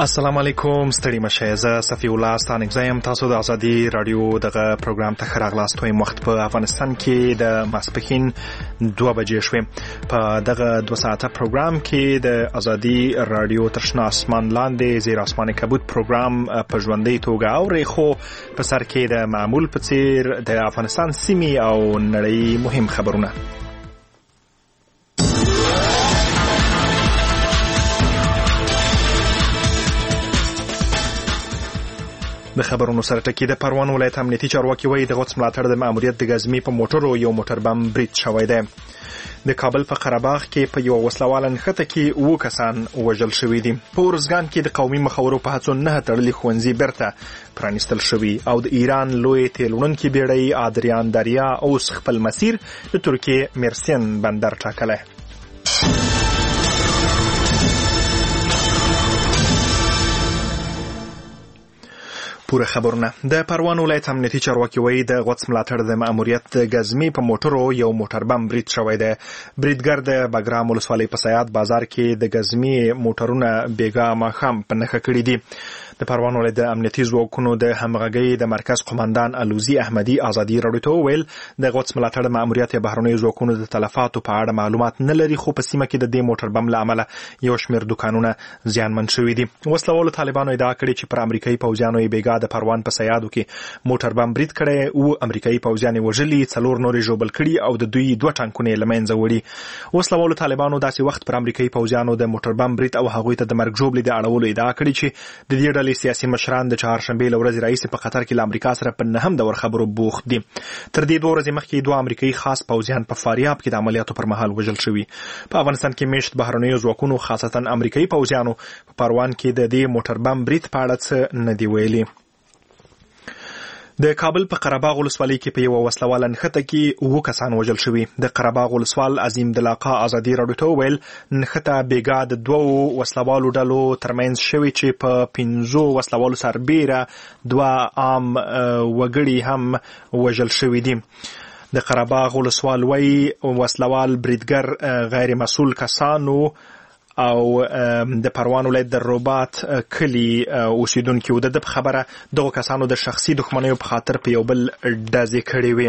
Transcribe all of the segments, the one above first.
السلام علیکم ستړي مشه زه صفی الله ستانک زایم تاسو د ازادي رادیو دغه پروګرام ته خراغلاست ویم. وخت په افغانستان کې د ماسپښین 2 بجې شوې. په دغه 2 ساعته پروګرام کې د ازادي رادیو ترشنا اسمان لاندې زیر اسمان کبوت پروګرام په ژوندۍ توګه اوري، خو په سر کې د معمول په څیر د افغانستان سیمې او نړۍ مهم خبرونه. د خبرونو سره ټکی د پروان ولایت امنیتي چارواکي وایي د غوڅ ملاتړ د ماموریت د غزمي په موټرو یو موټر بم برید شوی دی. د کابل په قرهباغ کې په یو وسلواله نښته کې 9 کسان وژل شوي دي. په ارزګان کې د قومي مخورو په هڅو 9 تړلي ښوونځي بیرته پرانیستل شوي او د ایران لوی تیل وړونکي بیړۍ ادریان دریا اوس خپل مسیر د ترکیې مرسین بندر ټاکلی. پوره خبرونه. د پروان ولایت امنیتي چارواکي وایي د غوڅ ملاتړ د ماموریت د غزمي په موټرو یو موټر بم برید شوی دی. بریدګر د بګرام ولسوالۍ په سیاد بازار کې د غزمي موټرونه بیګا ماښام په نښه کړي دي. د پروان ولایت د امنیتي ځواکونو د همغږۍ د مرکز قومندان الوزي احمدي ازادي رادیو ته وویل د غوڅ ملاتړ ماموریت بهرنیو ځواکونو د تلفاتو په اړه معلومات نه لري، خو په سیمه کې د دې موټر بم له امله یو شمېر دوکانونه زیانمن شوي دي. وسلوالو طالبانو ادعا کړې چې پر امریکایي پوځیانو یې بیګا د پروان په سیادو کې موټر بم برید کړی او امریکایي پوځیان وژلي، 4 نور ژوبل کړي او د دوی 2 ټانکونه له منځه وړي. وسلوالو طالبانو داسې وخت پر امریکایي پوځیانو د موټر بم برید او هغوی ته د مرګ ژوبلې د اړولو ادعا کړې چې د دې ډلې سیاسي مشران د چهارشنبې له ورځې راهیسې په قطر کې له امریکا سره په 9 دور خبرو بوخت دي. تر دې 2 ورځې مخکې 2 امریکایي خاص پوځیان په فاریاب کې د عملیاتو پر مهال وژل شوي. په افغانستان کې میشت بهرنیو ځواکونو خاصتا امریکایي پوځیانو په پروان کې د دې موټر بم برید په اړه څه نه دی ویلي. د کابل په قرهباغ ولسوالۍ کې په یو وسلواله نښته کې 9 کسان وژل شوي. د قرهباغ ولسوال عظیم دلاقا ازادي رادیو ته وویل نښته بیګا د 2 وسلوالو ډلو ترمنځ شوي چې په 5 وسلوالو سربیره 2 عام وګړي هم وژل شوي دي. د قرهباغ ولسوال وایي وسلوال بریدګر غیر مسؤل کسانو او د پروان ولایت د روبات کلی اوسیدونکو د خبره دغه کسانو د شخصي دښمنیو په خاطر په یو بل ډزې کړې وې.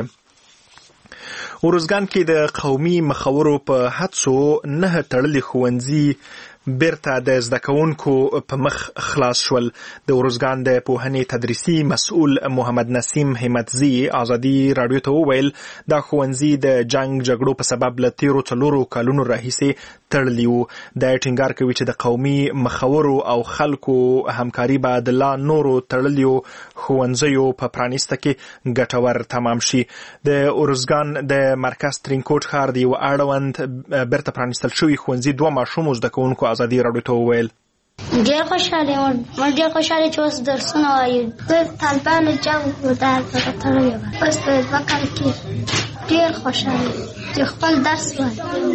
ارزګان کې د قومي مخورو په هڅو 9 تړلي ښوونځي بیرته د زده کوونکو په مخ خلاص شول. د ارزګان د پوهنې تدریسي مسؤل محمد نسیم همتزي ازادي رادیو ته وویل دا ښوونځي د جنگ جګړو په سبب له 13 کلونو راهیسې تړلي وو. د ټینګار کوي چې د قومي مخورو او خلکو همکاري به د لا نورو تړلیو ښوونځیو په پرانیسته کې ګټور تمام شي. د ارزګان د مرکز ترینکوټ ښار د یو اړوند بیرته پرانیستل شوي ښوونځي 2 ماشومو زده کوونکو ازادي رادیو ته وویل ډېر خوشحاله یم چې اوس درسونه وایو. د طالبانو جنګ در تړلی وه، اوس په 2 کال کې ډېر خوشحاله چې خپل درس وایو.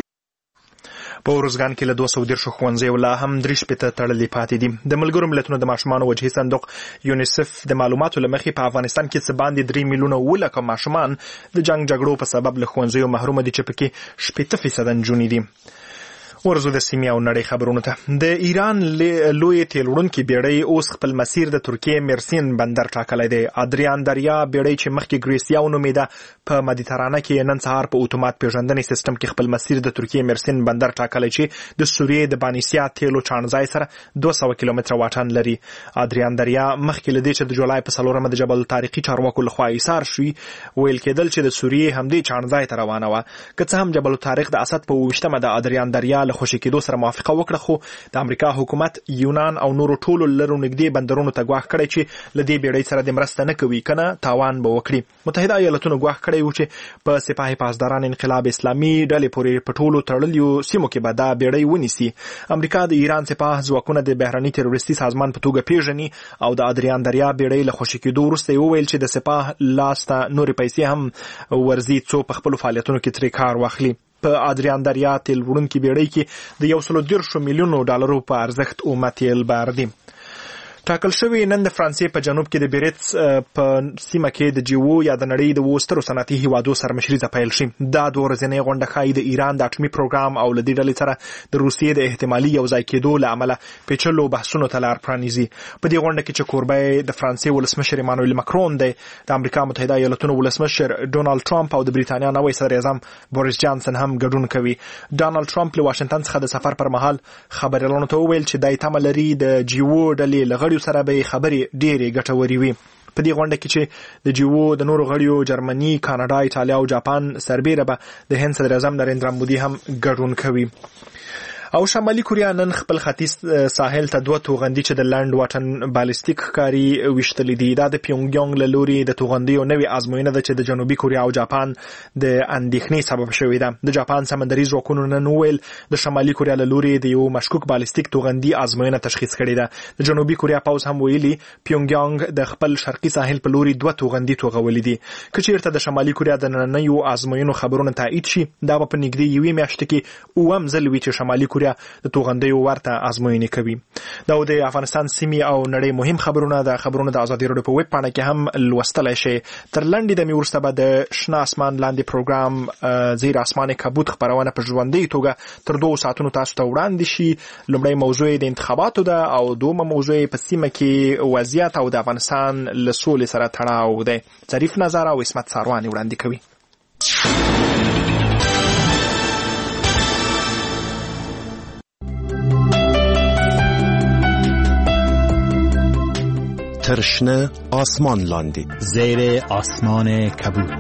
په ارزګان کې له 210 ښوونځیو لا هم 3 تړلي پاتې دي. د ملګرو ملتونو د ماشومانو وجهي صندوق یونیسف د معلوماتو له مخې په افغانستان کې څه باندې 3 میلیونه 7 ماشومان د جنگ جګړو په سبب له ښوونځیو محروم دي چې پکې 80% نجونې دي. ورزو د سیمې او نړۍ خبرونو ته. د ایران لوی تیل وړونکي بیړۍ اوس خپل مسیر د ترکیې مرسین بندر ټاکلی دی. ادریان دریا بیړۍ چې مخکې ګریسیا ونومېده په مدیترانه کې نن سهار په اتومات پیژندنې سیستم کې خپل مسیر د ترکیې مرسین بندر ټاکلی چې د سوریې د بانیسیا تیلو چانځای سره 200 کیلومتره واټن لري. ادریان دریا مخکې له دې چې د جولای په 4 د جبل تاریخي چارواکو لخوا ایثار شوي ویل کېدل چې د سوریې همدې چانځای ته روانه وه. که څه هم جبل تاریخ د اسد په 20مه د ادریان دریا له خوشي کېدو سره موافقه وکړه، خو د امریکا حکومت یونان او نورو ټولو لرو نږدې بندرونو ته ګواښ کړی چې له دې بیړۍ سره د مرسته نه کوي کنه تاوان به وکړي. متحده ایالتونو ګواښ کړی و چې په سپاهي پاسداران انقلاب اسلامي ډلې پورې په ټولو تړلیو سیمو کې به دا بیړۍ ونیسي. امریکا د ایران سپاه ځواکونه د بهرني تروریستي سازمان په توګه پیژني او د ادریان دریا بیړۍ له خوشي کېدو وروسته وویل چې د سپاه لاس ته نورې پیسې هم ورځي څو په خپلو فعالیتونو کې ترې کار واخلي. په ادریان دریا تیل وړونکي بیړۍ کې د $130 میلیون په ارزښت اومه تیل بار دي. ټاکل شوی نن د فرانسې په جنوب کې د بیریتس په سیمه کې د جیو یا د نړۍ د وسترو صنعتي هیوادو سره مشري پیل شي. دا د ورځنۍ غونډه ښایي د ایران د اټومي پروګرام او له دې ډلې سره د روسیې د احتمالي یوځای کېدو له امله پیچلو بحثونو ته لار پرانیزي. په دې غونډه کې چې کوربه د فرانسې ولسمشر ایمانوئل ماکرون دی، د امریکا متحده ایالاتونو ولسمشر ډونالد ټرمپ او د بریتانیا نوی صدر اعظم بوریس جانسن هم ګډون کوي. ډونالد ټرمپ له واشنگټن څخه د سفر پر مهال خبريالانو ته وویل چې دای تمه لري د جیو ډلې له غړیو سره به خبرې ډېرې ګټورې وي. په دې غونډه کې چې د جیو د نورو غړیو جرمني، کاناډا، ایټالیا او جاپان سربېره به د هند صدر اعظم نریندرا مودي هم ګډون کوي. او شمالي کوریا نن خپل ختیځ ساحل ته 2 توغندي چې د لاند واټن بالستیک ښکاري وشتلې دي. دا د پیونګ یانګ له لوري د توغندیو نوې آزموینه ده چې د جنوبي کوریا او جاپان د اندېښنې سبب شوې ده. د جاپان سمندري ځواکونو نن وویل د شمالي کوریا له لوري د یو مشکوک بالستیک توغندي آزموینه تشخیص کړې ده. د جنوبي کوریا پوز هم ویلي پیونګ یانګ د خپل شرقي ساحل په لوري 2 توغندي توغولې دي. که چیرته د شمالي کوریا د نننیو آزموینو خبرونه تایید شي، دا په نږدې یوې میاشتې کې اوم ځل وي چې شمالي کوریا د توغندیو ورته آزموینې کوي. دا د افغانستان سیمې او نړۍ مهم خبرونه د ازادي راډیو په ویب پاڼه کې هم لوستلای شئ. تر لنډې دمې وروسته به د شنه اسمان لاندې پروګرام زیر اسمان کبوت خبرونه په ژوندۍ توګه تر 2 ساعتونو تاسو ته وړاندې شي. لومړی موضوع د انتخاباتو ده او دومره موضوع په سیمه کې وضعیت او د افغانستان له سولې سره تړاو ده. ظریف نظر او اسمت ساروانی وړاندې کوي. ترشنه آسمان لاندې زیر آسمان کبود.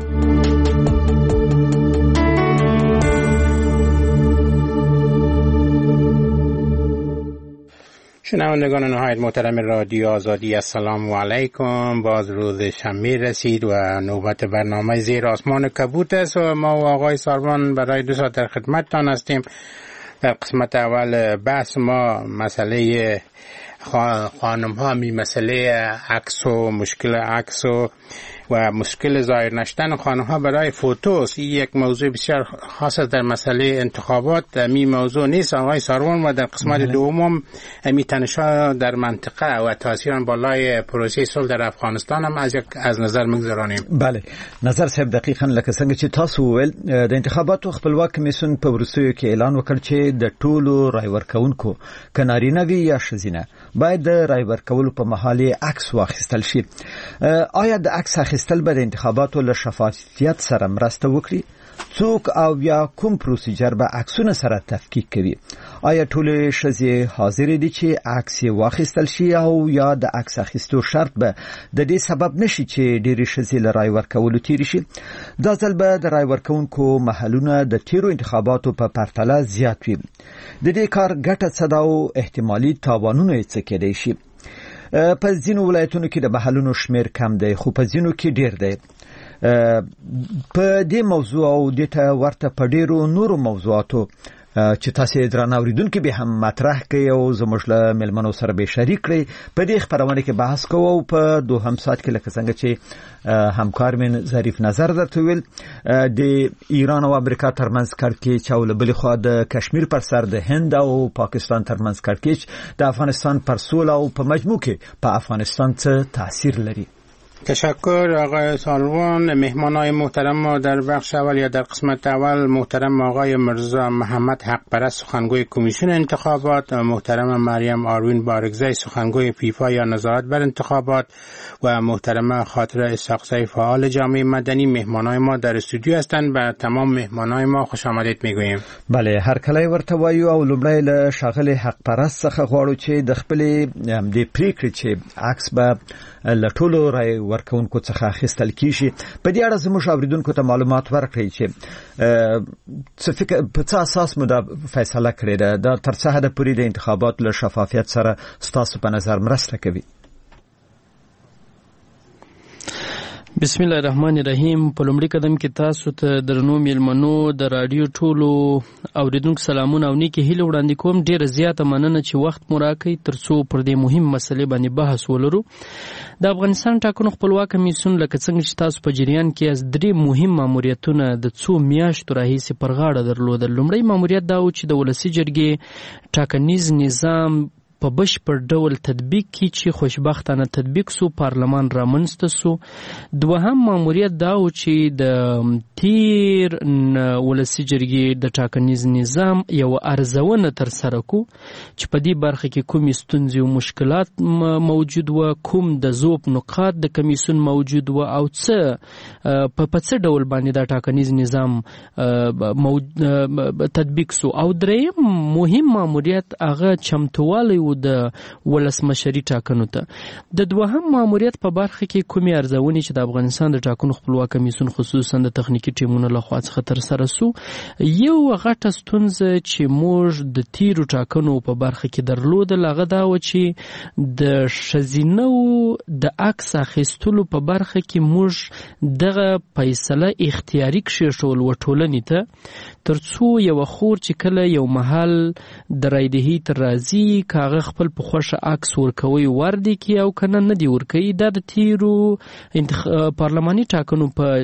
شنوندگان نهایت محترم رادیو آزادی، السلام علیکم. باز روز شنبه رسید و نوبت برنامه زیر آسمان کبود است و ما و آقای ساروان برای 2 ساعت در خدمتتان هستیم. در قسمت اول بحث ما مسئله خانم ها مسئله عکس و مشکل عکس و مشکل ظاهر نشدن خانم ها برای فوتوس. این یک موضوع بسیار خاص است در مسئله انتخابات. می موضوع نیست آقای ساروان و در قسمت دوم می تنش‌ها در منطقه و تاثیر بالای پروسه صلح در افغانستان هم از نظر مگذارانیم. بله، نظر صاحب دقیقاً لکه څنګه چې تاسو وویل، د انتخاباتو خپلواک کمیسیون په وروستیو کې اعلان وکړ چې د ټولو رای ورکوونکو که نارینه وي یا ښځینه باید د رای ورکولو په مهال عکس واخیستل شي. آیا د عکس اخیستل به د انتخاباتو له شفافیت سره مرسته وکړي؟ څوک او یا کوم پروسیجر به عکسونه سره تفکیک کوي؟ آیا ټول ښځې حاضر دي چې عکس واخیستل شي او یا د عکس اخیستو شرط به د دې سبب نشي چې ډېری ښځې له رای ورکولو تیری شي؟ دا ځل به د رای ورکوونکو محلونه د تیرو انتخاباتو په پرتله زیات وي. د دې کار ګټه څه ده او احتمالي تاوانونه یې څه کېدای شي؟ په ځینو ولایتونو کې د محلونو شمیر کم دی خو په ځینو کې ډیر دی. په دې موضوع او د ته ورته په ډیرو نورو موضوعاتو چې تاسو درنه اوریدونکو به هم مطرح کړئ او زموږ له ملمنو سره به شریک کړئ. په دې خبرونه کې بحث کوو او په دوهم ساعت کې لکه څنګه چې همکار من ظریف نظر درته ویل، د ایران او امریکا ترمنځ کړکېچ او له بلې خوا د کشمیر پر سر د هند او پاکستان ترمنځ کړکېچ د افغانستان پر سوله او په مجموع کې په افغانستان څه تاثیر لري؟ تشکر آقای سالوان. مهمانای محترم ما در بخش اول یا در قسمت اول محترم آقای مرزا محمد حقپرست سخنگوی کمیسیون انتخابات، محترم مریم آروین بارگزی سخنگوی فیفا یا نظارت بر انتخابات و محترم خاطره اسحاقزی فعال جامعه مدنی مهمانای ما در استودیو هستند. به تمام مهمانای ما خوش آمدید میگوییم. بله، هر کله ورته وایو او لومړی له ښاغلي حقپرست څخه غواړو چې د خپلې د پریکړې چې عکس به له ټولو رای ورکوونکو څخه اخیستل کیږي په دې اړه زموږ اوریدونکو ته معلومات ورکړئ چې په څه اساس مو دا فیصله کړې ده، دا تر څه حده پورې د انتخاباتو له شفافیت سره ستاسو په نظر مرسته کوي؟ بسم الله الرحمن الرحیم. په لومړي قدم کې تاسو ته درنو میلمنو د رادیو ټولو اوریدونکو سلامونه او نیکې هیلې وړاندې کوم. ډېره زیاته مننه چې وخت مو راکړئ ترڅو پر دې مهم مسلې باندې بحث ولرو. د افغانستان ټاکنو خپلواک کمیسیون لکه څنګه چې تاسو په جریان کې از 3 مهم ماموریتونه د څو میاشتو راهیسې پر غاړه درلودل. لومړی ماموریت دا و چې د ولسي جرګې ټاکنیز نظام په بشپړ ډول تطبیق کړي چې خوشبختانه تطبیق سو پارلمان رامنځته سو. دوهم ماموریت دا و چې د تیر ولسی جرګې د ټاکنیز نظام یو ارزونه تر سره کو چې په دې برخه کې کوم ستونزې او مشکلات موجود و، کوم د ذوب نقاط د کمیسیون موجود و او څه په څه ډول باندې دا ټاکنیز نظام تطبیق سو. او دریم مهم ماموریت هغه چمتوالی و د ولسمشري ټاکنو ته. د دوهم ماموریت په برخه کې کومې ارزونې چې د افغانستان د ټاکنو خپلواک کمیسیون خصوصا د تخنیکی ټیمونو لخوا څخه تر سره سو، یو غټه ستونزه چې موږ د تیرو ټاکنو په برخه کې درلودل هغه دا و چې د ښځینو د عکس اخیستلو په برخه کې موږ دغه فیصله اختیاري کښېښول و ټولنې ته، ترڅو یو خور چې کله یو محل د رایدهی تر راځي کاغه خپل په خوښه عکس ورکوي وردی کی او کنه نه دی ورکوي. دا د تیرو پارلماني ټاکنو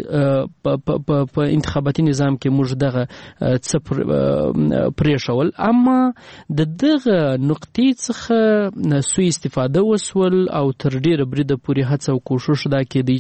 په انتخاباتي نظام کې موږ دغه څه پرېښول، اما د دغه نقطې څخه سوء استفاده وسول او تر ډیره بریده پورې هڅه او کوشش دا کېدی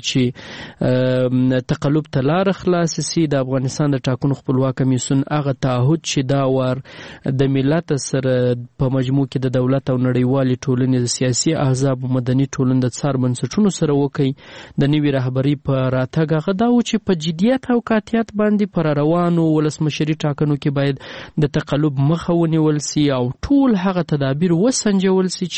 چې تقلب ته لار خلاص سي. د افغانستان د ټاکنو خپلواک کمیسیون هغه تعهد چې دا ور د ملت سره په مجموع کې د دولت او نړیوالې ټولنې د سیاسي احزاب او مدني ټولنې د څار بنسټونو سره وکړي د نوي رهبري په راتګ هغه دا و چې په جدیت او قاطعیت باندې پر روانو ولسمشري ټاکنو کې باید د تقلب مخه ونیول سي او ټول هغه تدابیر وسنجول سي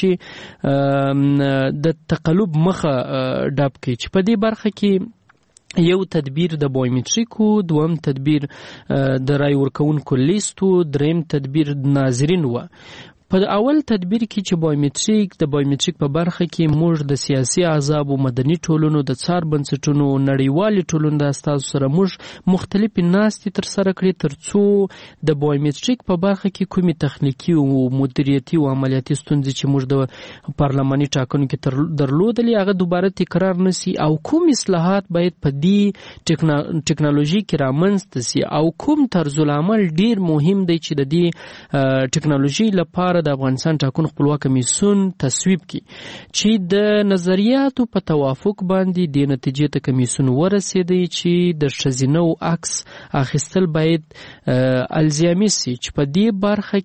چې د تقلب مخه ډاب کړي. چې په دې برخه کې یو تدبیر د بایومټریکو، دوم تدبیر د رای ورکونکو لیستو، دریم تدبیر ناظرین و. په اول تدبیر کې چې د بایومټریک په برخه کې موږ د سیاسي احزاب او مدني ټولنو د څار بنسټونو نړیوالې ټولنو د استازو سره موږ مختلفې ناستې تر سره کړې ترڅو د بایومټریک په برخه کې کومې تخنیکی او مدیریتي او عملیاتي ستونزې چې موږ د پارلماني ټاکنو کې درلودلې هغه دوباره تکرار نشي او کوم اصلاحات باید په دې ټکنالوژي کې رامنځته سي او کوم طرز العمل ډیر مهم دی چې د دې ټکنالوژي لپاره د افغانستان ټاکنو خپلواک کمیسیون تصویب کی چې د نظریاتو په توافق باندې د نتیجې ته کمیسیون ورسېدی چې د ښځینو عکس اخیستل باید الزامي سي. چې په دې برخه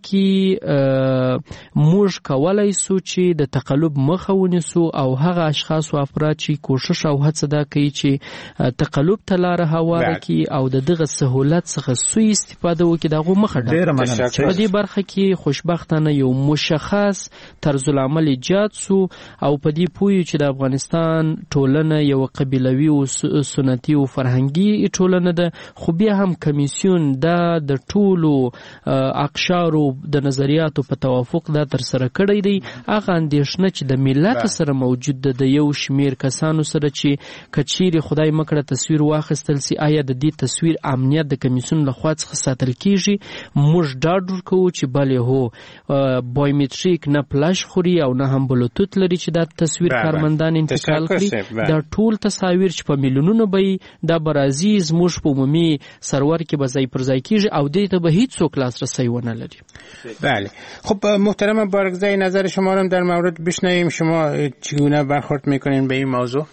کې موږ کولای سو چې د تقلب مخه ونیسو او هغه اشخاص او افراد چې کوشش او هڅه دا کوي چې تقلب ته لار هواره کړي او دغه سهولت څخه سوء استفاده وکړي دغه مخه ډیره مننه. چې په دې برخه کې خوشبختانه یو مشخص طرز العمل ایجاد سو او په دې پوهیو چې د افغانستان ټولنه یو قبیلوي او سنتي او فرهنګي ټولنه ده، خو بیا هم کمیسیون د ټولو اقشارو د نظریاتو په توافق دا تر سره کړی دی. هغه اندېښنه چې د ملت سره موجود ده د یو شمیر کسانو سره چې کچيري خدای مکړه تصویر واخیستل سي، آیا د دې تصویر امنیت د کمیسیون لخوا څخه ساتل کیږي؟ موږ ډاډ ورکوو چې بلې هو بایومټریک نه پلاش خوري او نه هم بلوتوت لري چې دا تصویر کارمندان انتقال کړي. دا ټول تصاویر چې په میلیونونو به دا برازي زموږ په عمومي سرور کې به ځای پر ځای کیږي او دې ته به هیڅ څوک لاسرسی ونه لري. بله خب محترم بارگزای نظر شما رو در مورد بشنویم. شما چگونه برخورد میکنین به این موضوع؟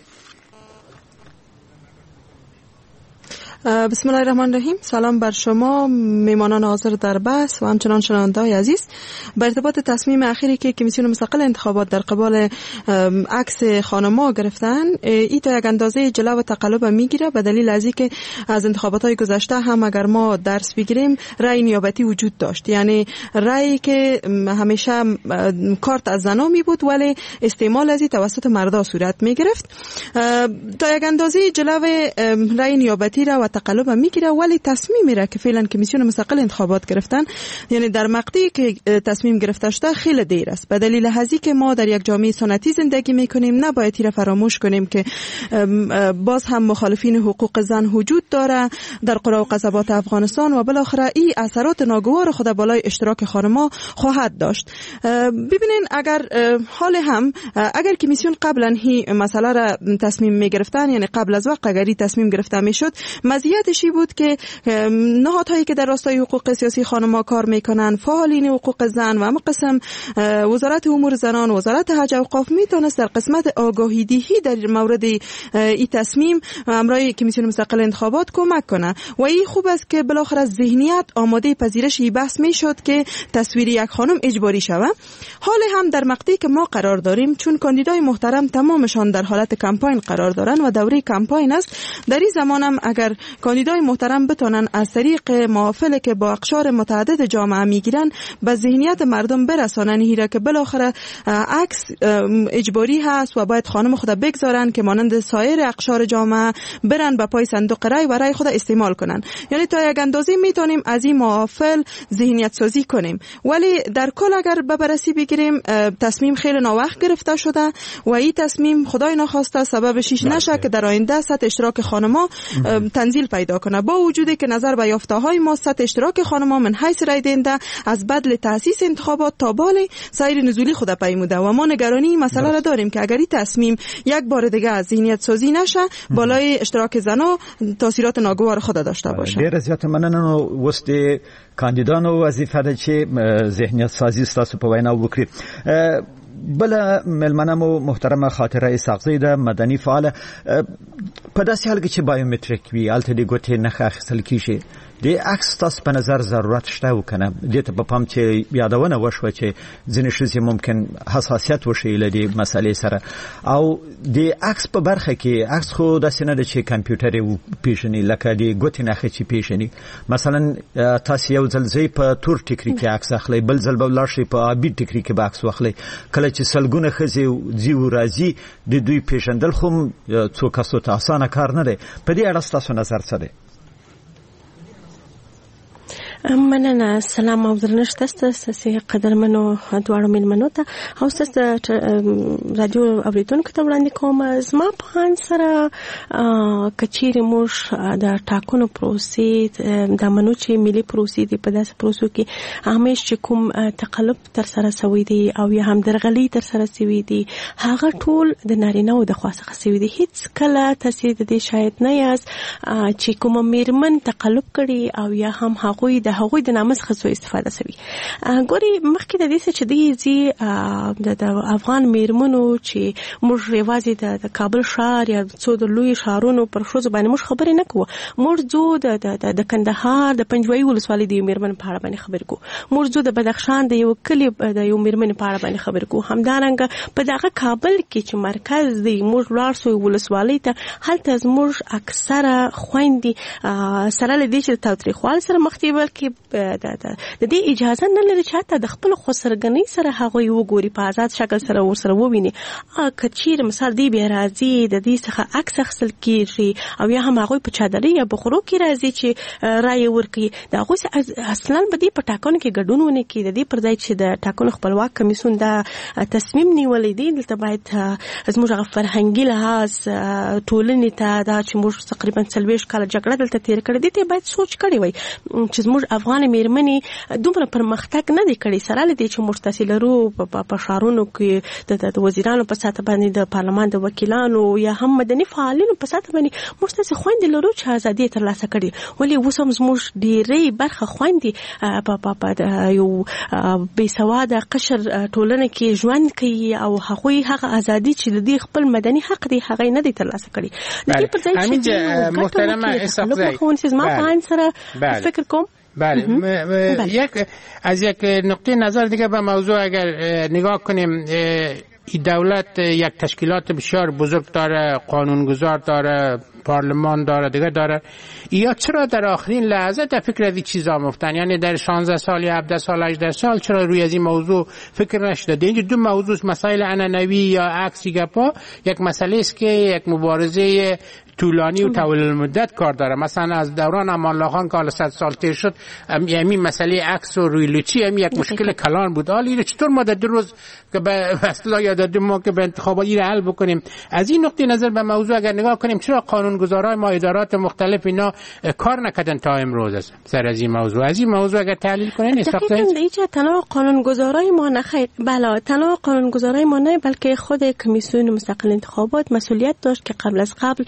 بسم الله الرحمن الرحیم. سلام بر شما میمانان حاضر در بحث و همچنان شنونده‌های عزیز. به ارتباط تصمیم اخیری که کمیسیون مستقل انتخابات در قبال عکس خانم‌ها گرفتن، این تا یک اندازه جلو و تقلب میگیره به دلیل از اینکه از انتخابات‌های گذشته هم اگر ما درس بگیریم رأی نیابتی وجود داشت، یعنی رأیی که همیشه کارت از زنا می بود ولی استعمال از این توسط مردا صورت می گرفت. تا یک اندازه جلو رأی نیابتی را و تقلب میگیره ولی تصمیمی را که فعلا کمیسیون مستقل انتخابات گرفتن، یعنی در مقطعی که تصمیم گرفته شده خیلی دیر است. به دلیل هزی که ما در یک جامعه سنتی زندگی میکنیم نباید این را فراموش کنیم که باز هم مخالفین حقوق زن وجود داره در قرى و قصبات افغانستان و بالاخره این اثرات ناگوار خود بالای اشتراک خانم‌ها خواهد داشت. ببینین اگر حال هم اگر کمیسیون قبلا هی مسئله را تصمیم میگرفتن، یعنی قبل از وقت اگر تصمیم گرفته میشد، وضعیتشی بود که نهادهایی که در راستای حقوق سیاسی خانم‌ها کار میکنن، فعالین حقوق زن و قسم وزارت امور زنان، وزارت حج و اوقاف میتونست در قسمت آگاهی دهی در مورد این تصمیم همراه کمیسیون مستقل انتخابات کمک کنه و این خوب است که بالاخره ذهنیت آماده پذیرش این بحث میشد که تصویر یک خانم اجباری شود. حال هم در مقطعی که ما قرار داریم، چون کاندیدای محترم تمامشان در حالت کمپاین قرار دارن و دوره کمپاین است، در این زمان هم اگر کاندیدای محترم بتونن از طریق محافل که با اقشار متعدد جامعه میگیرن به ذهنیت مردم برسانن هیره که بالاخره عکس اجباری هست و باید خانم خود بگذارن که مانند سایر اقشار جامعه برن به پای صندوق رای و رای خود استعمال کنن. یعنی تا یک اندازه میتونیم از این محافل ذهنیت سازی کنیم، ولی در کل اگر به بررسی بگیریم تصمیم خیلی ناوقت گرفته شده و این تصمیم خدای نخواسته سبب شیش نشه که در آینده سطح اشتراک خانم‌ها تنزیل پیدا کنه. با وجودی که نظر به یافته‌های ما سطح اشتراک خانم‌ها من حیث رای دهنده از بدل تأسیس انتخابات تا بال سیر نزولی خود پیموده و ما نگرانی مسئله را داریم که اگر این تصمیم یک بار دیگه از ذهنیت سازی نشه بالای اشتراک زنان تاثیرات ناگوار خود داشته باشه. ډیر زیات مننه. وست کاندیدانو وظیفه ده چې ذهنیت سازی ستاسو په وینا وکړي. بل ملمنمو محترمه خاطره اسحاقزی ده مدني فعال په داسې حال کې چې بایومتریک وي الته د ګوتې نښه اخیستل کیږي د عکس تاسو په نظر ضرورت شته وکنه دې ته په پام چې یادونه وشوه چې ځینې ښځې ممکن حساسیت وشي له دې مسلې سره او د عکس په برخه کې عکس خو داسې نه ده چې کمپیوټر یې پیژني لکه د ګوتې نښه چې پیژني. مثلا تاسو یو ځل ځئ په تور ټیکري کې عکس اخلئ، بل ځل به ولاړ شئ په آبي ټیکري کې به عکس واخلئ. کله چې سلګونه ښځې ځي و راځي د دوی پیژندل خو څو کسو ته اسانه کار نه دی. په دې اړه ستاسو نظر څه دی؟ مننه. سلام او درنښت ستاسو قدرمنو دواړو مېلمنو ته او ستاسو رادیو اوریدونکو ته وړاندې کوم. زما په اند سره کچېرې موږ د ټاکنو پروسې د منو چې ملي پروسې دي په داسې پروسو کې همیش چې کوم تقلب تر سره شوی دی او یا هم درغلي تر سره شوی دی هغه ټول د نارینه‌و د خوا څخه شوی دی. هیڅ کله تاسو د دې شاید نه یاست چې کومه میرمن تقلب کړي او یا هم هغوی د نامه څخه سوء استفاده شوی. ګوري مخکې د دې چې د افغان میرمنو چې موږ یوازې د کابل ښار یا څو د لوی ښارونو پر ښځو باندې موږ خبرې نه کوو. موږ ځو د کندهار د پنجوایي ولسوالۍ د یو میرمن په اړه باندې خبرې کوو. موږ ځو د بدخشان د یو کلي د یو میرمن په اړه باندې خبرې کوو. همدارنګه په دغه کابل کې چې مرکز دی موږ ولاړ سو ولسوالۍ ته هلته زموږ اکثره خويندې سره لدې چې تاوتریخوالي سره مخ دي بلکې د دې اجازه نه لري چې حتی د خپل خسرګنۍ سره هغه یو ګوري په آزاد شکل سره ورسره وویني. کچیر مثال دی بیا راځي د دې څخه عکس اخیستل کیږي او یا هم هغه په چادرې یا بخورو کې راځي چې رائے ورکړي. دا هغه اصلا به دې په ټاکنو کې ګډون ونه کړي. د دې پر ځای چې د ټاکنو خپلواک کمیسیون دا تصمیم نیولې دی دلته باید زموږ فرهنګي لحاظ ټولنې ته دا چې موږ تقریبا 40 کال جګړه دلته تیر کړې دي ته باید سوچ کړی وای چې موږ افغان میرمنې دومره پرمختګ نه دی کړی سره لدی چې موږ تاسو لرو په شهرونو کې د وزیرانو په ساته باندې د پارلمان د وکیلانو یا هم مدني فعالینو په ساته باندې موږ تاسو خويندې لرو چې ازادي ترلاسه کړي. ولی اوس هم موږ ډېرې برخه خويندې په یو بې سواده قشر ټولنه کې ژوند کوي او هغه ازادي چې د دې خپل مدني حق دی هغه نه دی ترلاسه کړي. د دې پر ځای چې محترمه اسحاقزی ما پاین سره فکر کوم یک از یک نقطه نظر دیگه به موضوع اگر نگاه کنیم این دولت یک تشکیلات بسیار بزرگ داره، قانونگذار داره، پارلمان داره، دیگه داره. یا چرا در آخرین لحظه در فکر از این چیزا مفتن؟ یعنی در 16 سال یا 17 سال 18 سال چرا روی از این موضوع فکر نشده؟ اینجا دو موضوع مسائل عنعنوی یا عکسی گپا. یک مسئله است که یک مبارزه طولانی و طویل المدت کار داره. مثلا از دوران امان الله خان که حالا 100 سال تیر شد همین مسئله عکس و روی لوچی همین یک مشکل کلان بود. حالا اینو چطور ما در 2 روز که به اصطلاح یا در 2 ماه که به انتخابات رو حل بکنیم؟ از این نقطه نظر به موضوع اگر نگاه کنیم چرا قانونگذارای ما ادارات مختلف اینا کار نکردن تا امروز سر از این موضوع؟ از این موضوع اگر تحلیل کنین استفاده اینجا تنها قانونگذارای ما نه خیر بله تنها قانونگذارای ما نه بلکه خود کمیسیون مستقل انتخابات مسئولیت داشت که قبل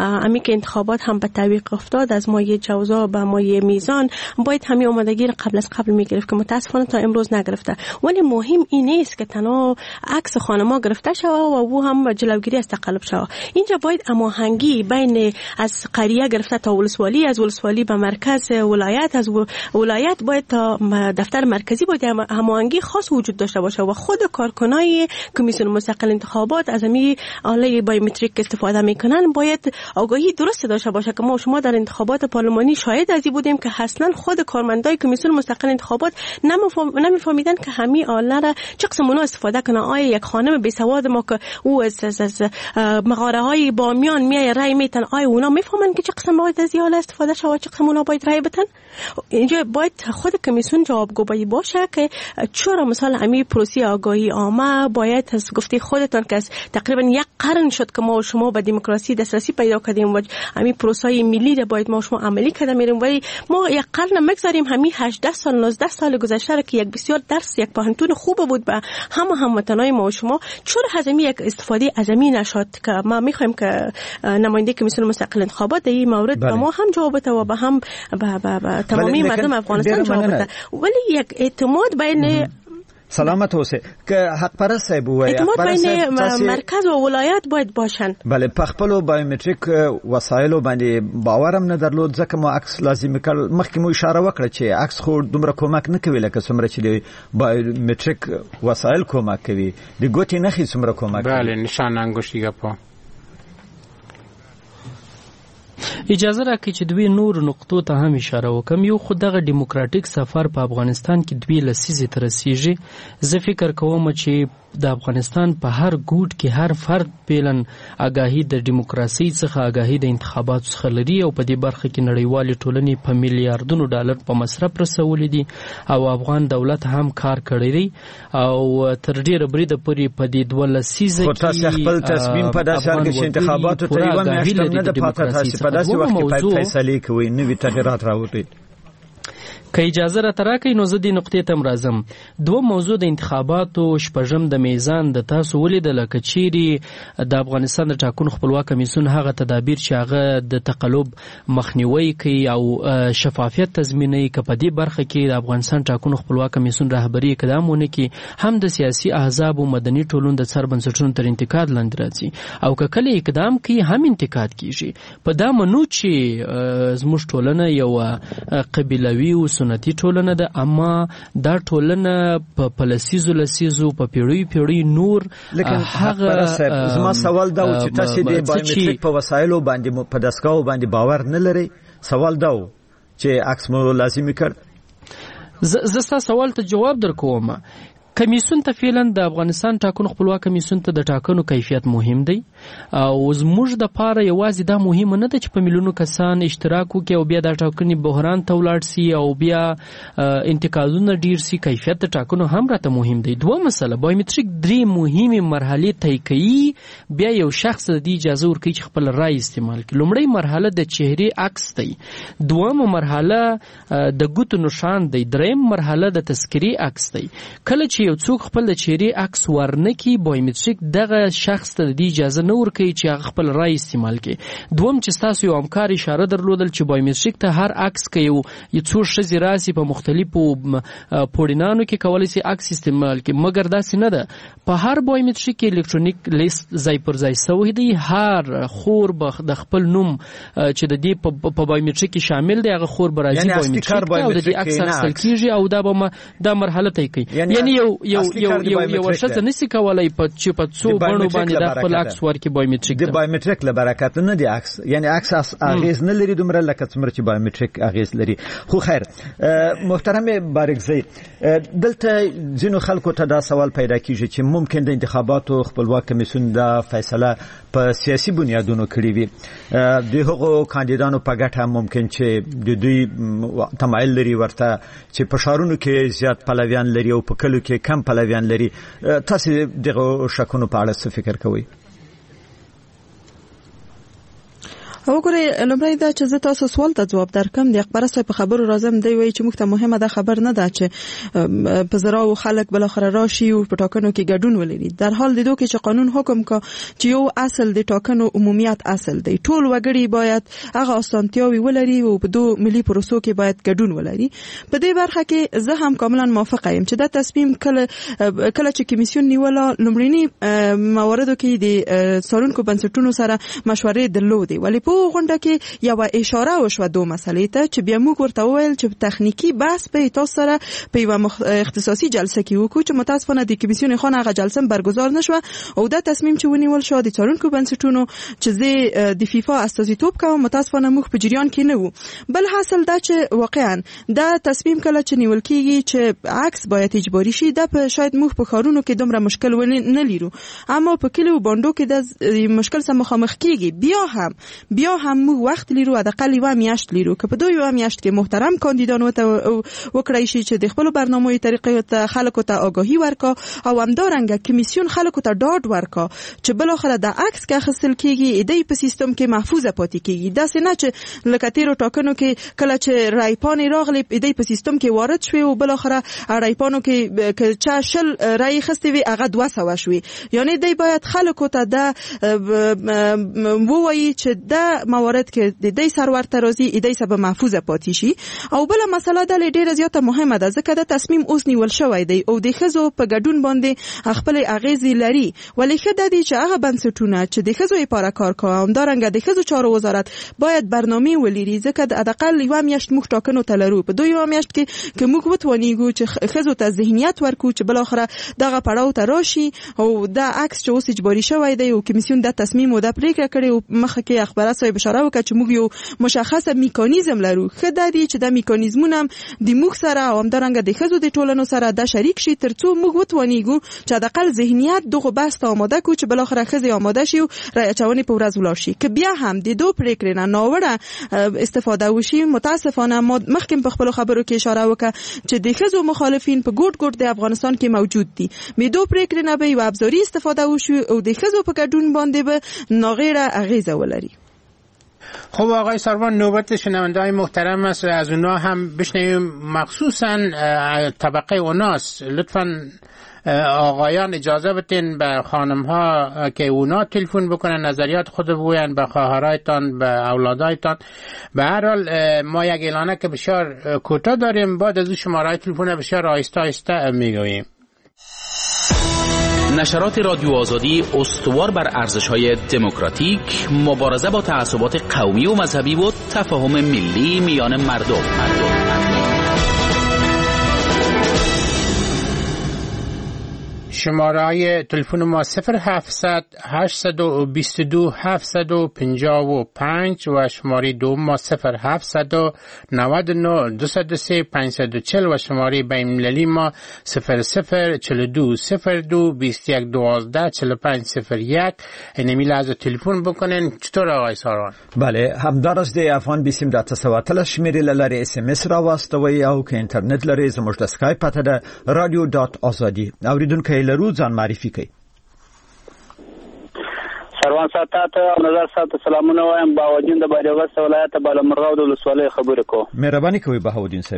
امی که انتخابات هم به تعویق افتاد از مایه جوزا به مایه میزان باید همین آمادگی قبل از قبل میگرفت که متاسفانه تا امروز نگرفته. ولی مهم این نیست که تنها عکس خانما گرفته شود و او هم جلوگیری از تقلب شود. اینجا باید هماهنگی بین از قریه گرفته تا ولسوالی، از ولسوالی به مرکز ولایت، از ولایت باید تا دفتر مرکزی باید هماهنگی خاص وجود داشته باشه و خود کارکنای کمیسیون مستقل انتخابات از می آله بایومتریک استفاده میکنن باید آگاهی درست داشته باشه که ما شما در انتخابات پارلمانی شاهد ازی بودیم که اصلا خود کارمندای کمیسیون مستقل انتخابات نمیفهمیدن که همین آله را چه قسم اونا استفاده کنه. آیا یک خانم بی سواد ما که او از مغاره های بامیان میای رای میتن، آیا اونا میفهمن که چه قسم باید از آله استفاده شود و چه قسم اونا باید رای بتن؟ اینجا باید خود کمیسیون جوابگویی باشه که چرا مثلا همین پروسه آگاهی عامه باید از گفته خودتان که از تقریبا یک قرن شد که ما و شما به دموکراسی دسترسی پیدا کردیم و همین پروسه ملی را باید ما و شما عملی کرده میریم، ولی ما یک قرن مگذاریم همین 18 سال 19 سال گذشته که یک بسیار درس یک پوهنتون خوب بود به هموطنای ما و شما، چرا هزمی یک استفاده ازمی نشد که ما میخوایم که نماینده کمیسیون مستقل انتخابات در این مورد به ما هم جواب بده و به هم به تمامی مردم افغانستان جواب بده. ولی یک اعتماد بین سلامت اوسه که حق پرست صاحب وای اعتماد بین مرکز و ولایت باید باشن. بله پخپلو بایومتریک وسایلو باندې باورم نه درلود ځکه مو عکس لازم کړ. مخکې مو اشاره وکړه چې عکس خو دومره کومک نه کوي لکه څومره چې د بایومتریک وسایل کومک کوي. د ګوتې نښې څومره کومک کوي. بله نشان انگشتی پا. اجازه راکړئ چې دوی نور نقطو ته هم اشاره وکم. یو خو دغه ډیموکراتیک سفر په افغانستان کې دوی لسیزې ته رسیږي. زه فکر کوم چې د افغانستان په هر ګوټ کې هر فرد پیلن آگاهی د ډیموکراسي څخه آگاهی د انتخاباتو څخه لري او په دې برخه کې نړیوالې ټولنې په میلیارډونو ډالر په مصرف رسولي دي او افغان دولت هم کار کړی دی او تر ډیره بریده پورې په دې 2 لسیزه کې تاسو خپل تصمیم په داسې حال کې چې انتخاباتو ته یو میاشت نه ده پاتې، تاسو په داسې وخت کې فیصله کوي نوې تغیرات راوړي. که اجازه را تراکې نو زه دې نقطې ته راځم. دوه موضوع د انتخاباتو شپږم د میزان د تاسو ولیدل که چیرې د افغانستان د ټاکنو خپلواک کمیسیون هغه تدابیر چې هغه د تقلب مخنیوي کوي او شفافیت تضمینوي که په دې برخه کې د افغانستان ټاکنو خپلواک کمیسیون رهبري اقدام ونه کړي هم د سیاسي احزاب او مدني ټولنو د سر بنسټونو تر انتقاد لاندې راځي او که کله اقدام کوي هم انتقاد کیږي. په دا منو چې زموږ ټولنه یو قبیلوي او سنتي ټولنه ده، اما دا ټولنه په لسیزو په پیړیو نور هغه زما سوال دا چې تاسو د بایومتریک په وسایلو باندې په دستګاو باندې باور نه لري. سوال دا چې عکس مو لازمي کړ. زه ستاسو سوال ته جواب درکوم. کمیسیون ته فعلا د افغانستان ټاکنو خپلواک کمیسیون ته د ټاکنو کیفیت مهم دی او زموږ د پاره یوازې دا مهم نه ده چې په میلیونو کسان اشتراک وکړي او بیا د ټاکنې بحران ته ولاړ سي او بیا انتقادونه ډیر سي. کیفیت د ټاکنو هم راته مهم دی. دوه مسله بایومتریک 3 مهمه مرحله طی کوي. بیا یو شخص د اجازه ورکړي چې خپل رای استعمال کړي. لومړی مرحله د چهره عکس دی، دومه مرحله د ګوتو نشان دی، دریم مرحله د تذکری عکس دی. کله چې یو څوک خپل د چهره عکس ورنکي بایومتریک دغه شخص ته د اجازه نه ورکوي چې هغه خپل رای استعمال کړي. دوم چې تاسو یو همکار اشاره درلودل چې بایومتریک ته هر عکس کې یو څو شذې راسي په مختلفو پوړینانو کې کولای شي عکس استعمال کړي، مګر داسې نه ده. په هر بایومتریک الکترونیک لیست ځای پر ځای شوی دی. هر خور د خپل نوم چې د دې په بایومتریک کې شامل دی هغه خور برازي بایومتریک او د دې عکس اخیستل کیږي او دا مرحله طی کوي. یعنی یو شخص نشي کولای چې په څو بڼو باندې د خپل عکس ورکړي بایومتریک. د بایومتریک له برکت نه دی عکس، یعنی عکس اغیز نه لري دومره لکه څومره چې بایومتریک اغیز لري. خو خیر محترم بارکزی، دلته ځینو خلکو ته دا سوال پیدا کیږي چې ممکن د انتخاباتو خپلواک کمیسیون دا فیصله په سیاسي بنیادونو کړی وي. د هغو کاندیدانو په ګټه ممکن چې د دوی تمایل لري ورته چې په ښارونو کې زیات پلویان لري او په کلو کې کم پلویان لري. تاسو دغه شکونو په اړه څه فکر کوئ؟ وګورئ لومړی دا چې زه تاسو سوال ته جواب درکم د اخبار صاحب په خبرو راځم دی وایي چې موږ ته مهمه ده خبر نه ده چې په زراو خلک بل اخر راشي او په ټاکنو کې ګډون ولري در حال د دوه کې چې قانون حکم کا چې یو اصل د ټاکنو عمومیت اصل دی ټول وګړي باید هغه اسانتیاوي ولري او په دوه ملي پروسو کې باید ګډون ولري په دې برخه کې زه هم کاملا موافقه یم چې دا تصمیم کله چې کمیسیون نیوله لومړني مواردو کې د څارونکو بنسټونو سره مشورې درلودې ولی په غونډه کې یو اشاره وشوه دوه مسلې ته چې بیا موږ ورته وویل چې تخنیکی بحث به تاسو سره په یو اختصاصي جلسه کې وکړو چې متاسفانه د کمیسیون خانه هغه جلسه برگزار نشوه او دا تصمیم چې ونیول شو د څارونکو بنسټونو چې زه د فیفا استازیتوب کوم متاسفانه موږ په جریان کې نه وو بل حاصل دا چې واقعا دا تصمیم کله چې نیول کیږي چې عکس باید اجباري شي دا په شاید موږ په کارونو کې دومره مشکل نه لیرو اما په کلیو باندو کې د مشکل سره مخامخ کیږي بیا هم موږ وخت لیرو حداقل یو میاشت لیرو که په دوی یو میاشت کې محترم کاندیدان وکړای شي چې د خپل برنامه‌ی طریقې ته خلکو ته آگاهی ورکا او همدارنګه کمیسیون خلکو ته ډاډ ورکا چې بل اخر د عکس کې خصل کیږي ایدی په سیستم کې محفوظه پاتې کیږي دا څنګه چې لکه تیرو ټاکنو کې کله چې رایپان راغلی ایدی په سیستم کې وارد شوی او بل اخر رایپانو کې چا شل رای خسته وی هغه 200 شوی یعنی دی باید خلکو ته دا وایي چې دا موارد کې د دې سرور ترازی ایدی سبب محفوظه پاتې شي او بل مسله د ډیره زیاته مهمه ده ځکه دا تصمیم اوس نیول شوی دی او د خزو په ګډون باندې خپل اغیزې لري ولې خدای دې چې هغه بنسټونه چې د خزو لپاره کار کوي همدارنګه د خزو چارو وزارت باید برنامه ولري ځکه د حداقل یو میاشت موږ ټاکنو ته لرو په دوی یو میاشت کې موږ وتونیږو چې خزو ته ذهنیت ورکو چې بل اخره دغه پړاو ته راشي او دا عکس چې اوس اجباري شوی دی او کمیسیون دا تصمیم او دا پریکړه کړې او مخکې اخبار صاحب اشاره وکړه چې موږ یو مشخصه میکانیزم لرو خدای دې چې دا میکانیزمونه د موږ سره او همدارنګه د خزو د ټولنو سره دا شریک شي ترڅو موږ وتونیږو چې حداقل ذهنیت دغه بحث ته آماده کو چې بل اخره خزي آماده شي او رای اچونې په ورځ ولاړ شي که بیا هم د دوه پریکړې نه ناوړه استفاده وشي متاسفانه ما مخکې په خپل خبرو کې اشاره وکړه چې د خزو مخالفین په ګډ د افغانستان کې موجود دي مې دوه پریکړې نه به یو ابزاري استفاده وشي او د خزو په ګډون باندې به ناغیره اغیزه ولري. خب آقای سروان نوبت شنونده‌های محترم است از اونا هم بشنویم مخصوصا طبقه اوناست لطفاً آقایان اجازه بدین به خانم ها که اونا تلفن بکنن نظریات خود بگوین به خواهرایتان به اولادایتان به هر حال ما یک اعلانه که بسیار کوتاه داریم بعد از شماره تلفن بسیار آهسته آهسته میگوییم. نشرات رادیو آزادی استوار بر ارزش‌های دموکراتیک، مبارزه با تعصبات قومی و مذهبی و تفاهم ملی میان مردم. شماره تلفن ما 0700 822 755 و شماره دوم ما 0700 99 203 540 و شماره بین‌المللی ما 0042 02 21 12 4501. اینمی لحظه تلفن بکنین. چطور آقای ساران؟ بله همدار است دی افغان بیسیم دا تسواتل شمیری للاری SMS را واستوی او که انترنت لری زموږ د اسکایپ پته ده radio.azadi اوریدونکو لرو ځان معرفي کوي. سروان ساتات نظر سات سلامونه وایم باوجین د بادغیس ولایت بالامرغاو د ولسوالۍ خبرې کو. مهرباني کوي بهاودین صاحب.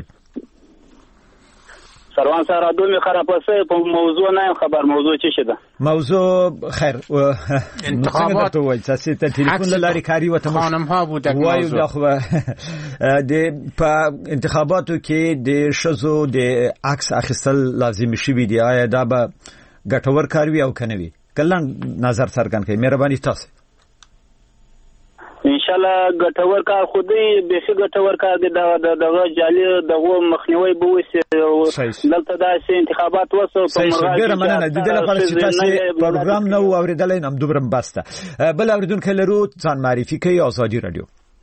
سروان سره دومره خرابسه په موضوع نه خبر موضوع چی شده؟ موضوع خیر انتخابات وای چې ته ټلیفون لاري کاری وته خانم ها بود وایو دا خو د په انتخاباتو کې د شزو د عکس اخیستل لازم شي وي دی آیا دا به ګټور کار وي او کنه وي کله نظر څرګند کړئ مهرباني تاسو. ان شاء الله ګټور کار خودي به څه ګټور کار دی دغه جالي دغه مخنیوي به وسی دلته داسې انتخابات وسو په مرغا ډیره مننه د دې لپاره چې تاسو پروګرام نو اوریدل نم دوباره بسته بل اوریدونکو لرو ځان معرفي کوي آزادی رادیو.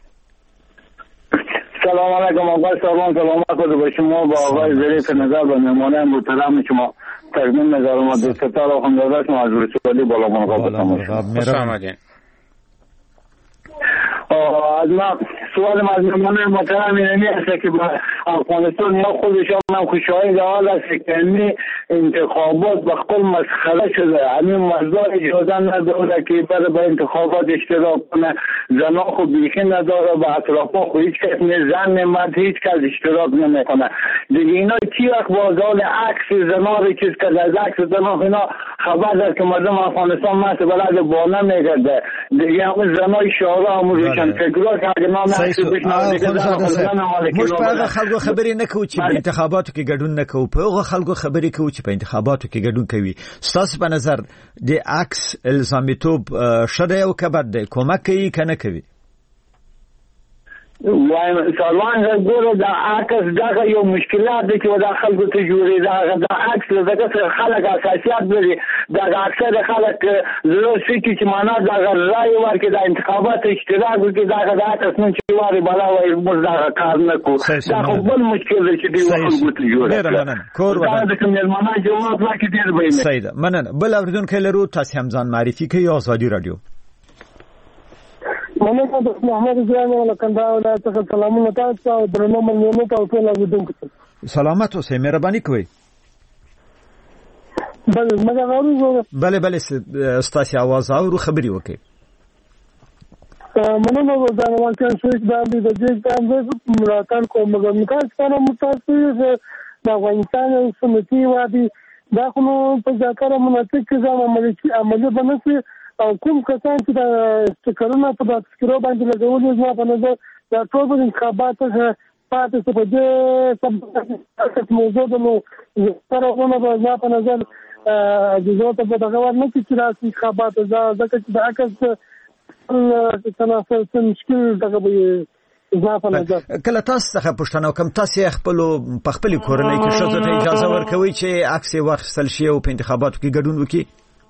سلام علیکم آقای سروان سلامت به شما با آقای ظریف نظر و مهمانان محترم شما تقدیم می‌کنم و دوستان و خانواده شما از ولسوالی بالامرغاب خوش آمدید. از ما سوال مردمان محترم اینمی است که افغانستان یا خودشان هم خوشحالی حال است که این انتخابات به کل مسخره شده. همین مردان اجازه نداره که برای به انتخابات اشتراک کنه. زنا خود بیخی نداره، به اطرافا خود هیچ کس زن مرد هیچ کس اشتراک نمیکنه. دیگه اینا چی وقت بازار عکس زنا رو چیز کرده، از عکس زنا اینا خبر داره که مردم افغانستان مثل بلد بانه میگرده. دیگه همون زنای شعرها همون روشن فکرها که اگه نام عکس بشنو دیگه زن موږ په هغه خلکو خبرې نه کوو چې په انتخاباتو کې ګډون نه کوو، په هغه خلکو خبرې کوو چې په انتخاباتو کې ګډون کوي. ستاسو په نظر د عکس الزامیتوب ښه دی او که بد دی؟ کومک کوي که نه کوي؟ وایم سالوان ګوره د عکس دغه یو مشکلات دی چې د خلکو ته جوړي د عکس دغه خلک اساسيات لري. د اکثر خلک زړه سکی چې معنا د رائے ورکړي د انتخابات اشتراک وکړي دغه د عکس نه چې واري بلا وایي موږ دا کار نه کوو. دا خو بل مشکل دی چې دی خلکو ته جوړي. دا د کوم ملمنه جواب راکړي ډیر به نه. صحیح ده، مننه. بل اوریدونکو لرو تاسو هم ځان معرفي کوي. آزادي رادیو. محمد محمد زیان له کندهار ولایت څخه سلامونه تاسو او درنو ملمنو ته ټول اوریدونکو ته. سلامات اوسئ، مهرباني کوئ. بله بله ستاسو आवाज اورو، خبري وکړئ. مننه د افغانستان شویک باندې د دې باندې ملاتړ کوم. مګر متاسفانه د افغانستان سمتی وادي دا خو په ځکه مناسب کې ځان عملي بنسي او کوم کسان چې د سکرونه په تذکرو باندې لګولې ځما په نظر د ټول انتخابات څخه پاتې څه په دې سب موضوع د نو سترونه د ځما په نظر جزو ته په دغه ورنه چې راځي انتخابات ځکه چې د عکس تناسب مشکل دغه به ځما په نظر. کله تاسو څخه پوښتنه وکم، تاسو په خپل کورنۍ کې شته ته اجازه ورکوي چې عکس واخیستل شي او په انتخاباتو کې ګډون وکړي؟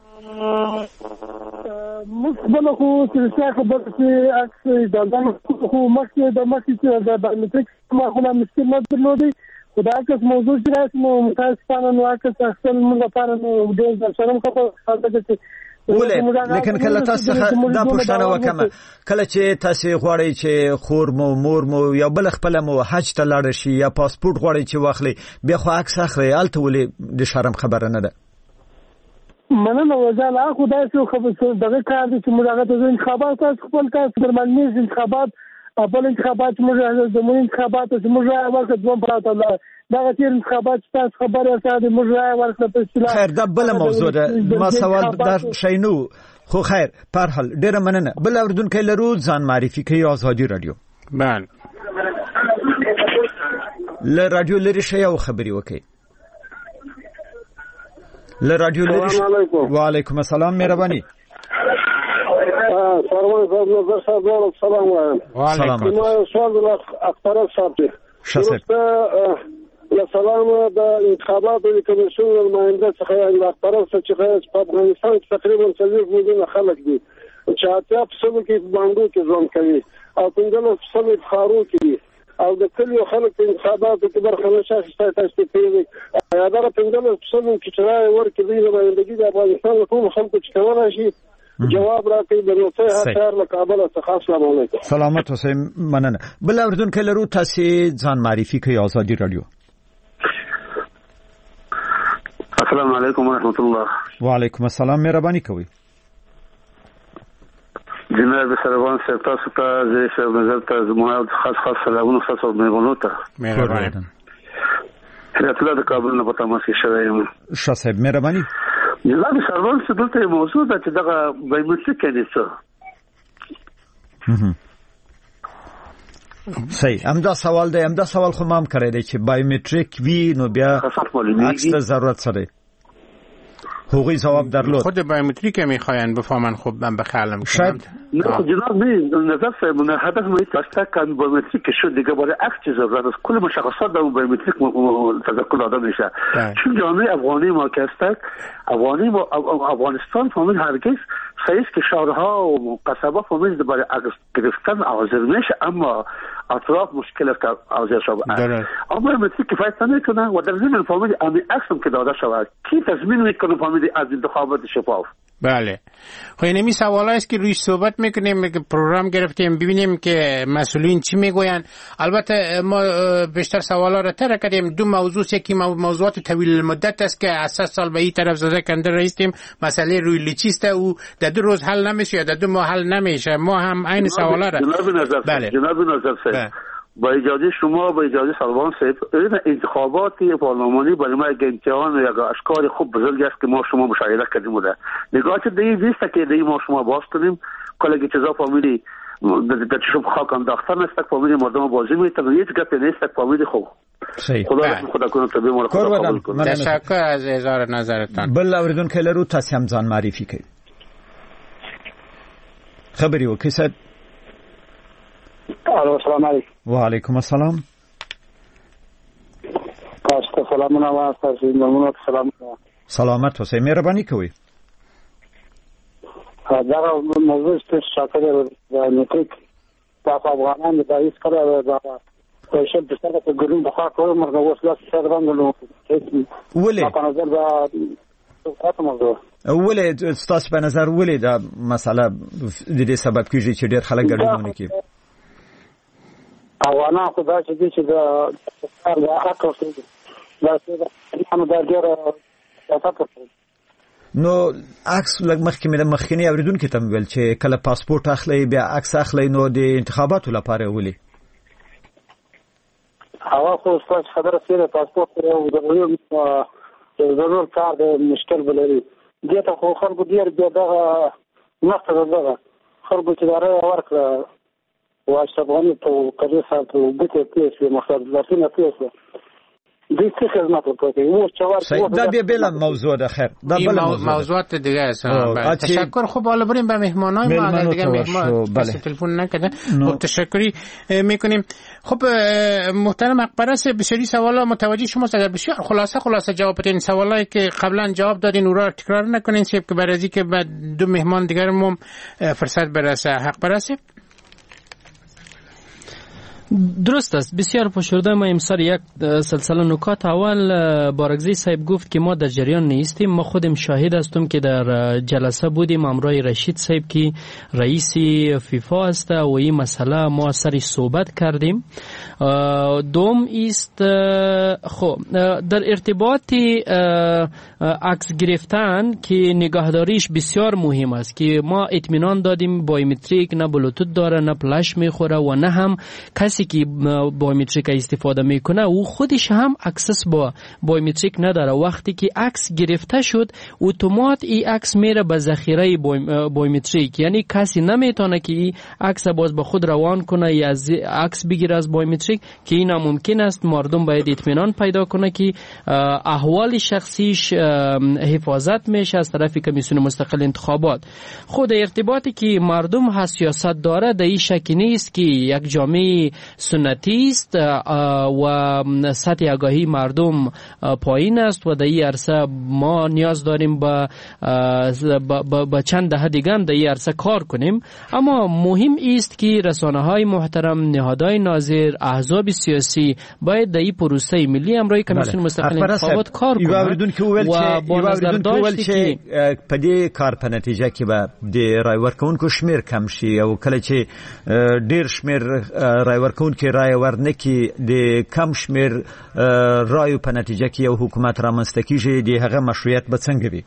مخبل خو چې خبر چې عکس د خو مخکې د مخکې د بایومټریک ما خو مشکل نه درلودي. خو دا عکس موضوع چې راځي نو متاسفانه نو عکس اخیستل موږ لپاره نو ډېر د شرم خبره ده. ولې لیکن کله تاسو څخه دا پوښتنه وکم، کله چې تاسو غواړئ چې خور مو مور مو یا بل خپل مو حج ته لاړ شي یا پاسپورت غواړئ چې واخلي، بیا خو عکس اخلي، الته ولې د شرم خبره نه ده؟ مننه وزاله خو دا څه خبره دغه کار دي چې موږ هغه د انتخابات خپل کار درملنیز انتخابات خپل انتخابات موږ د مو انتخابات چې موږ ورته دوم پراته دا غیر انتخابات تاسو خبره ساده موږ ورته په اصطلاح خیر دا بل موضوع ده. ما سوال در شینو خو خیر پر حال ډیره مننه. بل اوردونکو لرو ځان معرفي کوي. آزادي رادیو. بله له رادیو لري شي او خبري وکي. له رادیو لري. وعلیکم السلام، مهرباني. سلام علیکم. ما سوال اختراع صاحب یا سلام د انتخاباتو د کمیسیون نماینده څخه د اختراع چې په افغانستان کې تقریبا 40 میلیون خلک دي چې 80% کې باندې کې ځون کوي او 15% خارو کې او د کلیو خلک په انتخاباتو کې برخه نشي تاسو پیږي. یا دا 15% کې چې ورکړي د نمائندګي د افغانستان له ټول خلکو چې کولای شي جواب راکړي د نوڅه هڅار له کابل څخه. السلام علیکم. سلامت اوسئ، مننه. بل اوردونکو لرو تاسو ځان معرفي کوي. آزادي رادیو. السلام علیکم ورحمۃ اللہ. وعلیکم السلام، مهرباني کوي. جناب سروان صاحب تاسو ته زه شب نظر ته زموږ خاص سلامونه تاسو مېمنو ته. مهرباني. هرڅه د کابل نه پتا ماشي شوی. شاه صاحب مهرباني. جناب سروان صاحب ته موضوع ده چې دغه بایومټریک کې څه صحیح همدا سوال دی. همدا سوال خو مام کړی دی چې بایومټریک وی نو بیا عکس ته ضرورت سره هوغی جواب درلود. خود بایومتریک میخواین بفهمن خب من بخلم شاید جناب نظر صاحب من هدف ما است کان بایومتریک شد دیگه برای عکس ضرورت است. کل مشخصات در بایومتریک تذکر داده میشه. چون جامعه افغانی ما که است افغانستان فهمید هرگز سایز که شهرها و قصبه فهمید برای عکس گرفتن حاضر میشه اما اطراف مشکل است که حاضر شود. اما بایومتریک کفایت نمیکنه و در ضمن فهمید امی عکس هم که داده شود کی تضمین میکنه فهمید از انتخابات شفاف بله. خب اینمی سوالایی است که روی صحبت میکنیم، که پروگرام گرفتیم ببینیم که مسئولین چی میگوین. البته ما بیشتر سوالا را طرح کردیم. دو موضوع، یکی موضوعات طویل مدت است که اساس سال به این طرف زده کنده رئیسیم، مسئله روی لیچیست او در 2 روز حل نمیشه یا در 2 ماه حل نمیشه. ما هم این سوالا را جناب نظر صاحب با اجازه شما، با اجازه سلمان صاحب، این انتخابات پارلمانی برای ما یک امتحان یا اشکال خوب بزرگ است که ما شما مشاهده کردیم بوده. نگاه چه دیگه نیست که دیگه ما شما باز کنیم کلی چیزا فامیلی در چشم خاک انداختن است، فامیلی مردم بازی میتونن، هیچ گپی نیست، فامیلی خوب. خدا کنه طبیعی ما خدا قبول کنه. تشکر از اظهار نظرتان. بل اوریدونکو لرو تاسو هم ځان معرفي کړئ. خبري وکړئ صاحب. السلام علیکم. وعلیکم السلام. تاسو سلامونه واسطه زمونږ سلام. سلامت اوسئ، مهرباني کوئ. دا موضوع چې شاکره د نیکریک په افغانان د دایس کړه دا کوشش د څنګه په ګرون بخا کول مرګ وسله څه باندې ولې په نظر دا څه موضوع ولې تاسو په نظر ولې دا مسله د دې سبب کیږي چې ډېر خلک ګډون کوي؟ افغانان خو دا چې دا کار د عقل څخه دا څه دا ډېر نو عکس لږ مخکینی اوریدونکو ته ویل چې کله پاسپورت اخلي بیا عکس اخلي نو د انتخاباتو لپاره ولي هغه خو څه خبره سره پاسپورت یو ضرور کار د مشکل بلري دته خو خلکو ډیر دا نقطه ده خلکو چې داره ورکړه واشتبانی په کړي ساتو بته پیسې مخاطب لاسونه پیسې دې څه خدمت وکړي او چوار دا بیا بل موضوع ده. خیر دا بل موضوعات دیگه است. تشکر. خب حالا بریم به مهمانای ما. اگر دیگه مهمان تلفن نکرده خب تشکری میکنیم. خب محترم اکبرس، بسیاری سوالا متوجه شما است. اگر بسیار خلاصه جواب بدین سوالایی که قبلا جواب دادین اون را تکرار نکنین که برای از اینکه بعد 2 مهمان دیگر ما فرصت برسه. اکبرس درست است. بسیار پشورده ما امسال یک سلسله نکات. اول بارگزی صاحب گفت که ما در جریان نیستیم. ما خودم شاهد هستم که در جلسه بودیم همراه رشید صاحب که رئیس فیفا است و این مسئله ما سر صحبت کردیم. دوم است خب در ارتباط عکس گرفتن که نگهداریش بسیار مهم است که ما اطمینان دادیم بایومتریک نه بلوتوت داره نه فلش میخوره و نه هم کسی که بایومتریک استفاده میکنه او خودش هم اکسس با بایومتریک نداره. وقتی که عکس گرفته شد اتومات این عکس میره به ذخیره بایومتریک، یعنی کسی نمیتونه که این عکس باز به خود روان کنه یا از عکس بگیره از بایومتریک که این ممکن است. مردم باید اطمینان پیدا کنه که احوال شخصیش حفاظت میشه از طرف کمیسیون مستقل انتخابات. خود ارتباطی که مردم حساسیت داره در این شک نیست که یک جامعه سنتی است و سطح آگاهی مردم پایین است و در این عرصه ما نیاز داریم با چند دهه دیگه در این عرصه کار کنیم. اما مهم است که رسانه‌های محترم، نهادهای ناظر، احزاب سیاسی باید در این پروسه ملی امرای کمیسیون مستقل انتخابات کار کنند و با نظر داشت که په دې کار په نتیجه کې به د رای ورکونکو شمیر کم شي او کله چې ډیر شمیر رای ورکونکو رای ورنکي د کم شمیر رایو په نتیجه کې یو حکومت رامنځته کیږي د هغه مشروعیت به څنګه وي؟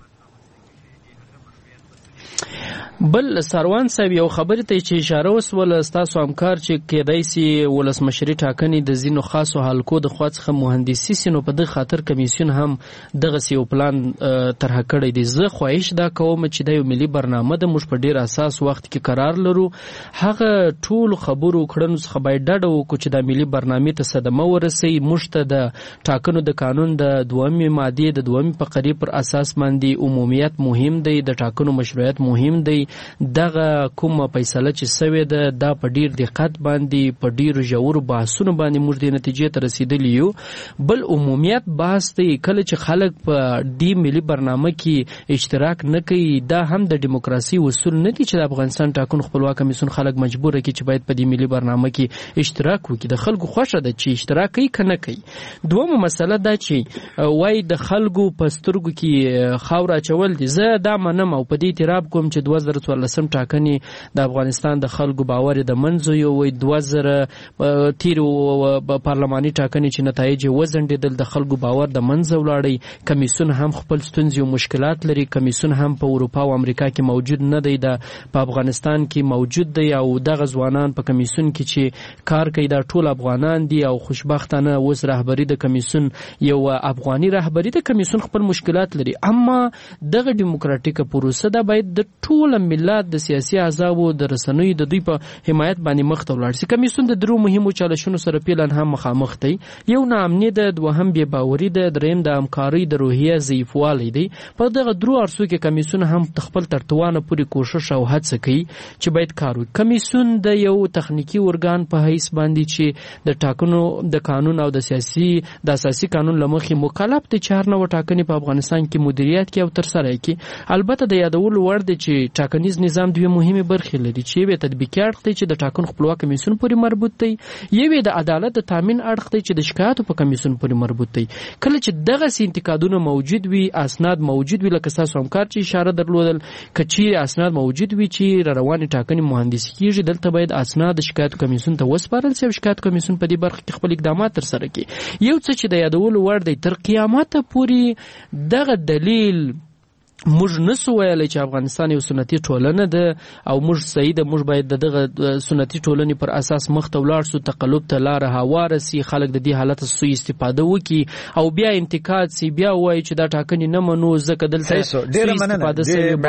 بل سروان صاحب یو خبرې ته چې اشاره وسول تاسو همکار چې کېدای سي ولسمشري ټاکنې د زینو خاصو حلقو د خوا څخه مهندسي سينو په دغه خاطر کمیسیون هم دغه یو پلان طرح کړی دی. زه خواهش دا کوم چې د یو ملي برنامه د موږ په ډیر اساس وخت کې قرار لرو هغه ټول خبرو کړنو څخه باید ډډه وکړو چې د ملي برنامې ته صدمه ورسي. موږ ته د ټاکنو د قانون د 2 ماده د 2 فقرې پر اساس باندې عمومیت مهم دی، د ټاکنو مشروعیت مهم دی، دغه کومه فیصله چې سوي ده دا په ډیر دقت باندې په ډیر ژور بحثونو باندې موږ د نتیجې ته رسیدلی یو. بل عمومیت بحث دی کله چې خلک په دې ملي برنامه کې اشتراک نه کوي دا هم د دیموکراسي اصول نه دي چې د افغانستان ټاکنو خپلواک کمیسیون خلک مجبور کړي چې باید په دې ملي برنامه کې اشتراک وکړي. د خلکو خوښه ده چې اشتراک کوي کنه کوي. دومره مسله دا چې وای د خلکو په سترګو کې خاور اچول دي. زه دا منم او په دې اعتراف کوم چې 2014 ټاکنې د افغانستان د خلکو باور د منځو یو وای 2000 تیر پارلماني ټاکنې چې نتایج وزندل د خلکو باور د منځو لاړی. کمیسیون هم خپل ستونزې او مشکلات لري. کمیسیون هم په اروپا او امریکا کې موجود نه دی، په افغانستان کې موجود دی او دغه ځوانان په کمیسیون کې چې کار کوي دا ټول افغانان دي او خوشبختانه اوس رهبری د کمیسیون یو افغاني رهبری د کمیسیون خپل مشکلات لري. اما دغه دیموکراتیک پروسه دا باید د ټول ملت د سیاسي احزابو د رسنیو د دوی په حمایت باندې مخ ته ولاړ شي. کمیسیون د درو مهمو چالشونو سره پیلن هم مخامخ دی. یو ناامني ده، دوهم بې باوري ده، دریم د همکارۍ د روحیه ضعیفوالی دی. په دغه درو ارسو کې کمیسیون هم خپل تر توانه پورې کوشش او هڅه کوي چې باید کار وکړي. کمیسیون د یو تخنیکی ارګان په حیث باندې چې د ټاکنو د قانون او د اساسي قانون لمخې مکلف دي چې هر نوع ټاکنې په افغانستان کې مدیریت کوي او ترسره کوي. البته د یادولو وړ دی چې ټاکنیز نظام دوه مهمه برخې لري چې یو تطبیقي اړخ دی چې د ټاکنو خپلواک کمیسیون پورې مربوط دی، یو د عدالت د تامین اړخ دی چې د شکایاتو په کمیسیون پورې مربوط دی. کله چې دغه انتقادونه موجود وي، اسناد موجود وي، لکه تاسو همکار چې اشاره درلودل کچې اسناد موجود وي چې رواني ټاکنې مهندسي کیږي، دلته باید اسناد شکایت کمیسیون ته وسپارل شي او شکایت کمیسیون په دې برخه کې خپل اقدامات ترسره کړي. یو څه چې د یادولو وړ دی تر قیامت پورې دغه دلیل موږ نسو ویلی چې افغانستان یو سنتي ټولنه ده او موږ صحیح ده، موږ باید دغه سنتي ټولنې پر اساس مخ ته ولاړ سو، تقلب ته لاره هواره سي، خلک د دې حالت سوء استفاده وکړي او بیا انتقاد سي، بیا وایي چې دا ټاکنې نه منو ځکه دلته سوء استفاده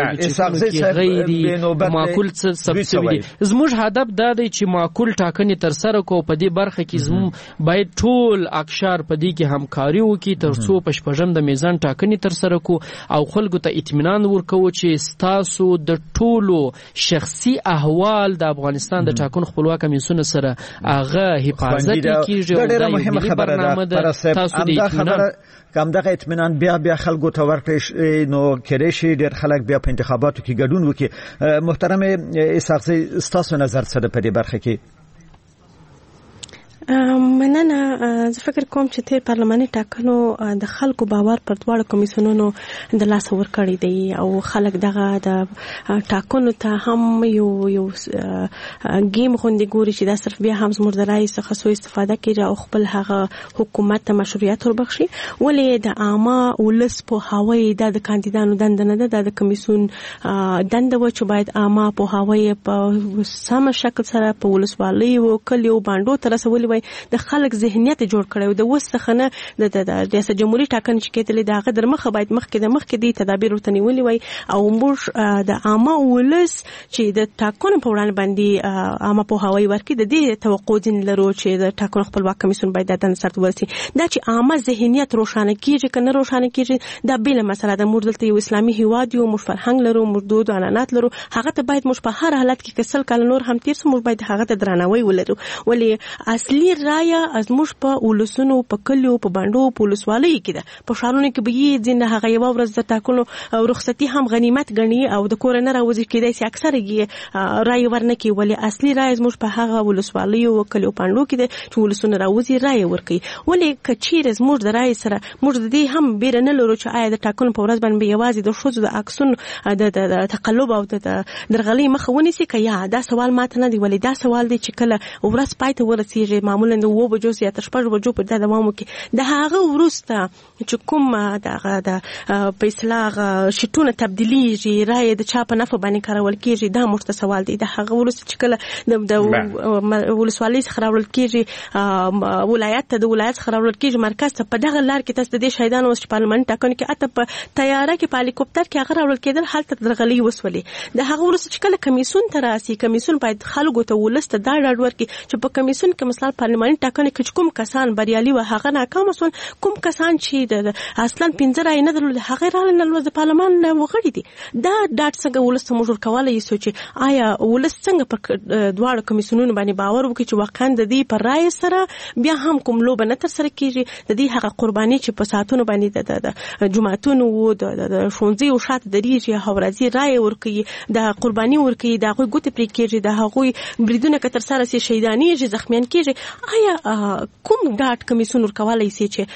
سوي غیر معقول څه ثبت شوي دي. زموږ هدف دا دی چې معقول ټاکنې ترسره کړو. په دې برخه کې زموږ باید ټول اقشار په دې کې همکاري وکړي تر څو په شپږم د میزان ټاکنې ترسره کړو او خلکو ته اطمینان ورکو چې ستاسو د ټولو شخصي احوال د افغانستان د ټاکنو خپلواک کمیسیون سره هغه حفاظت کیږي. دا ډېره مهمه خبره ده. تاسو د اطمینان کوم دغه اطمینان بیا خلکو ته ورکړي نو کېدای شي ډېر خلک بیا په انتخاباتو کې ګډون وکړي. محترم اسحاقزی، ستاسو نظر څه ده په دې برخه کې؟ مننه. زه فکر کوم چې تیر پارلماني ټاکنو د خلکو باور پر دواړو کمیسیونونو د لاس ورکړی دی او خلک دغه د ټاکنو ته هم یو گیم غوندې ګوري چې دا صرف بیا هم زموږ د رایې څخه سوء استفاده کوي او خپل هغه حکومت ته مشروعیت وربخشي. ولې د عامه ولس پوهاوی دا د کاندیدانو دنده نه ده، دا د کمیسیون دنده و چې باید عامه پوهاوی په سم شکل سره په ولسوالۍ او کلیو باندې تر رسولي د خلک ذهنیت جوړ کړو. د وسخه نه د ریاست جمهوریت ټاکنې چې کېدلې د هغه در مخه باید مخکې د تدابیر ورته نیولي وای او موږ د عامه ولس چې د ټاکنو په وړاندې باندې عامه پوهاوی ورکړي د دې توقع دین لرو چې د ټاکنو خپلواک کمیسیون باید د سرت ورسي. دا چې عامه ذهنیت روښانه کیږي کنه روښانه کیږي دا بل مسله ده. موږ دلته یو اسلامي هیواد یو، موږ فرهنګ لرو، موږ دود او عنعنات لرو، هغه ته باید موږ په هر حالت کې کسل کال نور هم تیر سو موږ باید هغه ته درناوی ولرو. ولې اصلي رایه از موږ په ولسونو په کلیو په باندې په ولسوالۍ کې ده، په شهرونو کې به یې ځینې هغه یو ورځ د ټاکنو رخصتي هم غنیمت ګڼي او د کور نه راوځي کېدای شي اکثره یې رایه ورنکړي. ولې اصلي رایه موږ په هغه ولسوالۍ او کلیو باندې کې ده چې ولسونه راوځي رایه ورکړي. ولې کچیر موږ د رایه سره موږ د دې هم بیر نه لرو چې آیا د ټاکنو په ورځ باندې یوازې د ښځو د عکسونو د تقلب او د درغلۍ مخه ونیسي که یا دا سوال ماته نه دی. ولې دا سوال دی چې کله ورځ پای ته ورسیږي معمولا د 9 بجو یا تر 6 بجو په د دوام کې د هغه وروسته چې کوم د په اصلاح شتونه تبدیلیږي رایه د چا په نفع باندې کارول کېږي دا مرته سوال دی. د هغه وروسته چې کله د ولسوالۍ څخه راوړل کېږي ولایت ته، د ولایت څخه راوړل کېږي مرکز ته، په دغه لار کې تاسو د دې شهیدانو اوس پارلماني ټاکنو کې اته په تیاره کې په هلیکوپټر کې هغه راوړل کېدل هلته درغلۍ وسولې. د هغه وروسته چې کله کمیسیون ته راسي، کمیسیون باید خلکو ته ولس ته دا ډاډ ورکړي چې په کمیسیون کې مثلا پارلماني ټاکنې کې کوم کسان بریالي و هغه ناکام شول، کوم کسان چې د اصلا 15 رای نه درلود هغه رال د پارلمان وغړي دي. دا ډاټ څنګه ولس موږ کولای شو چې آیا ولس څنګه په دواړو کمیسیونونو باندې باور وکړي چې واقعا د دې پر رای سره بیا هم کوم لوبه نه تر سره کیږي. د دې هغه قرباني چې په ساتونو باندې د جماعتونو و د ښوونځي او شاته دریږي هورازي رای ورکوي، د قرباني ورکوي، د هغوی ګوتې پرې کېږي، د هغوی بریدونه که تر سره سي شهیدانېږي، زخمیان کېږي. آیا کوم ډاټ کمیسیون ورکولی سي چې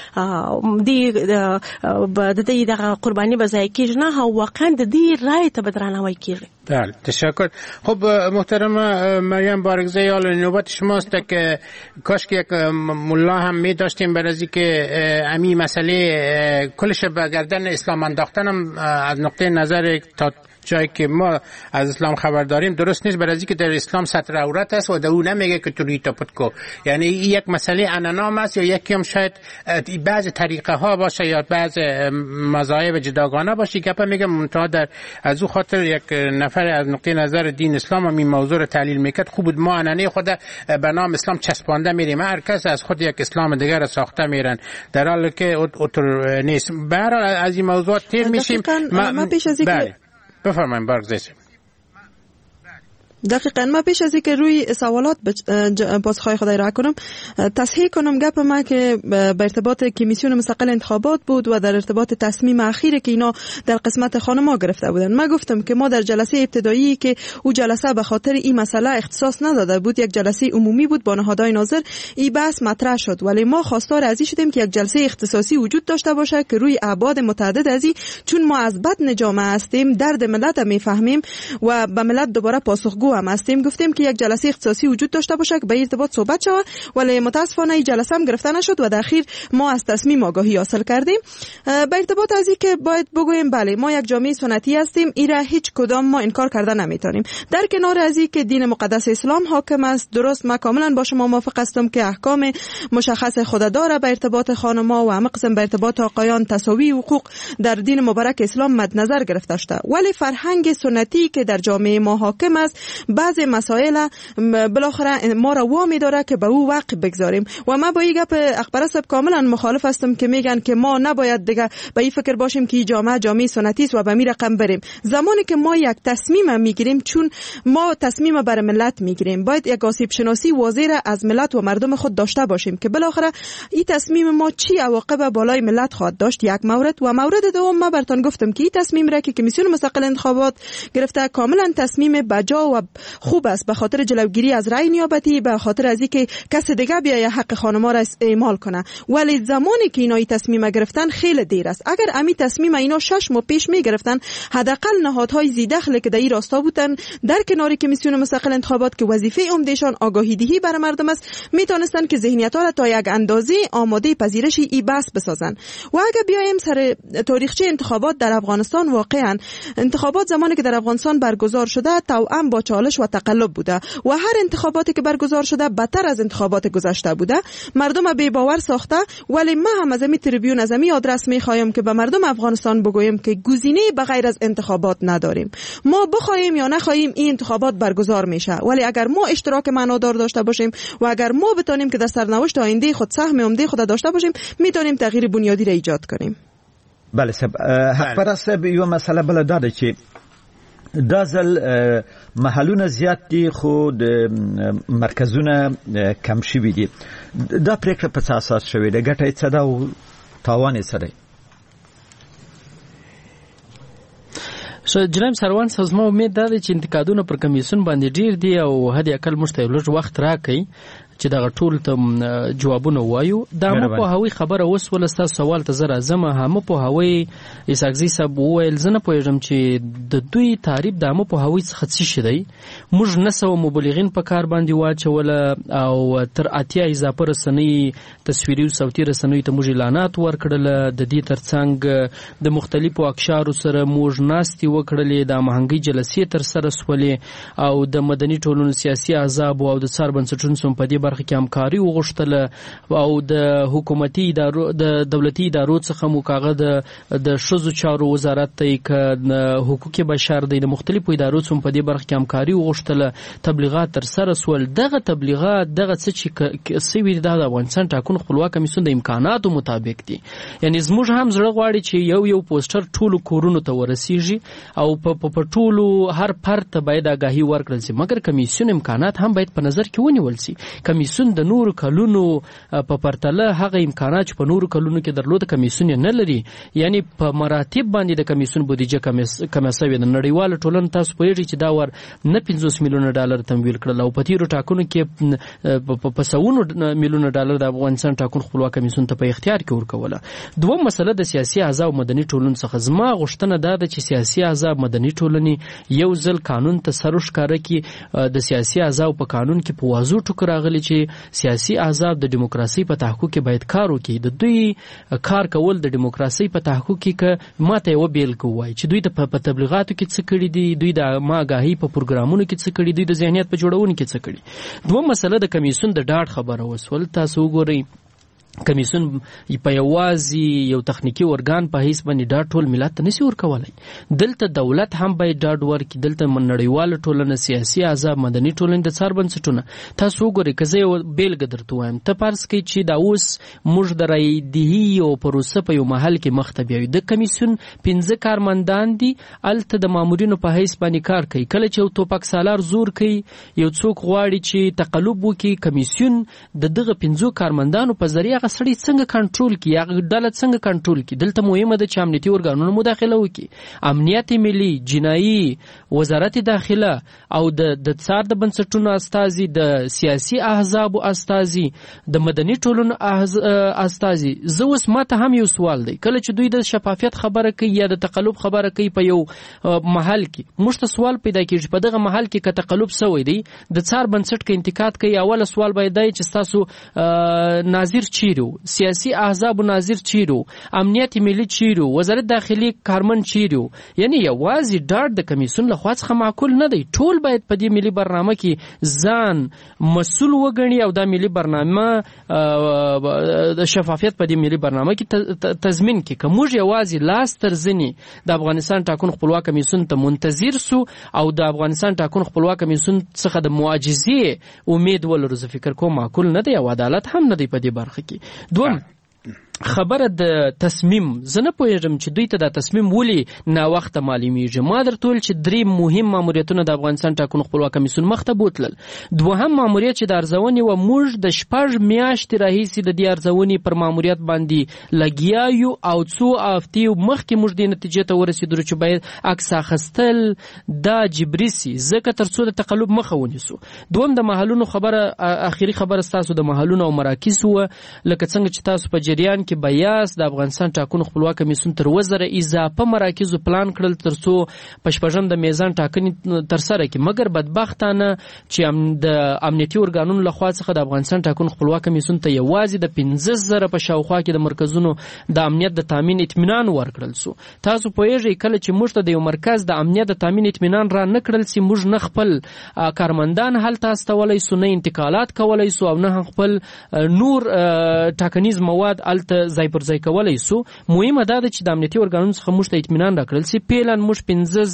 د دې دغه قرباني به ضایع کېږي نه او واقعا د دې رای ته به درناوی کېږي؟ بله تشکر. خب محترم مریم بارگزی، حالا نوبت شماست که کاش که یک ملا هم می داشتیم برای از که امی مسئله کلش به گردن اسلام انداختنم از نقطه نظر تا جایی که ما از اسلام خبر داریم درست نیست، برای که در اسلام ستر عورت است و در اون نمیگه که تو ریتا پتکو، یعنی یک مسئله انانام است یا یکی هم شاید بعض طریقه ها باشه یا بعض مذاهب جداگانه باشه. گپ میگم منتها در از او خاطر یک نفر از نقطه نظر دین اسلام هم این موضوع رو تحلیل میکرد. خوب بود ما انانه خود به نام اسلام چسبانده میریم، هر کس از خود یک اسلام دیگر ساخته میرن در حالی که اوتر نیست. به هر حال از این موضوعات تیر میشیم. ما پیش از بله بفرمایید بارگزی. دقیقاً ما پیش از اینکه روی سوالات پاسخهای خود را کنم تصحیح کنم گپ ما که به ارتباط کمیسیون مستقل انتخابات بود و در ارتباط تصمیم اخیری که اینا در قسمت خانم‌ها گرفته بودن. ما گفتم که ما در جلسه ابتدایی که او جلسه به خاطر این مسئله اختصاص نداده بود، یک جلسه عمومی بود با نهادهای ناظر، این بحث مطرح شد، ولی ما خواستار از این شدیم که یک جلسه اختصاصی وجود داشته باشه که روی ابعاد متعدد از این، چون ما از بدن جامعه هستیم، درد ملت میفهمیم و به ملت دوباره پاسخگو هم هستیم، گفتیم که یک جلسه اختصاصی وجود داشته باشه که به ارتباط صحبت شود، ولی متاسفانه این جلسه هم گرفته نشد و در اخیر ما از تصمیم آگاهی حاصل کردیم. به ارتباط از این که باید بگویم بله ما یک جامعه سنتی هستیم، این را هیچ کدام ما انکار کرده نمیتونیم. در کنار از این که دین مقدس اسلام حاکم است، درست ما کاملا با شما موافق هستم که احکام مشخص خود داره به ارتباط خانم‌ها و همقسم به ارتباط آقایان تساوی حقوق در دین مبارک اسلام مد نظر گرفته شده، ولی فرهنگ سنتی که در جامعه ما حاکم است بعض مسائل بالاخره ما را وامی داره که به او وقت بگذاریم و ما با این گپ اخبار صاحب کاملا مخالف هستم که میگن که ما نباید دیگه به این فکر باشیم که جامعه سنتی است و به می رقم بریم. زمانی که ما یک تصمیم میگیریم، چون ما تصمیم بر ملت میگیریم، باید یک آسیب شناسی واضح را از ملت و مردم خود داشته باشیم که بالاخره این تصمیم ما چی عواقب بالای ملت خواهد داشت. یک مورد و مورد دوم ما براتون گفتم که این تصمیم را که کمیسیون مستقل انتخابات گرفته کاملا تصمیم بجا و خوب است به خاطر جلوگیری از رای نیابتی، به خاطر از اینکه کس دیگه بیای حق خانم‌ها را استعمال کنه، ولی زمانی که اینا این تصمیم گرفتن خیلی دیر است. اگر امی تصمیم اینا 6 ماه پیش می گرفتن، حداقل نهادهای ذی‌دخل که در این راستا بودن در کنار کمیسیون مستقل انتخابات که وظیفه عمدهشان آگاهی دهی بر مردم است، میتونستن که ذهنیت‌ها را تا یک اندازه آماده پذیرش این بحث بسازن. و اگر بیایم سر تاریخچه انتخابات در افغانستان، واقعا انتخابات زمانی که در افغانستان برگزار شده توأم با چالش و تقلب بوده و هر انتخاباتی که برگزار شده بدتر از انتخابات گذشته بوده، مردم بی باور ساخته. ولی ما هم از این تریبیون از این آدرس میخوایم که به مردم افغانستان بگویم که گزینه بغیر از انتخابات نداریم. ما بخوایم یا نخوایم این انتخابات برگزار میشه، ولی اگر ما اشتراک معنادار داشته باشیم و اگر ما بتونیم که در سرنوشت آینده خود سهم عمده خود داشته باشیم، میتونیم تغییر بنیادی را ایجاد کنیم. بله صاحب، حق پرست یو مسئله بل داده چې دا ځل محلونه زیات دي خو د مرکزونه کم شوي دي. دا پریکړه په څه اساس شوې ده؟ ګټه یې څه ده او تاوان یې څه دی؟ جناب سروان صاحب، زما امید دا دی چې انتقادونه پر کمیسیون باندې ډیر دي او حد اقل موږ ته لږ وخت راکړئ چې دغه ټول ته جوابونه وایو. دا مو په هوی خبره اوس ولستا سوال ته زره زما هم په هوی اساګزي صاحب ویل زنه پوهیږم چې د دوی تعریف د مو په هوی څخه څه شي دی. موږ نسو مبلغین په کار باندې واچول او تر اتیا اضافه رسنۍ تصویري او صوتي رسنۍ ته موږ اعلانات ورکړل. د دې ترڅنګ د مختلفو اقشارو سره موږ ناستي وکړلې، د مهنګي جلسې تر سره سولې او د مدني ټولنو سیاسي احزاب او د څار بنسټونو په دې برخه کې همکاري وغوښتله او د حکومتي ادارو د دولتي ادارو څخه مو کاغه د شذو چارو وزارت ته ک حقوق بشر د مختلفو ادارو څخه په دې برخه کې همکاري وغوښتله تبلیغات تر سره سول. دغه تبلیغات دغه څه چې سوي د افغانستان ټاکنو خپلواک کمیسیون د امکاناتو مطابق دي. یعنی زموږ هم زړه غواړي چې یو پوسټر ټولو کورونو ته ورسیږي او په ټولو هر فرد باید آگاهی ورکړل شي، مګر کمیسیون امکانات هم باید په نظر کې ونیول شي. کمیسیون د نور کلونو په پرتله هغه امکانات چې په نور کلونو کې درلود کمیسیون نه لري. یعنی په مراتب باندې د کمیسیون بودیجه کم شوې ده. نړیواله ټولنه تاسو پوهیږئ چې دا ور نه 50 میلیونه ډالر تمویل کړل او په تیرو ټاکنو کې په سوونو میلیونه ډالر د افغانستان ټاکنو خپلواک کمیسیون ته په اختیار کې ورکوله. دوه مسله د سیاسي احزاب مدني ټولنې څخه زما غوښتنه ده چې سیاسي احزاب مدني ټولنې یو ځل قانون ته سر ښکاره کړي. د سیاسي احزاب په قانون کې په واضح ټکو راغلي چې سیاسي احزاب د دیموکراسي په تحقق کې باید کار وکړي. د دوی کار کول د دیموکراسي په تحقق کې ماته یو بیل کوي چې دوی د په تبلیغاتو کې څه کړي دي، دوی د ماګاهي په پروګرامونو کې څه کړي دي، د ذهنیت په جوړونې کې څه کړي. دوه مسله د کمیسیون د ډاډ خبره وسول. تاسو وګورئ کمیسیون په یوازې یو تخنیکی ارګان په هیڅ باندې دا ټول ملت ته نشي ورکولای. دلته دولت هم باید ډاډ ورکړي. دلته نړیواله ټولنه، سیاسي احزاب، مدني ټولنه د څار بنسټونه. تاسو وګورئ که زه یو بیلګه درته وایم، ته فرض کړئ چې دا اوس موږ د رایدهي یو پروسه په یو محل کې مخ ته بیایو. د کمیسیون 15 کارمندان دي، الته د مامورینو په حیث باندې کار کوي. کله چې یو توپک سالار زور کوي، یو څوک غواړي چې تقلب وکړي، کمیسیون د دغه 15 کارمندانو په ذریعه هغه سړی څنګه کنټرول کړي، هغه ډله څنګه کنټرول کړي. دلته مهمه ده چې امنیتي ارګانونه مداخله وکړي. امنیت ملي، جنایي، وزارت داخله او د څار د بنسټونو استازي، د سیاسي احزابو استازي، د مدني ټولنو استازي. زه اوس ماته هم یو سوال دی، کله چې دوی د شفافیت خبره کوي یا د تقلب خبره کوي په یو محل کې، موږ ته سوال پیدا کېږي په دغه محل کې که تقلب سوی دی، د څار بنسټ کې انتقاد کوي، اوله سوال باید دی چې تاسو ناظر چیرې، سیاسي احزاب ناظر چیرو، امنیت ملي چیرو، وزارت داخلي کارمن چیرو. یعنی یوازې ډاډ د کمیسیون له خوا څخه معقول نه دی. ټول باید په دې ملي برنامه کې ځان مسؤل وګڼي او دا ملي برنامه د شفافیت په دې ملي برنامه کې تضمین کړي. که موږ یوازې لاس تر زنې د افغانستان ټاکنو خپلواک کمیسیون ته منتظر سو او د افغانستان ټاکنو خپلواک کمیسیون څخه د معجزې امید ولرو، زه فکر کوم معقول نه دی او عدالت هم نه دی په دې برخه کې. دوم خبره د تصمیم، زه نه پوهېږم چې دوی ته دا تصمیم ولې ناوخته معلومیږي. ما درته ویل چې 3 مهم ماموریتونه د افغانستان ټاکنو خپلواک کمیسیون مخ ته بوتلل. دوهم ماموریت چې د ارزونې و، موږ د 6 میاشتې راهیسې د دې ارزونې پر ماموریت باندې لګیا یو او څو هفتې مخکې موږ دې نتیجې ته ورسېدو چې باید عکس اخیستل دا جبري سي، ځکه تر څو د تقلب مخه ونیسو. دوم د محلونو خبره، اخري خبره ستاسو د محلونو او مراکزو لکه څنګه چې تاسو په جریان کې بیاس د افغانستان ټاکنو خپلواک کمیسیون تر 1000 اضافه مراکزو پلان کړل ترڅو په شپږم د میزان ټاکنې تر سره کړي. مګر بدبختانه چې د امنیتي ارګانونو لخوا څخه د افغانستان ټاکنو خپلواک کمیسیون ته یوازې د 15000 په شاوخوا کې د مرکزونو د امنیت د تامین اطمینان ورکړل سو. تاسو پوهیږئ کله چې موږ ته د یو مرکز د امنیت د تامین اطمینان را نکړل سي، موږ نه خپل کارمندان هلته استولای سو، نه انتقالات کولای سو او نه خپل نور ټاکنیز مواد الته ځای پر ځای کولای سو. مهمه دا ده چې د امنیتي ارګانونو څخه موږ ته اطمینان راکړل سي. پیلن موږ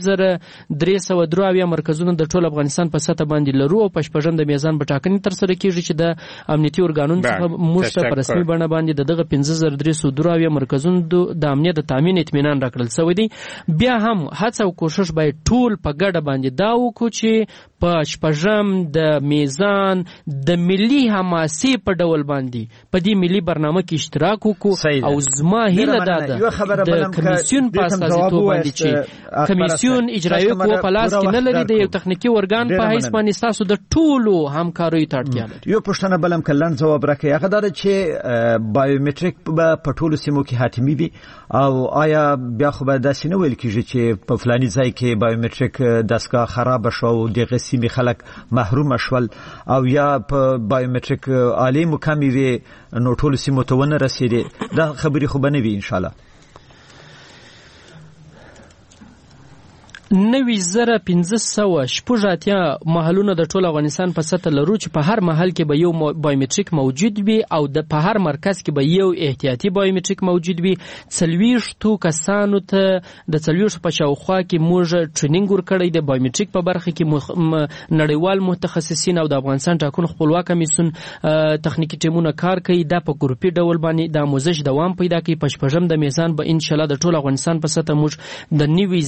15303 مرکزونه د ټول افغانستان په سطح باندې لرو او په شپږم د میزان په ټاکنې تر سره کیږي چې د امنیتي ارګانونو څخه موږ ته په رسمي بڼه باندې د دغه 15303 مرکزونو د امنیت د تامین اطمینان راکړل سوی دی. بیا هم هڅه او کوشش باید ټول په ګډه باندې دا وکړو چې په شپږم د میزان د ملي حماسې په ډول باندې په دې ملي برنامه کې اشتراک وکړو او زما هیله دا ده د کمیسیون په استازیتوب باندې چې کمیسیون اجرایي قوه په لاس کې نه لري، د یو تخنیکی ارګان په حیث باندې تاسو د ټولو همکاریو ته اړتیا لري. یو پوښتنه بلم کلن جواب راکړي، هغه دا چې بایومټریک په ټولو سیمو کې حتمی وي او آیا بیا خو به داسې نه ویل کېږي چې په فلاني ځای کې بایومټریک دستګاه خراب شو او دغه سیمې خلک محروم شول او یا په بایومټریک عالی مکمل وي نو ټول سیمو ته ونه رسیدي، دا خبرې خو به نه وي ان شاء الله. 9,580 محلونه د ټول افغانستان په سطح لرو چې په هر محل کې به یو بایومټریک موجود وي او په هر مرکز کې به یو احتیاطي بایومټریک موجود وي. 40 کسانو ته د 40 په شاوخوا کې موږ ټریننګ ورکړی د بایومټریک په برخه کې نړیوال متخصصین او د افغانستان ټاکنو خپلواک کمیسیون تخنیکی ټیمونه کار کوي. دا په ګروپي ډول باندې د آموزش دوام پیدا کوي. په شپږم د میزان به ان شاء الله د ټول افغانستان په سطح موږ د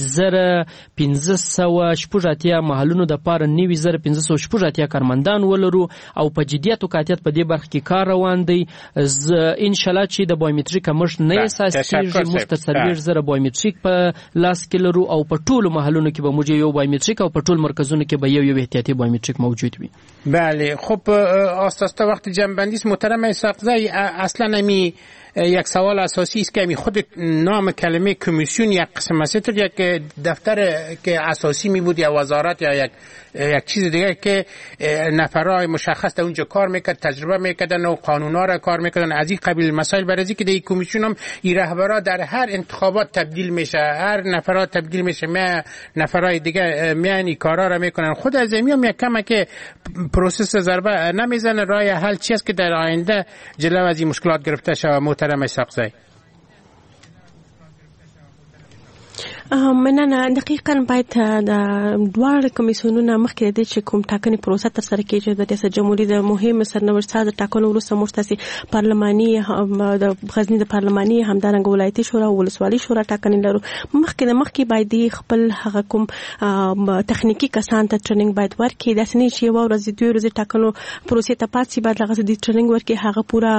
9,580 محلونو د پاره 9,580 کارمندان ولرو او په جديت او قاطعیت په دې برخه کې کار روان دی. ان شاء الله چې د بایومټریک مش نه اساسي مستسریر زره بایومټریک په لاس کې لرو او په ټول محلونو کې به موږ یو بایومټریک او په ټول مرکزونو کې به یو احتیاطي بایومټریک موجود وي. بله خب آستاستا وقت جنبندی است محترم اسحاقزی. اصلا نمی یک سوال اساسی است که می خود نام کلمه کمیسیون یک قسم است یک دفتر که اساسی می بود یا وزارت یا یک چیز دیگه که نفرای مشخص در اونجا کار میکرد تجربه میکردن و قانونا را کار میکردن از این قبیل مسائل. برای که در این کمیسیون هم این رهبرا در هر انتخابات تبدیل میشه هر نفرات تبدیل میشه نفرای دیگه میانی کارا را میکنن. خود از میام یک کم که پروسس ضربه نمیزنه راه حل چی است که در آینده جلو از این مشکلات گرفته شود محترم اسحاقزی؟ مننه. دقیقاً باید د دوه کمیسیونونو مخکې د چې کوم ټاکنې پروسه تر سره کیږي د ریاست جمهوریت د مهم سرنوشت ساز ټاکنو وروسته مرتسي پارلماني د غزنی د پارلماني همدارنګ ولایتي شورا او ولسوالي شورا ټاکنې لرو. مخکې باید خپل هغه کوم تخنیکی کسان ته ټریننګ باید ورکړي. د سنې چې یو ورځ دوه ورځې ټاکنو پروسه ته پاتې باید هغه د ټریننګ ورکړي. هغه پورا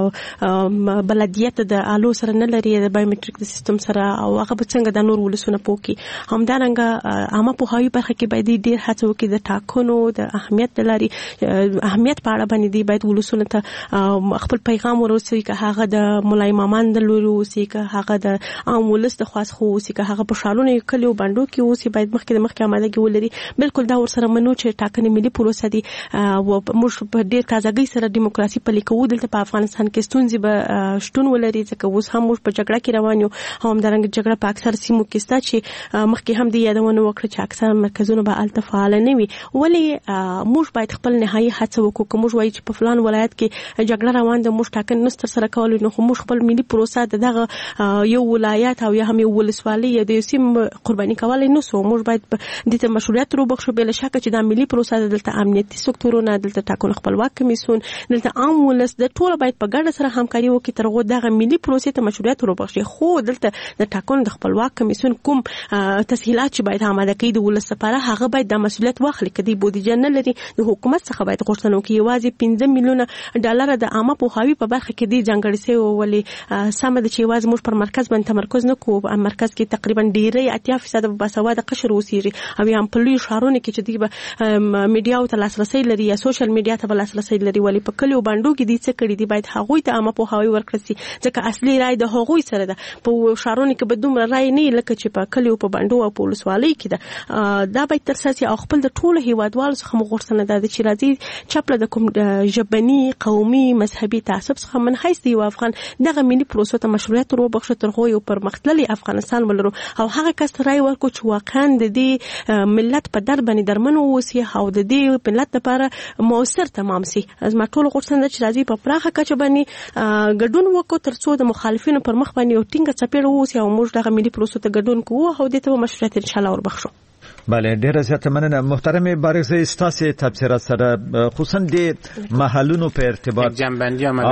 بلدیت د آلو سره نه لري د بایومټریک سیستم سره او هغه څنګه د نور ولسونه پوکي. همدارنګه عامه پوهاوی برخه کې باید ډیر هڅه وکړي د ټاکنو د اهمیت لري اهمیت په اړه باندې باید ولسونه ته خپل پیغام ورسوي که هغه د مولای امامان د لوري اوسي که هغه د عام ولس د خاص خو اوسي که هغه په شالونو کلیو باندې کې اوسي باید مخکې آمادګي ولري. بالکل دا ورسره منو چې ټاکنې ملي پروسه دي او موږ په ډیر تازګۍ سره دیموکراسي پلي کوو. دلته په افغانستان کې ستونزې به شتون ولري ځکه اوس هم موږ په جګړه کې روان یو. همدارنګه جګړه په اکثر سیمو کې ستا چې مخکې هم دې یادونه وکړه چې اکثر مرکزونه به الته فعال نه وي. ولې موږ باید خپل نهایي هڅه وکړو که موږ وایو چې په فلان ولایت کې جګړه روان ده موږ ټاکنې نستر سره کولای نو خو موږ خپل ملي پروسه دغه یو ولایت او یا هم یو ولسوالي یا د سیم قرباني کولای نو سو موږ باید د ته مشروعیت وروبخښو. بل شک چې د ملي پروسه دلته امنیتي سکتورونه دلته ټاکنو خپلواک کمیسیون دلته عام ولس د ټول باید په ګډه سره همکاري وکړي ترغو دغه ملي پروسه ته مشروعیت وروبخښي. خو دلته د ټاکنو د خپلواک کمیسیون کوم تسهیلات چې باید آماده کړي د ولس لپاره هغه باید د مسؤلیت واخلي. کدي بودیجه نه لري د حکومت څخه باید غوښتنه وکړي. یوازې 15 میلیونه ډالر د عامه پوهاوی په برخه کې دي ځانګړي شوی ولې سم د چې یوازې موږ پر مرکز باندې تمرکز نه کوو. مرکز کې تقریبا ډیری 80% باسواده قشر اوسېږي او هم په لوی ښارونو کې چې دی میډیا او لاسرسي لري یا سوشل میډیا ته لاسرسي لري ولې په کلیو باندې کې دي څه کړي دي باید هغوی ته عامه پوهاوی ورکړي ځکه اصلي رائے د هغوی سره ده. په ښارونو کې به دومره رائے نه لکه چې په کلیو په باندې او په ولسوالۍ کې ده. دا باید تر څه او خپل د ټولو هیوادوالو څخه مغوښتنه ده چې راځي چپله د کوم ژبني قومي مذهبي تعصب څخه منحیز دی او افغان دغه ملي پروسه ته مشروعیت وروبخښي ترغو یو پرمختللي افغانستان ولرو او هغه کس رائے ورکړو چې واقعا د دې ملت په در باندې درمنو اوسي او د دې ملت لپاره موثر تمام سي. از ما ټول غوښتنه چې راځي په پراخه کچه باندې ګډون وکړو ترڅو د مخالفینو پر مخ باندې یو ټینګه چپېړه اوسي او موږ دغه ملي پروسه ته ګډون کوو او د ته مشروعیت ان شاء الله وربخښو. بله ډیره زیاته مننه محترم بارغزی ستاسو تبصره سره خصوصا د محلونو په ارتباط جنبندی او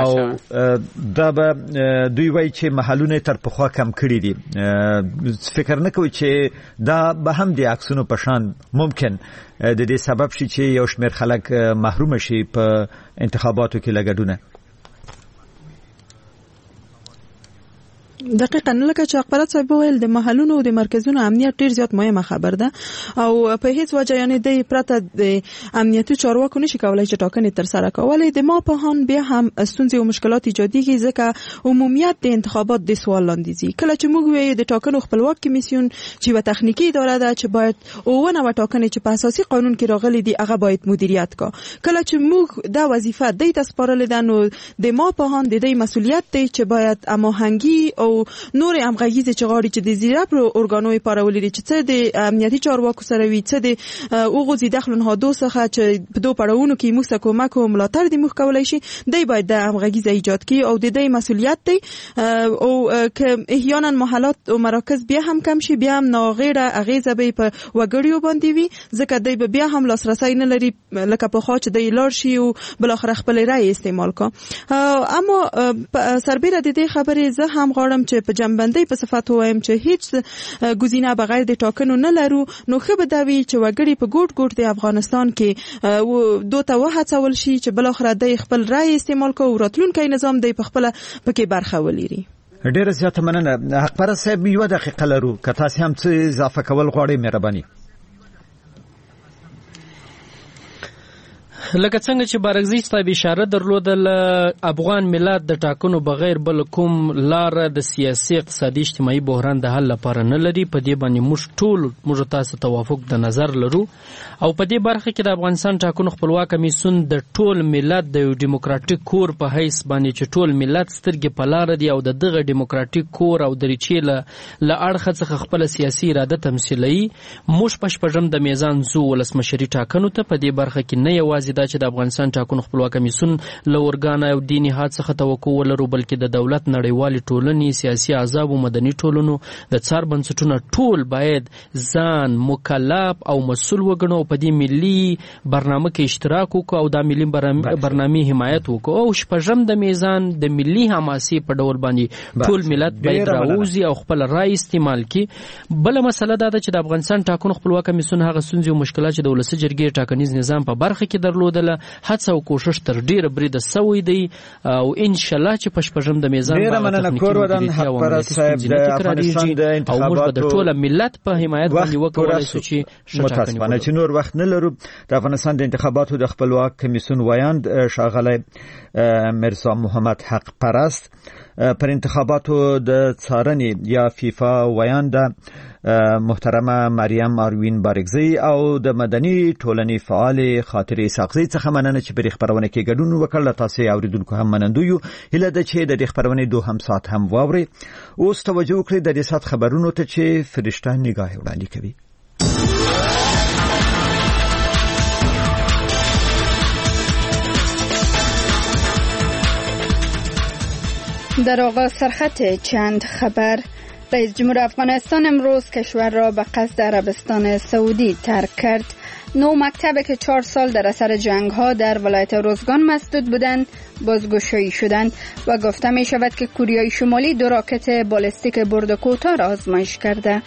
دا به دوی وایي چې محلونه تر پخوا کم کړي دي. فکر نه کوي چې دا به هم د عکسونو په شان ممکن د دې سبب شي چې یو شمېر خلک محروم شي په انتخاباتو کې لګډونه. دقیقاً لکه چې اخبارات صاحب ویل د محلونو او د مرکزونو امنیت ډیر زیات مهمه خبر ده او په هیڅ وجه یعنی د پرته د امنیتي چارواکو نشي کولای چې ټاکنې تر سره کولای. د ما په هان بیا هم ستونزې او مشکلات ایجادېږي ځکه عمومیت د انتخابات د سوال لاندې ځي. کله چې موږ وایو د ټاکنو خپلواک کمیسیون چې یو تخنیکی اداره ده چې باید اوونه و ټاکنې چې په اساسي قانون کې راغلي دي هغه باید مدیریت کا. کله چې موږ دا وظیفه د تاسپارل ده نو د ما په هان د دې مسولیت دی چې باید هماهنګي او او نور همغږي چې غواړي چې د زیراب اورګانوي پارولې چې څه د امنیتي چارواکو سره وي څه د اوغوزي داخل نهادو څخه چې په دوه پړاوونو کې موږ کومک او ملاتړ د موږ کولای شي دی باید د همغږي ایجاد کړي او د دې مسولیت دی او که احیانا محلات او مراکز بیا هم کم شي بیا هم ناغیره اغیزه به په وګړیو باندې وي ځکه دی بیا هم لاسرسي نه لري لکه په خاطر د لار شي او بل اخر خپل رای استعمال کا. اما سربېره د دې خبرې زه هم غواړم چې په جنبندۍ په صفت وایم چې هیڅ ګزینه بغیر د ټاکنو نه لرو نو خو به دا وی چې وګړي په ګوټ ګوټ د افغانستان کې دوته وهڅول شي چې بل اخر د خپل رای استعمال کوي راتلونکي نظام د په خپل پکې برخه ولري. ډېر زیاته مننه. حق پر صاحب یو دقیقه لرو که تاسو هم څه اضافه کول غواړئ مهرباني. لکه څنګه چې بارغزي صاحب اشاره درلودل افغان ملت د ټاکنو بغیر بل کوم لار د سیاسي اقتصادي اجتماعي بحران د حل لپاره نه لري. په دې باندې موږ تاسو توافق د نظر لرو او په دې برخه کې د افغانستان ټاکنو خپلواک کمیسیون د ټول ملت د ډیموکراټیک کور په حیث باندې چې ټول ملت سترګې په لار دی او دغه ډیموکراټیک کور او دریچې له اړخه څخه خپل سیاسي اراده تمثیلوي. موږ پشپژم د میزان زو ولسمشري ټاکنو ته په دې برخه کې نه یوازې چې د افغانستان ټاکنو خپلواک کمیسیون له اورګان او دیني هات څخه توقع ولرو بلکې د دولت نړیوالې ټولنې سیاسي احزاب او مدني ټولنو د څار بنسټونو ټول باید ځان مکلف او مسؤل وګڼو په دې ملي برنامه کې اشتراک وکړو او د ملي برنامې حمایت وکړو او شپږم د میزان د ملي حماسي په ډول باندې ټول ملت باید راوځي او خپل رای استعمال کړي. بل مسله دا ده چې د افغانستان ټاکنو خپلواک کمیسیون هغه ستونزې او مشکلات چې د ولسي جرګې ټاکنیز نظام په برخه کې درلودله هڅه او کوشش تر ډیره بریده سوی دی او ان شاء الله چې پښپژم د میزان باندې او د ټول ملت په حمایت باندې وکولای شو چې متاسفانه چې نور وخت نه لرو. د افغانستان د انتخاباتو د خپلواک کمیسیون وایند ښاغلی مرزا محمد حق پرست پر انتخاباتو د څارنې یا فیفا وایند محترمه مریم اروین بارگزی او د مدني ټولنې فعال خاطر ساقزی څخه مننه چې په خبرونه کې ګډون وکړل. تاسو اوریدونکو هم منندو یو هله د چې د خبرونه دوه هم ساعت هم واوري. اوس توجه وکړئ د دې سات خبرونو ته چې فرشته نگاه وړاندې کوي. در آغاز سرخط چند خبر. رئیس جمهور افغانستان امروز کشور را به قصد عربستان سعودی ترک کرد. 9 مکتبی که 4 سال در اثر جنگ ها در ولایت روزگان مسدود بودند بازگشایی شدند و گفته می شود که کره شمالی 2 راکت بالستیک برد کوتاه را آزمایش کرده.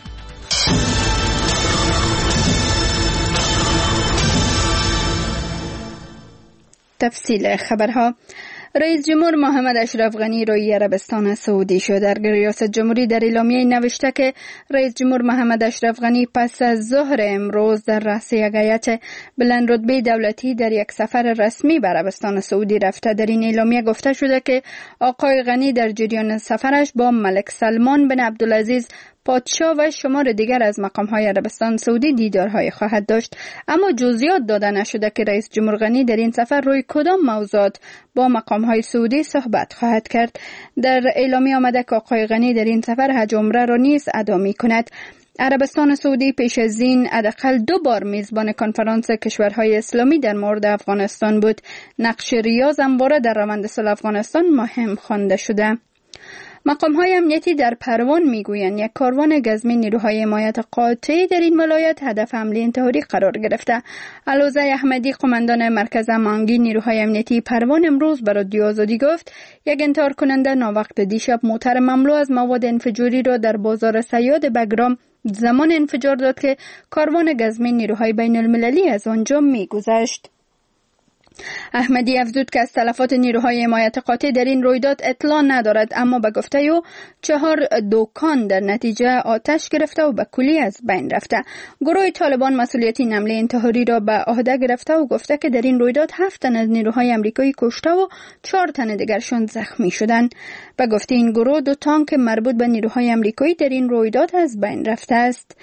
تفصیل خبرها. رئیس جمهور محمد اشرف غنی روی عربستان سعودی شد. در ریاست جمهوری در اعلامیه نوشته که رئیس جمهور محمد اشرف غنی پس از ظهر امروز در رأس یک هیئت بلند رتبه دولتی در یک سفر رسمی به عربستان سعودی رفته. در این اعلامیه گفته شده که آقای غنی در جریان سفرش با ملک سلمان بن عبدالعزیز پادشاه و شمار دیگر از مقام‌های عربستان سعودی دیدارهای خواهد داشت، اما جزئیات داده نشده که رئیس جمهور غنی در این سفر روی کدام موضوعات با مقام‌های سعودی صحبت خواهد کرد. در اعلامیه آمده که آقای غنی در این سفر حج عمره را نیز ادا می‌کند. عربستان سعودی پیش از این حداقل 2 بار میزبان کنفرانس کشورهای اسلامی در مورد افغانستان بود. نقش ریاض همواره در روند صلح افغانستان مهم خوانده شده. مقام‌های امنیتی در پروان میگویند یک کاروان گزمی نیروهای حمایت قاطع در این ولایت هدف حمله انتحاری قرار گرفته. علوزه احمدی قماندان مرکز مانگی نیروهای امنیتی پروان امروز به رادیو آزادی گفت یک انتحار کننده ناوقت دیشب موتر مملو از مواد انفجاری را در بازار صیاد بگرام زمان انفجار داد که کاروان گزمی نیروهای بین المللی از آنجا میگذشت. احمدی افزود که از تلفات نیروهای حمایت قاطع در این رویداد اطلاع ندارد، اما به گفته او 4 دکان در نتیجه آتش گرفته و به کلی از بین رفته. گروه طالبان مسئولیت این حمله انتحاری را به عهده گرفته و گفته که در این رویداد 7 تن از نیروهای آمریکایی کشته و 4 تن دیگرشان زخمی شدند. به گفته این گروه 2 تانک مربوط به نیروهای آمریکایی در این رویداد از بین رفته است.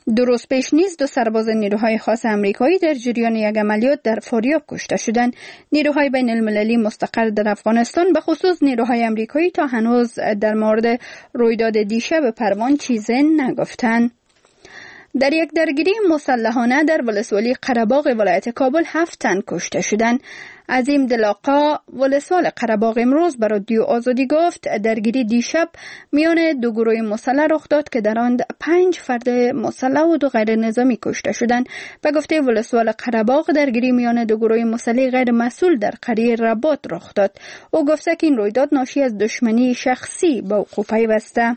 دو روز پیش نیز 2 سرباز نیروهای خاص آمریکایی در جریان یک عملیات در فاریاب کشته شدند. نیروهای بین المللی مستقر در افغانستان به خصوص نیروهای آمریکایی تا هنوز در مورد رویداد دیشب پروان چیزی نگفتند. در یک درگیری مسلحانه در ولسوالی قره‌باغ ولایت کابل 7 تن کشته شدند. عظیم دلاقا ولسوال قره‌باغ امروز به رادیو آزادی گفت درگیری دیشب میان 2 گروه مسلح رخ داد که در آن 5 فرد مسلح و 2 غیر نظامی کشته شدند. به گفته ولسوال قره‌باغ درگیری میان 2 گروه مسلح غیر مسئول در قریه رباط رخ داد. او گفته که این رویداد ناشی از دشمنی شخصی با وقوع پیوسته.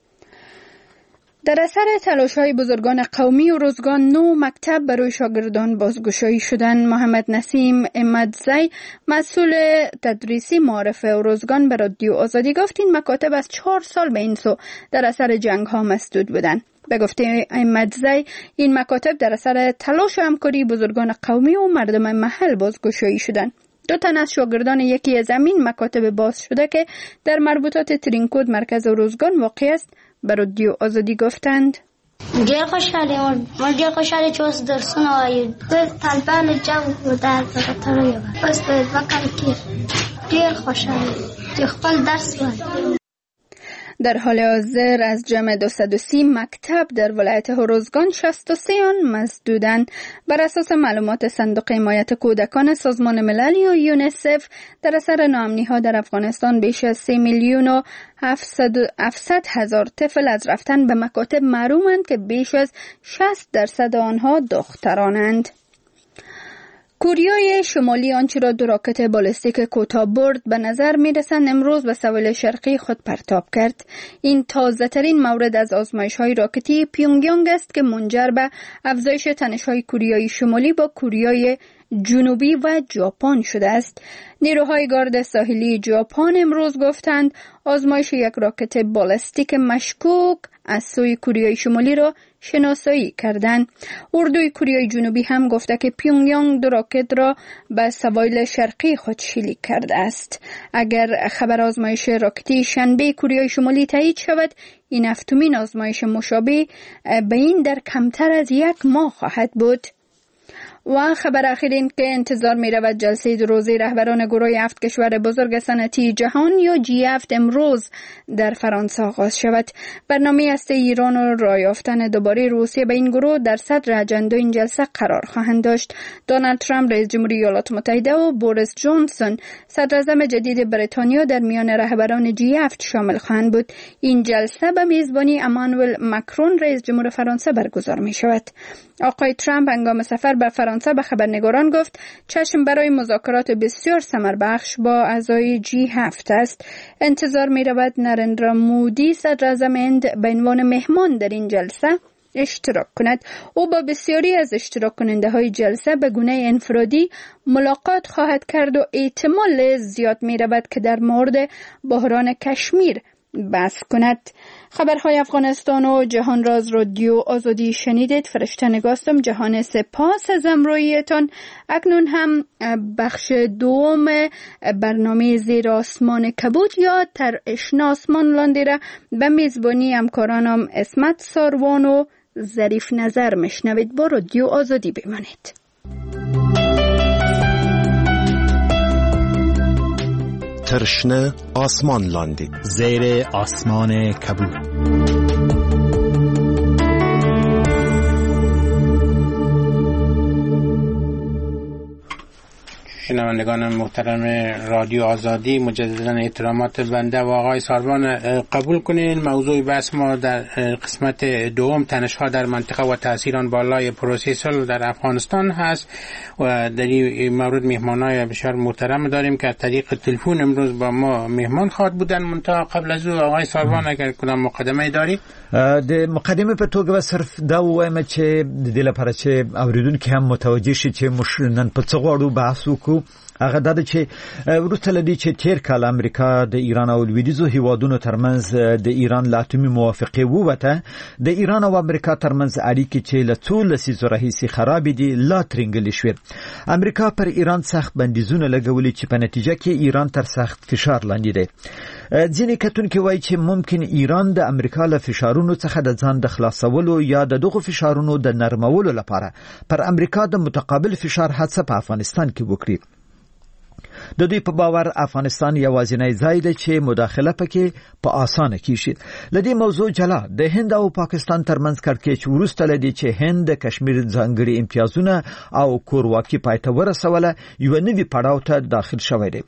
در اثر تلاش‌های بزرگان قومی و روزگان 9 مکتب برای شاگردان بازگشایی شدند. محمد نسیم امدزی مسئول تدریسی معارفه و روزگان به رادیو آزادی گفت این مکاتب از 4 سال به این سو در اثر جنگ‌ها مسدود بودند. به گفته امدزی این مکاتب در اثر تلاش و همکاری بزرگان قومی و مردم محل بازگشایی شدند. 2 تن از شاگردان یکی از این مکاتب باز شده که در مربوطات ترینکود مرکز روزگان واقع است به رادیو آزادی گفتند. ډیر خوشحاله چې اوس درسونه وایو د طالبانو جنگ و در تړلی وه اوس په 2 کال کې ډیر خوشحاله چې خپل درس وایي. در حال حاضر از جمع 230 مکتب در ولایت هروزگان 63 آن مسدودند. بر اساس معلومات صندوق حمایت کودکان سازمان ملل یا یونیسف در اثر ناامنی‌ها در افغانستان بیش از 3,700,000 طفل از رفتن به مکاتب محرومند که بیش از 60% آنها دخترانند. کوریای شمالی آنچه را 2 راکت بالستیک کوتاه برد به نظر می‌رسند امروز به سواحل شرقی خود پرتاب کرد. این تازه‌ترین مورد از آزمایش‌های راکتی پیونگیانگ است که منجر به افزایش تنش‌های کوریای شمالی با کوریای جنوبی و ژاپن شده است. نیروهای گارد ساحلی ژاپن امروز گفتند آزمایش یک راکت بالستیک مشکوک از سوی کوریای شمالی را شناسایی کردند. اردوی کوریای جنوبی هم گفته که پیونگیانگ 2 راکت را به سواحل شرقی خود شلیک کرده است. اگر خبر آزمایش راکتی شنبه کوریای شمالی تایید شود، این 7مین آزمایش مشابه به این در کمتر از 1 ماه خواهد بود. و خبر اخیر این که انتظار می رود جلسه 2 روزه رهبران گروه 7 کشور بزرگ صنعتی جهان یا G7 امروز در فرانسه آغاز شود. برنامه است ایران و راه یافتن دوباره روسیه به این گروه در صدر اجندا این جلسه قرار خواهند داشت. دونالد ترامپ رئیس جمهوری ایالات متحده و بوریس جانسون صدر اعظم جدید بریتانیا در میان رهبران G7 شامل خواهند بود. این جلسه به میزبانی امانوئل ماکرون رئیس جمهور فرانسه برگزار می شود. آقای ترامپ هنگام سفر به فرانسه به خبرنگاران گفت چشم برای مذاکرات بسیار ثمربخش با اعضای G7 است. انتظار می رود نریندرا مودی صدر اعظم هند به عنوان مهمان در این جلسه اشتراک کند. او با بسیاری از اشتراک کننده های جلسه به گونه انفرادی ملاقات خواهد کرد و احتمال زیاد می رود که در مورد بحران کشمیر بحث کند. خبرهای افغانستان و جهان را از رادیو آزادی شنیدید. فرشته نگاستم. جهان سپاس از همراهیتان. اکنون هم بخش دوم برنامه زیر آسمان کبود یا تر اشنا آسمان لاندی را به میزبانی همکارانم اسمت ساروان و ظریف نظر مشنوید. با رادیو آزادی بمانید. ترشنه آسمان لاندی زیر آسمان کبود. شنوندگان محترم رادیو آزادی، مجددا احترامات بنده و آقای ساروان قبول کنین. موضوع بحث ما در قسمت دوم تنش‌ها در منطقه و تأثیر آن بالای پروسه صلح در افغانستان هست و در این مورد مهمانای بسیار محترم داریم که از طریق تلفن امروز با ما مهمان خواهد بودن. منتها قبل از او آقای ساروان اگر کدام مقدمه داری؟ د مقدمه په توګه صرف دا وایم چې د دې لپاره چې اوریدونکو هم متوجه شي چې نن په څه غواړو بحث وکړو. هغه دا چې وروسته لدی چې تیر کال امریکا د ایران او لویدیځو هیوادونو ترمنځ د ایران له اتومي موافقه ووته، د ایران او امریکا ترمنځ اړیکې چې له څو لسیزو راهیسې خراب دي لا ترنګلې شوې. امریکا پر ایران سخت بندیزونه لګولي چې په نتیجه کې ایران تر سخت فشار لاندې دی. ځینې کتونکي وایي چې ممکن ایران د امریکا له فشارونو څخه د ځان د خلاصولو یا د دغو فشارونو د نرمولو لپاره پر امریکا د متقابل فشار هڅه په افغانستان کې وکړي. د دوی په باور افغانستان یوازینی ځای دی چې مداخله پکې په اسانه کیږي. لدې موضوع جلا د هند او پاکستان ترمنځ کړکېچ وروسته لدی چې هند د کشمیر ځانګړي امتیازونه او کورواکي پایته ورسوله یو نوی پړاو ته داخل شوی دی.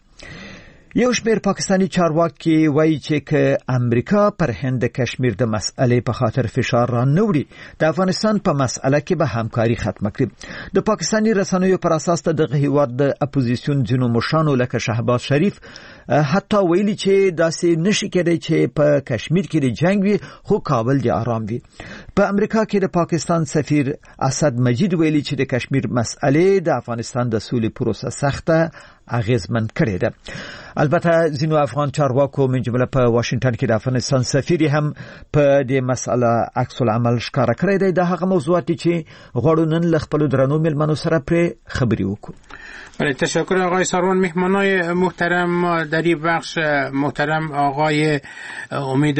یو شمېر پاکستانی چارواکي وایي چې که امریکا پر هند کشمیر د مسئلې په خاطر فشار را نوړي د افغانستان په مسئله کې به همکاري ختمه کړي. د پاکستانی رسنیو پر اساس دغه هیواد د اپوزیسیون ځینو مشرانو لکه شهباز شریف حتی ویلي چې داسې نشي کېدای چې په کشمیر کې د جنگ وي خو کابل د آرام وي. په امریکا کې د پاکستان سفیر اسد مجید ویلي چې د کشمیر مسئله د افغانستان د سولې پروسه سخته اغیزمن کړې ده. البته ځینو افغان چارواکو من جمله په واشنگټن کې د افغانستان سفیر هم په دې مسأله عکس العمل ښکاره کړی دی. دا هغه موضوعات چې غواړو نن له خپلو درنو مېلمنو سره پرې خبرې وکړو. بله تشکر آقای ساروان. مهمانای محترم در این بخش محترم آقای امید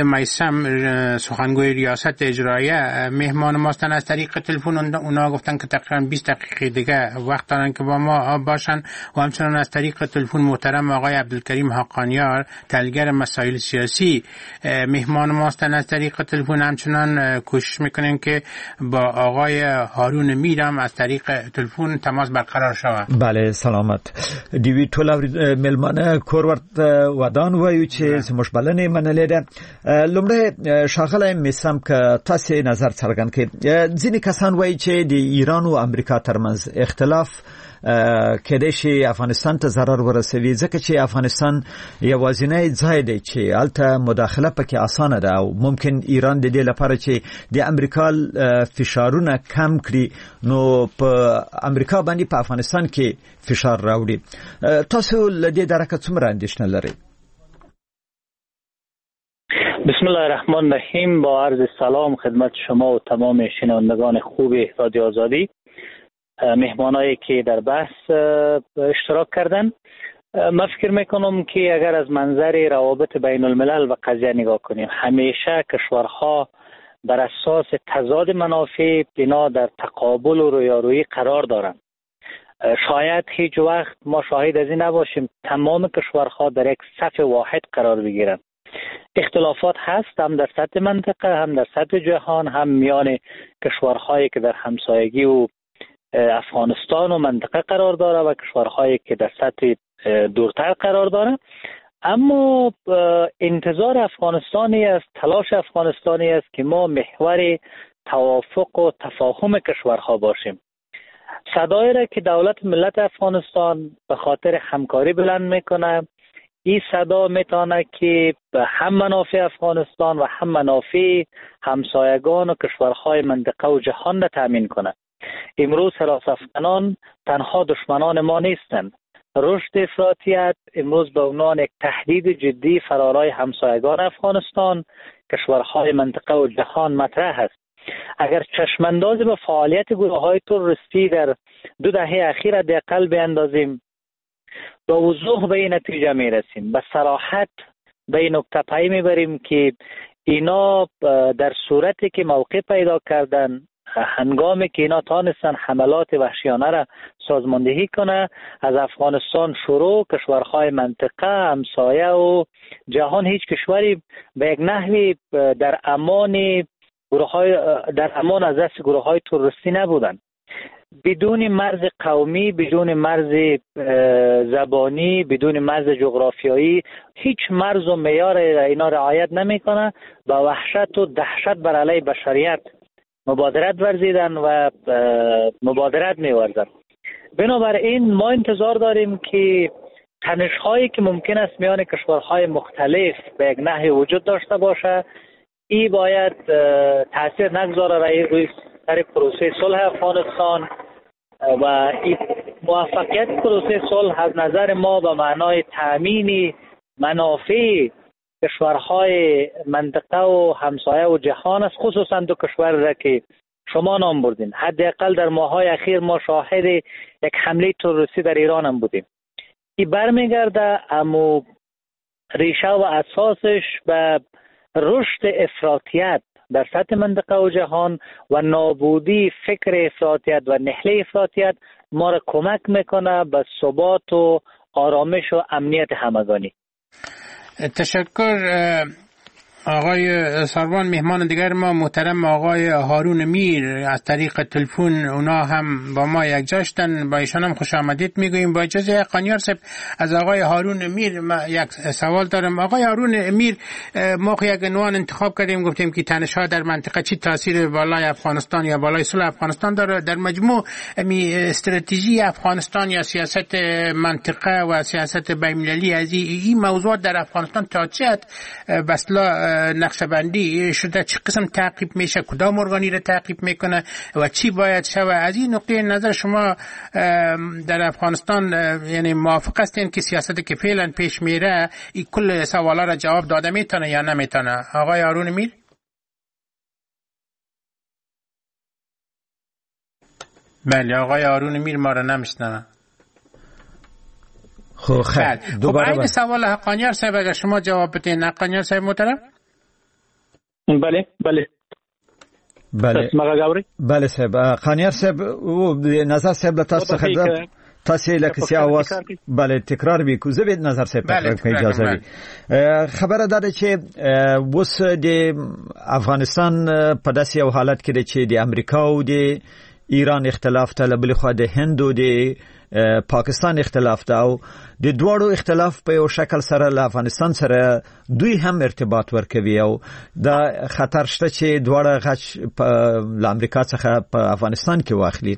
میثم سخنگوی ریاست اجراییه مهمان ماستن از طریق تلفن. اونا گفتن که تقریبا 20 دقیقه دیگه وقت دارن که با ما باشن و همچنان از طریق تلفن محترم آقای عبدالکریم حقانیار تحلیلگر مسائل سیاسی مهمان ماستن از طریق تلفن. همچنان کوشش میکنیم که با آقای هارون میرم از طریق تلفن تماس برقرار شود. بله سلامت. دیوی ټول ملمانه کورورت ودان وایو چې زموږ بلنې منلې ده. لومړی ښاغلی میثم که تاسو نظر څرګند کړئ. ځینې کسان وایي چې د ایران او امریکا ترمنځ اختلاف کېدای شي افغانستان ته ضرر ورسوي ځکه چې افغانستان یوازینی ځای دی چې هلته مداخله پکې اسانه ده او ممکن ایران د دې لپاره چې د امریکا فشارونه کم کړي نو په امریکا باندې په افغانستان کې فشار راوړي. تاسو له دې درکه څومره اندېښنه لرئ؟ بسم الله الرحمن الرحیم. با عرض سلام خدمت شما و تمام شنوندگان خوب رادیو آزادی، مهمانایی که در بحث اشتراک کردن. من فکر میکنم که اگر از منظر روابط بین الملل و قضیه نگاه کنیم، همیشه کشورها بر اساس تضاد منافع بنا در تقابل و رویارویی قرار دارند. شاید هیچ وقت ما شاهد از این نباشیم تمام کشورها در یک صف واحد قرار بگیرند. اختلافات هست، هم در سطح منطقه، هم در سطح جهان، هم میان کشورهایی که در همسایگی و افغانستان و منطقه قرار داره و کشورهایی که در سطح دورتر قرار داره. اما انتظار افغانستانی است، تلاش افغانستانی است که ما محور توافق و تفاهم کشورها باشیم. صدایی را که دولت ملت افغانستان به خاطر همکاری بلند میکنه، این صدا میتونه که هم منافع افغانستان و هم منافع همسایگان و کشورهای منطقه و جهان را تامین کنه. امروز حراس افغانان تنها دشمنان ما نیستند. رشد افراطیت امروز به عنوان یک تهدید جدی فرارای همسایگان افغانستان، کشورهای منطقه و جهان مطرح است. اگر چشمانداز به فعالیت گروه‌های تروریستی در 2 دهه اخیر حداقل بیاندازیم، با وضوح به این نتیجه میرسیم، به صراحت به این نکته پی میبریم که اینا در صورتی که موقع پیدا کردن، هنگامی که اینا تانستن حملات وحشیانه را سازماندهی کنه، از افغانستان شروع کشورهای منطقه، همسایه و جهان، هیچ کشوری به یک نحوی در امان از دست گروه‌های تروریستی نبودند. بدون مرز قومی، بدون مرز زبانی، بدون مرز جغرافیایی، هیچ مرز و معیار اینا رعایت نمیکنه. با وحشت و دهشت بر علیه بشریت مبادرت ورزیدن و مبادرت می‌ورزند. بنابراین ما انتظار داریم که تنش‌هایی که ممکن است میان کشورهای مختلف به یک نحوی وجود داشته باشه، این باید تاثیر نگذاره روی سر پروسه صلح افغانستان و این موفقیت پروسه صلح از نظر ما به معنای تامین منافع کشورهای منطقه و همسایه و جهان است، خصوصا دو کشور را که شما نام بردین. حداقل در ماه‌های اخیر ما شاهد یک حمله تروریستی در ایران هم بودیم. این برمیگرده اما ریشه و اساسش به رشد افراطیت در سطح منطقه و جهان و نابودی فکر افراطیت و نحله افراطیت ما را کمک میکنه به ثبات و آرامش و امنیت همگانی. تشکر آقای ساروان. مهمان دیگر ما محترم آقای هارون میر از طریق تلفن، اونا هم با ما یک جاشتن، با ایشان هم خوش آمدید میگوییم. با اجازه قانیار صاحب از آقای هارون میر یک سوال دارم. آقای هارون میر، ما یک عنوان انتخاب کردیم، گفتیم که تنش‌ها در منطقه چی تاثیر بالای افغانستان یا بالای صلح افغانستان داره. در مجموع استراتژی افغانستان یا سیاست منطقه و سیاست بین‌المللی از این موضوعات در افغانستان تا چه حد بسلا نقشه بندی شده، چه قسم تعقیب میشه، کدام ارگانی را تعقیب میکنه و چی باید شود؟ از این نقطه نظر شما در افغانستان یعنی موافق هستین که سیاستی که فعلا پیش میره این کل سوالا را جواب داده میتونه یا نمیتونه؟ آقای هارون میر. بله آقای هارون میر ما را نمیشنوه. خب دوباره این سوال حقانیار صاحب اگر شما جواب بدین. حقانیار صاحب محترم. بله بله صاحب. قانیار صاحب نظر صاحب تاسو خدمت تاسو لکه سیاوس بله تکرار وکړو. زه به نظر صاحب تکرار کوم اجازه وي. خبره ده چې وس د افغانستان په داسې یو حالت کې ده چې د امریکا او د ایران اختلاف ته بل خو د هند او د پاکستان اختلاف ده او د دوړو اختلاف په یو شکل سره له افغانستان سره دوی هم ارتباط ورکوي او دا خطر شته چې دوړه غچ له امریکا څخه په افغانستان کې واخلي.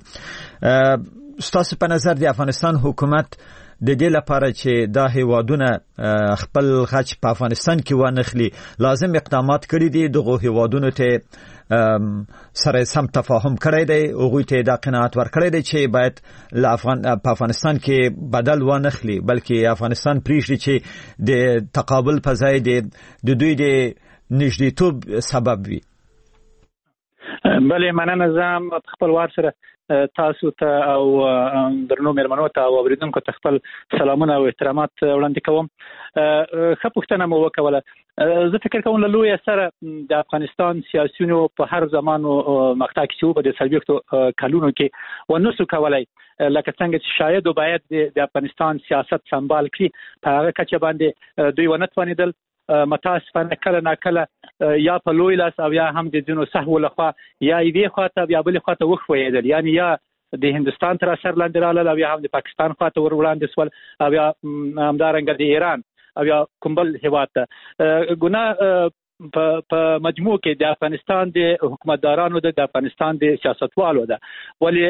ستاسو په نظر د افغانستان حکومت د دې لپاره چې دا هیوادونه خپل غچ په افغانستان کې ونخلي لازم اقدامات کړي دي، دغه هیوادونو ته سره سم تفاهم کړی دی، هغوی ته دا قناعت ورکړی دی چې باید په افغانستان کې بدل ونخلي بلکې افغانستان پریږدي چې د تقابل په ځای د دوی د نږدېتوب سبب وي. بله مننه. زه په خپل وار سره تاسو ته او درنو مېرمنو ته او اوریدونکو ته خپل سلامونه او احترامات وړاندې کوم. ښه پوښتنه مو وکوله. زه فکر کوم له لوی سره د افغانستان سیاسيونو په هر زمان او مقطع کې چې په د سلبیکتو کلونو کې ونسو کولای لکه څنګه چې شاید باید د افغانستان سیاست سمبال کړي په هغه کچه باندې دوی ونتوانیدل. متاسفانه کله ناکله یا په لوی لاس او یا هم د دینو سهو لخوا یا یوې خواته یا بلې خواته وښویېدل، یعنی یا د هندستان تر اثر لاندې راغلل او یا هم د پاکستان خواته ور وړاندې سول او یا همدارنګه د ایران او یا کوم بل هیواد ته. ګناه په مجموع کې د افغانستان د حکومتدارانو د افغانستان د سیاستوالو ده، ولی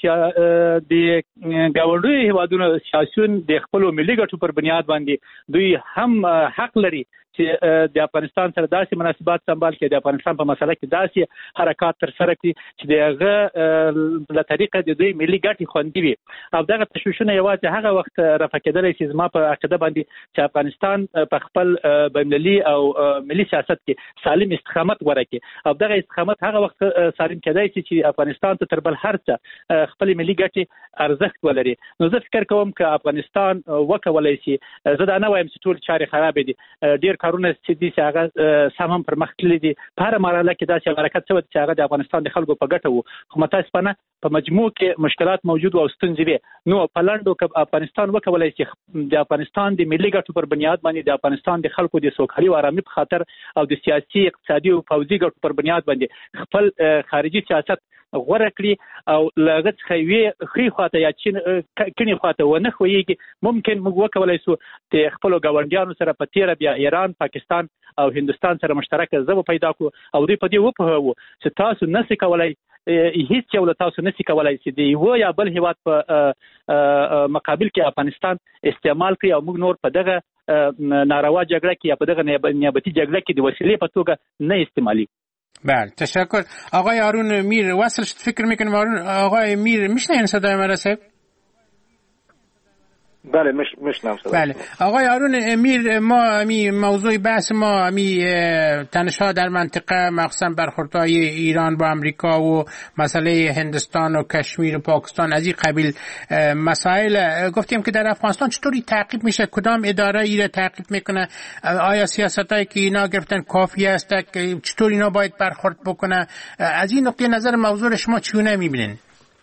د ګاونډي هیوادونو سیاسيون د خپل ملي ګټو پر بنیاد باندې دوی هم حق لري چې د افغانستان سره داسې مناسبات سمبال کړي، د افغانستان په مسله کې داسې حرکات تر سره کړي چې دغه له طریقه د دوی ملي ګټې خوندي وي. او دغه تشویشونه یوازې هغه وخت رفع کېدلی چې زما په عقیده باندې چې افغانستان په خپل بین‌المللي او ملي سیاست کې سالم استقامت ورکړي او دغه استقامت هغه وخت سالم کېدای شي چې افغانستان ته تر بل هر څه خپل ملي ګټې ارزښت ولري. نو زه فکر کوم چې افغانستان وکولای شي، زه دا نه وایم چې ټول چارې خراب دي، ډیر کارونه چې دي چې هغه سم هم پر مخ تللي دي. په هر مرحله کې داسې حرکت شوی چې هغه د افغانستان د خلکو په ګټه وو، خو متاسفانه په مجموع کې مشکلات موجود او ستونزې وي. نو په لنډو کې افغانستان وکولای شي د افغانستان د ملي ګټو پر بنیاد باندې د افغانستان د خلکو د سوکالي او آرامۍ په خاطر او د سیاسي اقتصادي او پوځي ګټو پر بنیاد باندې خپل خارجي سیاست غوره کړی او لږ څه وی خې خواته یا چین کني خواته ونه خوېږي. ممکن موږ وکولای شو د خپل ګاونډیانو سره په تیر بیا ایران، پاکستان او هندستان سره مشترک ژبه پیدا کو او دوی په دې وپوهو چې تاسو نسئ کولای هیڅ یو له تاسو نسي کولای چې دی و یا بل هیواد په مقابل کې افغانستان استعمال کوي او موږ نور په دغه ناروا جګړه کې یا په دغه نیابتي جګړه کې د وسیلې په توګه نه استعمالي. بله تشکر. آقای هارون میر وصل شد فکر میکنم. آقای میر میشنین صدای من صاحب؟ بله میشنم. بله آقای هارون امیر، ما موضوع بحث ما تنش‌ها در منطقه مخصوصا برخوردهای ایران با امریکا و مسئله هندستان و کشمیر و پاکستان از این قبیل مسائل گفتیم که در افغانستان چطوری تعقیب میشه، کدام اداره ای را تعقیب میکنه، آیا سیاستایی که اینا گرفتن کافی است، چطور اینا باید برخورد بکنه؟ از این نقطه نظر موضوع شما چگونه میبینین؟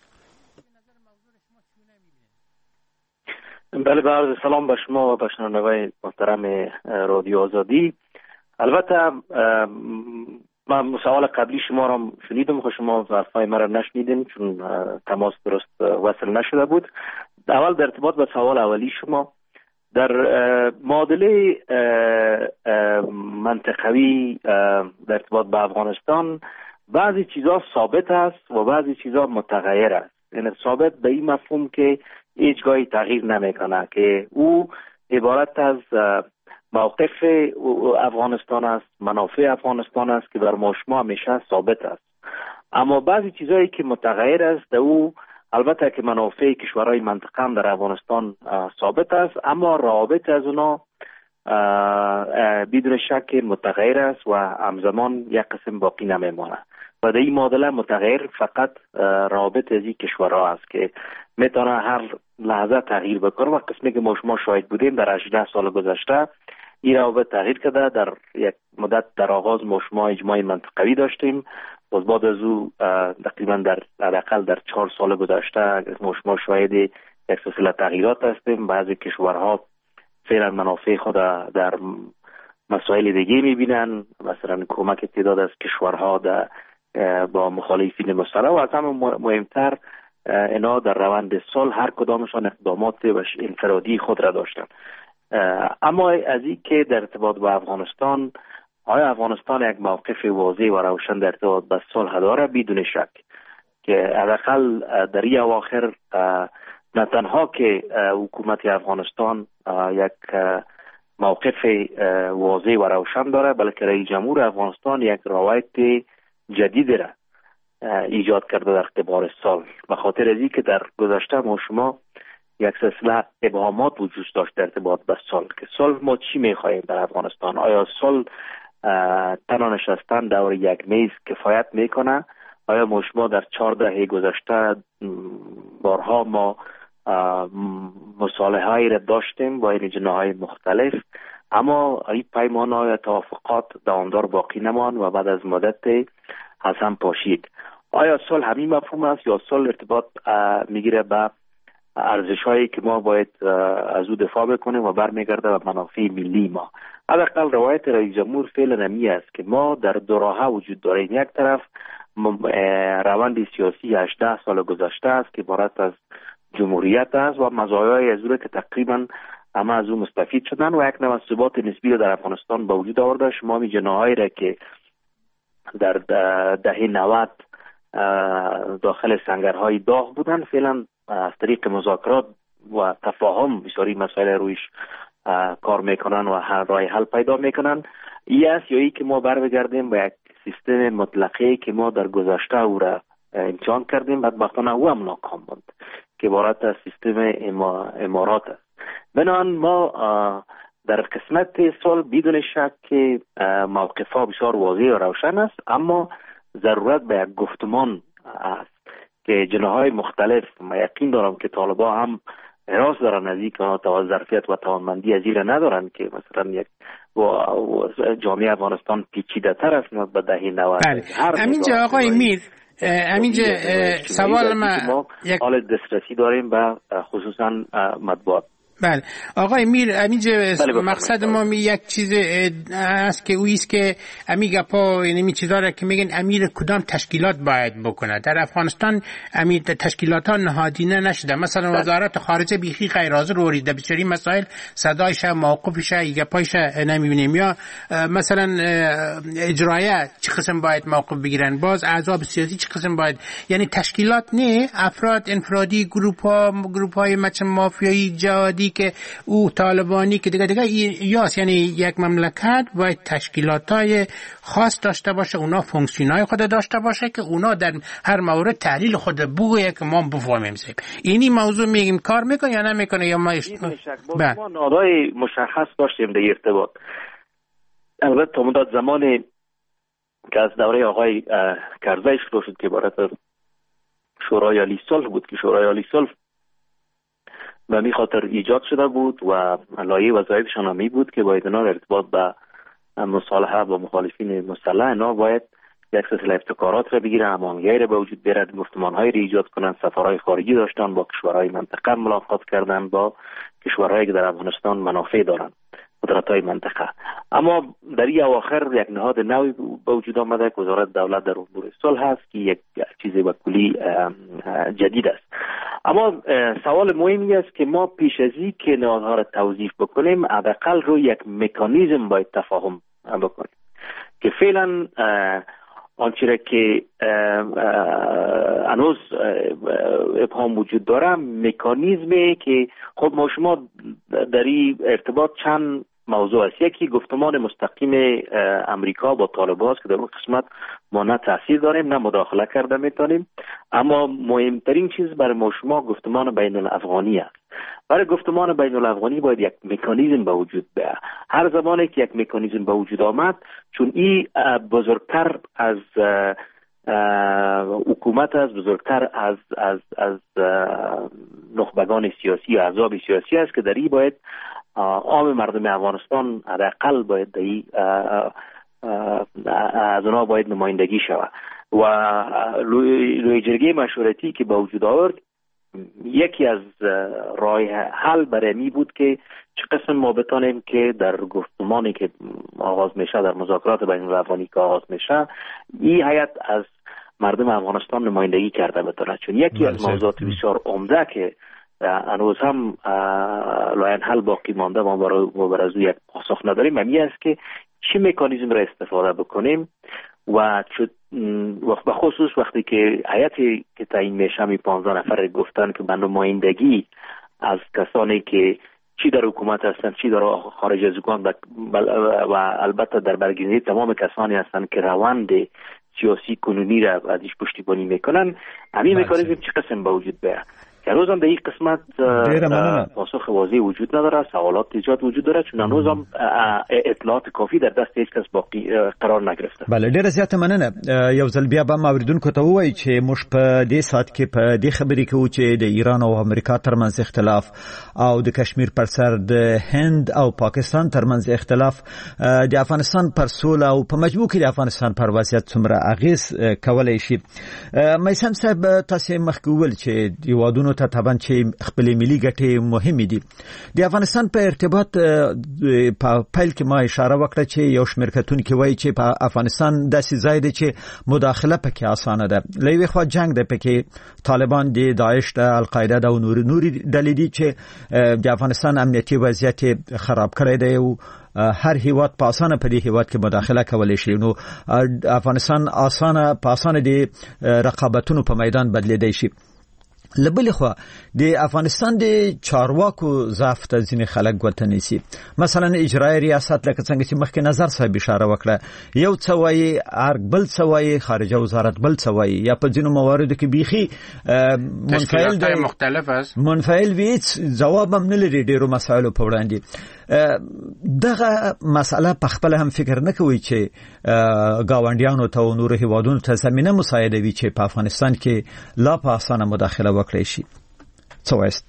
بله، با عرض سلام به شما و به شنوندگان محترم رادیو آزادی. البته من سوال قبلی شما را شنیدم که شما حرفای مرا نشنیدین چون تماس درست وصل نشده بود. اول در ارتباط با سوال اولی شما، در معادله منطقوی در ارتباط با افغانستان بعضی چیزا ثابت است و بعضی چیزا متغیر است. یعنی ثابت به این مفهوم که هیچگاهی تغییر نمیکنه، که او عبارت از موقف افغانستان است، منافع افغانستان است که بر ما شما همیشه ثابت است. اما بعضی چیزایی که متغیر است، او البته که منافع کشورهای منطقه هم در افغانستان ثابت است، اما روابط از اونا بدون شک متغیر است و همزمان یک قسم باقی نمیمانه. و در این معادله متغیر فقط روابط از این کشورها است که میتونه هر لحظه تغییر بکنه و قسمی که ما شما شاهد بودیم در 18 سال گذشته این روابط تغییر کرده. در یک مدت در آغاز ما شما اجماع منطقوی داشتیم، باز بعد از او تقریبا در حداقل در 4 سال گذشته ما شما شاهد یک سلسله تغییرات هستیم. بعضی کشورها فعلا منافع خود در مسائل دیگه میبینن، مثلا کمک تعداد از کشورها با مخالفین مسلح و از همه مهمتر اینا در روند سال هر کدامشان اقدامات انفرادی خود را داشتن. اما از این که در ارتباط با افغانستان، آیا افغانستان یک موقف واضح و روشن در ارتباط با صلح داره؟ بدون شک که حداقل در این اواخر نه تنها که حکومت افغانستان یک موقف واضح و روشن داره، بلکه رئیس جمهور افغانستان یک روایت جدید را ایجاد کرده در اختبار صلح. به خاطر از اینکه در گذشته ما شما یک سلسله ابهامات وجود داشت در ارتباط با صلح، که صلح ما چی می‌خواهیم در افغانستان؟ آیا صلح تنها نشستن دور یک میز کفایت میکنه؟ آیا ما شما در 4 دهه گذشته بارها ما مصالحه‌ای را داشتیم با این جناح‌های مختلف، اما این پیمان‌ها یا توافقات دوامدار باقی نماند و بعد از مدت از هم پاشید. آیا صلح همین مفهوم است یا صلح ارتباط میگیره به ارزش‌هایی که ما باید از او دفاع بکنیم و برمیگرده به منافع ملی ما؟ حداقل روایت رئیس جمهور فعلا نمی است که ما در دو راه وجود داریم. یک طرف روند سیاسی 18 سال گذشته است که عبارت از جمهوریت است و مزایای از او که تقریبا همه از او مستفید شدن و یک نوع ثبات نسبی را در افغانستان به وجود آورده. شما می جناحایی را که در دهه 90 داخل سنگرهای داغ بودن فعلا از طریق مذاکرات و تفاهم بسیاری مسائل رویش کار میکنن و راه حل پیدا میکنن. این است یا ای که ما برمیگردیم به یک سیستم مطلقه که ما در گذشته او را امتحان کردیم، بدبختانه او هم ناکام بود که عبارت از سیستم امارات است. بنابراین ما در قسمت صلح بدون شک که موقف ها بسیار واضح و روشن است، اما ضرورت به یک گفتمان است که جناح‌های مختلف، ما یقین دارم که طالبان هم احساس دارن از اینکه ظرفیت و توانمندی از این ندارن که مثلا یک جامعه افغانستان پیچیده تر است به دهه 90. همینجا آقای میر، همینجا سوال ما حال دسترسی داریم به خصوصا مطبوعات. بله آقای میر، همینجا مقصد ما یک چیز است که اویست که امی گپا یعنی چیزا را که میگن امیر کدام تشکیلات باید بکنه در افغانستان، امیر تشکیلات ها نهادینه نشده. مثلا وزارت خارجه بیخی غیر حاضر وریده بسیاری مسائل صدایش موقفش گپایش نمیبینیم، یا مثلا اجرایه چه قسم باید موقف بگیرن، باز اعضاب سیاسی چه قسم باید، یعنی تشکیلات نه افراد انفرادی، گروپ های مثلا مافیایی جهادی که او طالبانی که دیگه یاست. یعنی یک مملکت باید تشکیلاتای خاص داشته باشه، اونا فونکسیونای خود داشته باشه که اونا در هر مورد تحلیل خود بگویه که ما بفهمیم. اینی موضوع میگیم کار میکنه یا نمیکنه یا ما ما نادای مشخص داشتیم در ارتباط. البته تا مدت زمانی که از دوره آقای کرزی شروع شد که عبارت از شورای عالی صلح بود که شورای عالی صلح به می خاطر ایجاد شده بود و لایحه وظایفشان هم بود که باید اینا ارتباط به مصالحه با مخالفین مسلح اینا باید یک سلسله ابتکارات را بگیرن، هماهنگی را به وجود بیارن، گفتمان‌هایی را ایجاد کنن، سفرهای خارجی داشتن، با کشورهای منطقه ملاقات کردن، با کشورهایی که در افغانستان منافع دارن، قدرت‌های منطقه. اما در این اواخر یک نهاد نوی به وجود آمده که وزارت دولت در امور صلح هست که یک چیز به کلی جدید است. اما سوال مهمی است که ما پیش از این که نهادها را توظیف بکنیم حداقل روی یک مکانیزم باید تفاهم بکنیم که فعلا آنچه را که هنوز ابهام وجود داره مکانیزمی که خب ما شما در این ارتباط چند موضوع است. یکی گفتمان مستقیم امریکا با طالبان است که در اون قسمت ما نه تاثیر داریم نه مداخله کرده میتونیم، اما مهمترین چیز برای ما شما گفتمان بین الافغانی است. برای گفتمان بین الافغانی باید یک مکانیزم به وجود بیاید. هر زمانی که یک مکانیزم به وجود آمد، چون این بزرگتر از حکومت است، بزرگتر از نخبگان سیاسی و احزاب سیاسی است که در این باید عام مردم افغانستان حداقل باید از اونا باید نمایندگی شود و لوی جرگه مشورتی که به وجود آورد یکی از راه حل برای می بود که چه قسم ما بتانیم که در گفتمانی که آغاز میشه، در مذاکرات بین الافغانی که آغاز میشه، این هیئت از مردم افغانستان نمایندگی کرده بتونه. چون یکی از موضوعات بسیار عمده که هنوز هم لاین حل باقی مانده و ما برای یک پاسخ نداریم همین است که چه مکانیزم را استفاده بکنیم و به خصوص وقتی که هیئتی که تعیین میشه می 15 نفر گفتن که به نمایندگی از کسانی که چی در حکومت هستند چی در خارج از حکومت و البته در برگزیدگی تمام کسانی هستند که روند سیاسی کنونی را ازش پشتیبانی میکنن، همین مکانیزم چه قسم به وجود بیاد. هنوز هم در این قسمت پاسخ واضح وجود نداره، سوالات ایجاد وجود داره، چون هنوز هم اطلاعات کافی در دست هیچ کس باقی قرار نگرفته. بله، ډیره زیاته مننه. یو ځل بیا به اوریدونکو ته ووایي چې موږ په دې سات کې په دې خبرې کوو چې د ایران او امریکا ترمنځ اختلاف او د کشمیر پر سر د هند او پاکستان ترمنځ اختلاف د افغانستان پر سوله او په مجموع کې د افغانستان پر وضعیت څومره اغیز کولای شي. میثم صاحب تاسو مخکې وویل چې دیوادونو ته طبعا چې خپل ملي ګټې مهمې دي. د افغانستان په ارتباط په پیل کې ما اشاره وکړه چې یو شمېر کتونکي وایي چې په افغانستان داسې ځای دی چې مداخله پکې اسانه ده. له یوې خوا جنګ دی پکې، طالبان د داعش د القاعده د نوري ډلې دي چې د افغانستان امنیتي وضعیت خراب کړی دی او هر هیواد په اسانه په دې هیواد کې مداخله کولای شي. نو افغانستان په اسانه د رقابتونو په میدان بدلیدای شي. لبل خو د افغانستان د چارواکو ضعف ته ځینې خلک ګوته نیسي. مثلا اجرایي ریاست لکه څنګه چې مخکې نظر صاحب اشاره وکړه، یو څه وایي ارګ، بل څه وایي خارجه وزارت، بل څه وایي، یا په ځینو مواردو کې بیخي منفعل دی، مختلف است، منفعل وي، ځواب هم نه لري ډیرو مسایلو په وړاندې. دغه مسأله په خپل هم فکر نه کوي چې گاونډیانو ته او نور هیوادونو ته زمينه مساعده وي چې په افغانستان کې لا په اسانه مداخله وکړي شي. څه وایست؟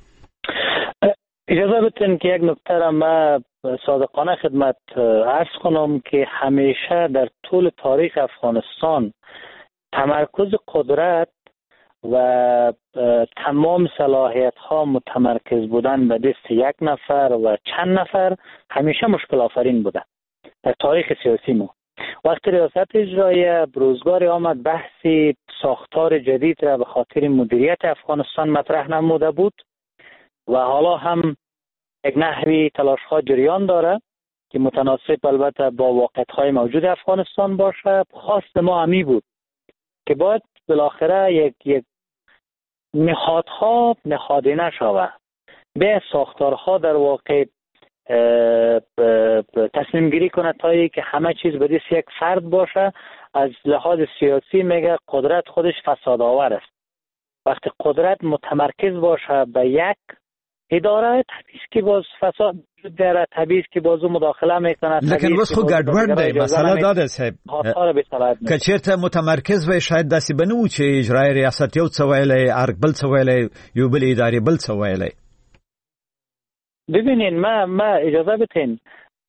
اجازه بدین که یک نکته را ما صادقانه خدمت عرض کنم که همیشه در طول تاریخ افغانستان تمرکز قدرت و تمام صلاحیت ها متمرکز بودن به دست یک نفر و چند نفر همیشه مشکل آفرین بوده در تاریخ سیاسی ما. وقتی ریاست اجراییه بروزگاری آمد بحثی ساختار جدید را به خاطر مدیریت افغانستان مطرح نموده بود و حالا هم یک نحوی تلاش ها جریان داره که متناسب البته با واقعیت های موجود افغانستان باشه. خواست ما همی بود که باید بالاخره یک نهادها نهادینه شود. به ساختارها در واقع تصمیم گیری کنه تا ای که همه چیز به دست یک فرد باشه. از لحاظ سیاسی میگه قدرت خودش فسادآور است. وقتی قدرت متمرکز باشه به یک اداره، طبیعی که باز فساد داره، طبیعی که باز مداخله میکنه. لیکن بس خو ګډوډ دی. مسئله دا ده صاحب که چیرته متمرکز وي شاید داسې به نه و چې اجرای ریاست یو څه ویلی، ارګ بل څه ویلی، یو بل ادارې بل څه ویلی. ببینین ما اجازه بتین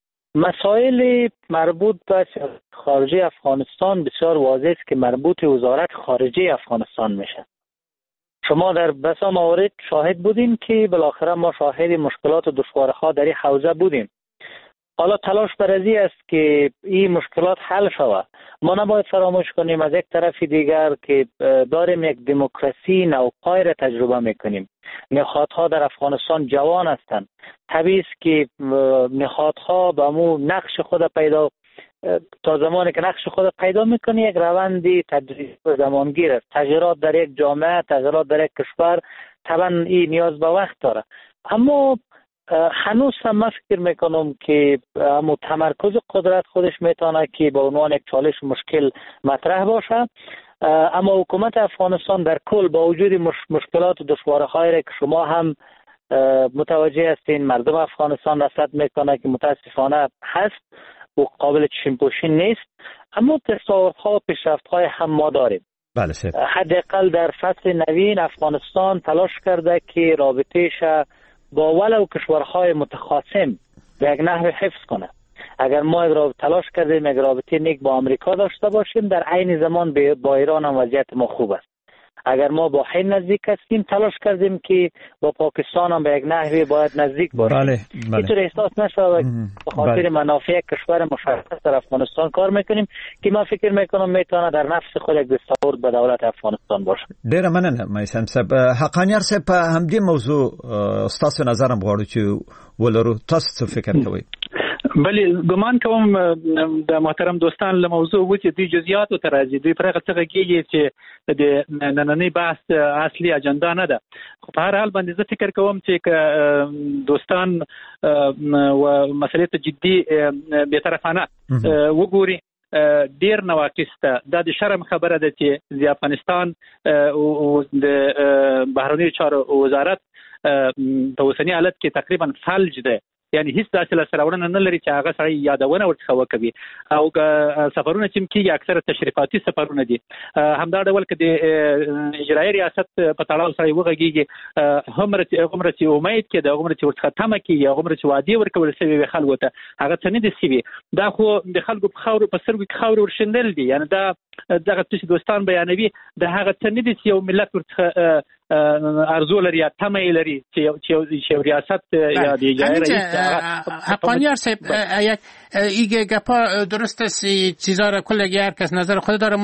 مسائل مربوط به خارجه افغانستان بسیار واضح است که مربوط وزارت خارجه افغانستان میشه. شما در بسا موارد شاهد بودین که بالاخره ما شاهد مشکلات و دشوارها در این حوزه بودیم. حالا تلاش بر از این است که این مشکلات حل شود. ما نباید فراموش کنیم از یک طرف دیگر که داریم یک دموکراسی نوپای را تجربه میکنیم. نهادها در افغانستان جوان هستند. طبیعی است که نهادها به مو نقش خود پیدا، تا زمانی که نقش خود پیدا میکنه یک روندی تدریجی و زمانگیر است. تغییرات در یک جامعه، تغییرات در یک کشور طبعا این نیاز به وقت داره. اما هنوز هم من فکر میکنم که تمرکز قدرت خودش میتونه که به عنوان یک چالش مشکل مطرح باشه. اما حکومت افغانستان در کل با وجود مشکلات و دشواری‌هایی که شما هم متوجه هستین، مردم افغانستان رصد میکنه که متاسفانه هست و قابل چشم پوشی نیست، اما تصاویرها و پیشرفت‌های هم ما داریم. بله. حداقل در فصل نوین افغانستان تلاش کرده که رابطه‌اش با ولو کشورهای متخاصم به یک نحو حفظ کنه. اگر ما تلاش کردیم یک رابطه نیک با آمریکا داشته باشیم، در عین زمان با ایران هم وضعیت ما خوب است. اگر ما با هند نزدیک هستیم، تلاش کردیم که با پاکستان هم به یک نحوی باید نزدیک باشیم. اینطور احساس نشود به خاطر منافع کشور مشخص در افغانستان کار میکنیم که من فکر میکنم میتونه در نفس خود یک دستاورد به دولت افغانستان باشه. ډیره مننه مایسم صاحب. حقانیار صاحب په همدې موضوع ستاسو نظر هم غواړو چې ولرو. تاسو څه فکر کوئ؟ بله، ګمان کوم د محترم دوستان له موضوع و چې دوی جزئیات ته راځي، دوی پرغه څه کېږي چې د نننۍ بحث اصلي اجنډا نه ده. خو په هر حال باندې زه فکر کوم چې دوستان و مسلې ته جدي بی‌طرفانه وګوري. ډیر نواقص ته د شرم خبره ده چې د افغانستان او د بهرنیو چارو وزارت په اوسنی حالت کې تقریبا فلج ده، یعنی هیڅ داسې لاسته نه لري چې هغه سړی یادونه ورڅخه وکوي. او سفرونه چې کیږي اکثره تشریفاتي سفرونه دي. همدا ډول کې د اجرایي ریاست په تړاو سره وغږیږي، هغومره چې امید کې د هغومره چې ورڅخه تمه کیږي، هغومره چې وعدې ورکول شوي خلکو ته، هغه څه نه دي شوي. دا خو د خلکو په خاورو په سترګو کې خاورې ورشیندل دي. یعنی دا دغه څه چې دوستان بیانوي د هغه څه نه دي چې یو ملت ورڅخه ارزو لري یا تمه لري چې ریاست یا د اجرایی رئیس حقانیار صاحب یک ایگه گپا درست است، چیزا را کل هر کس نظر خود داره.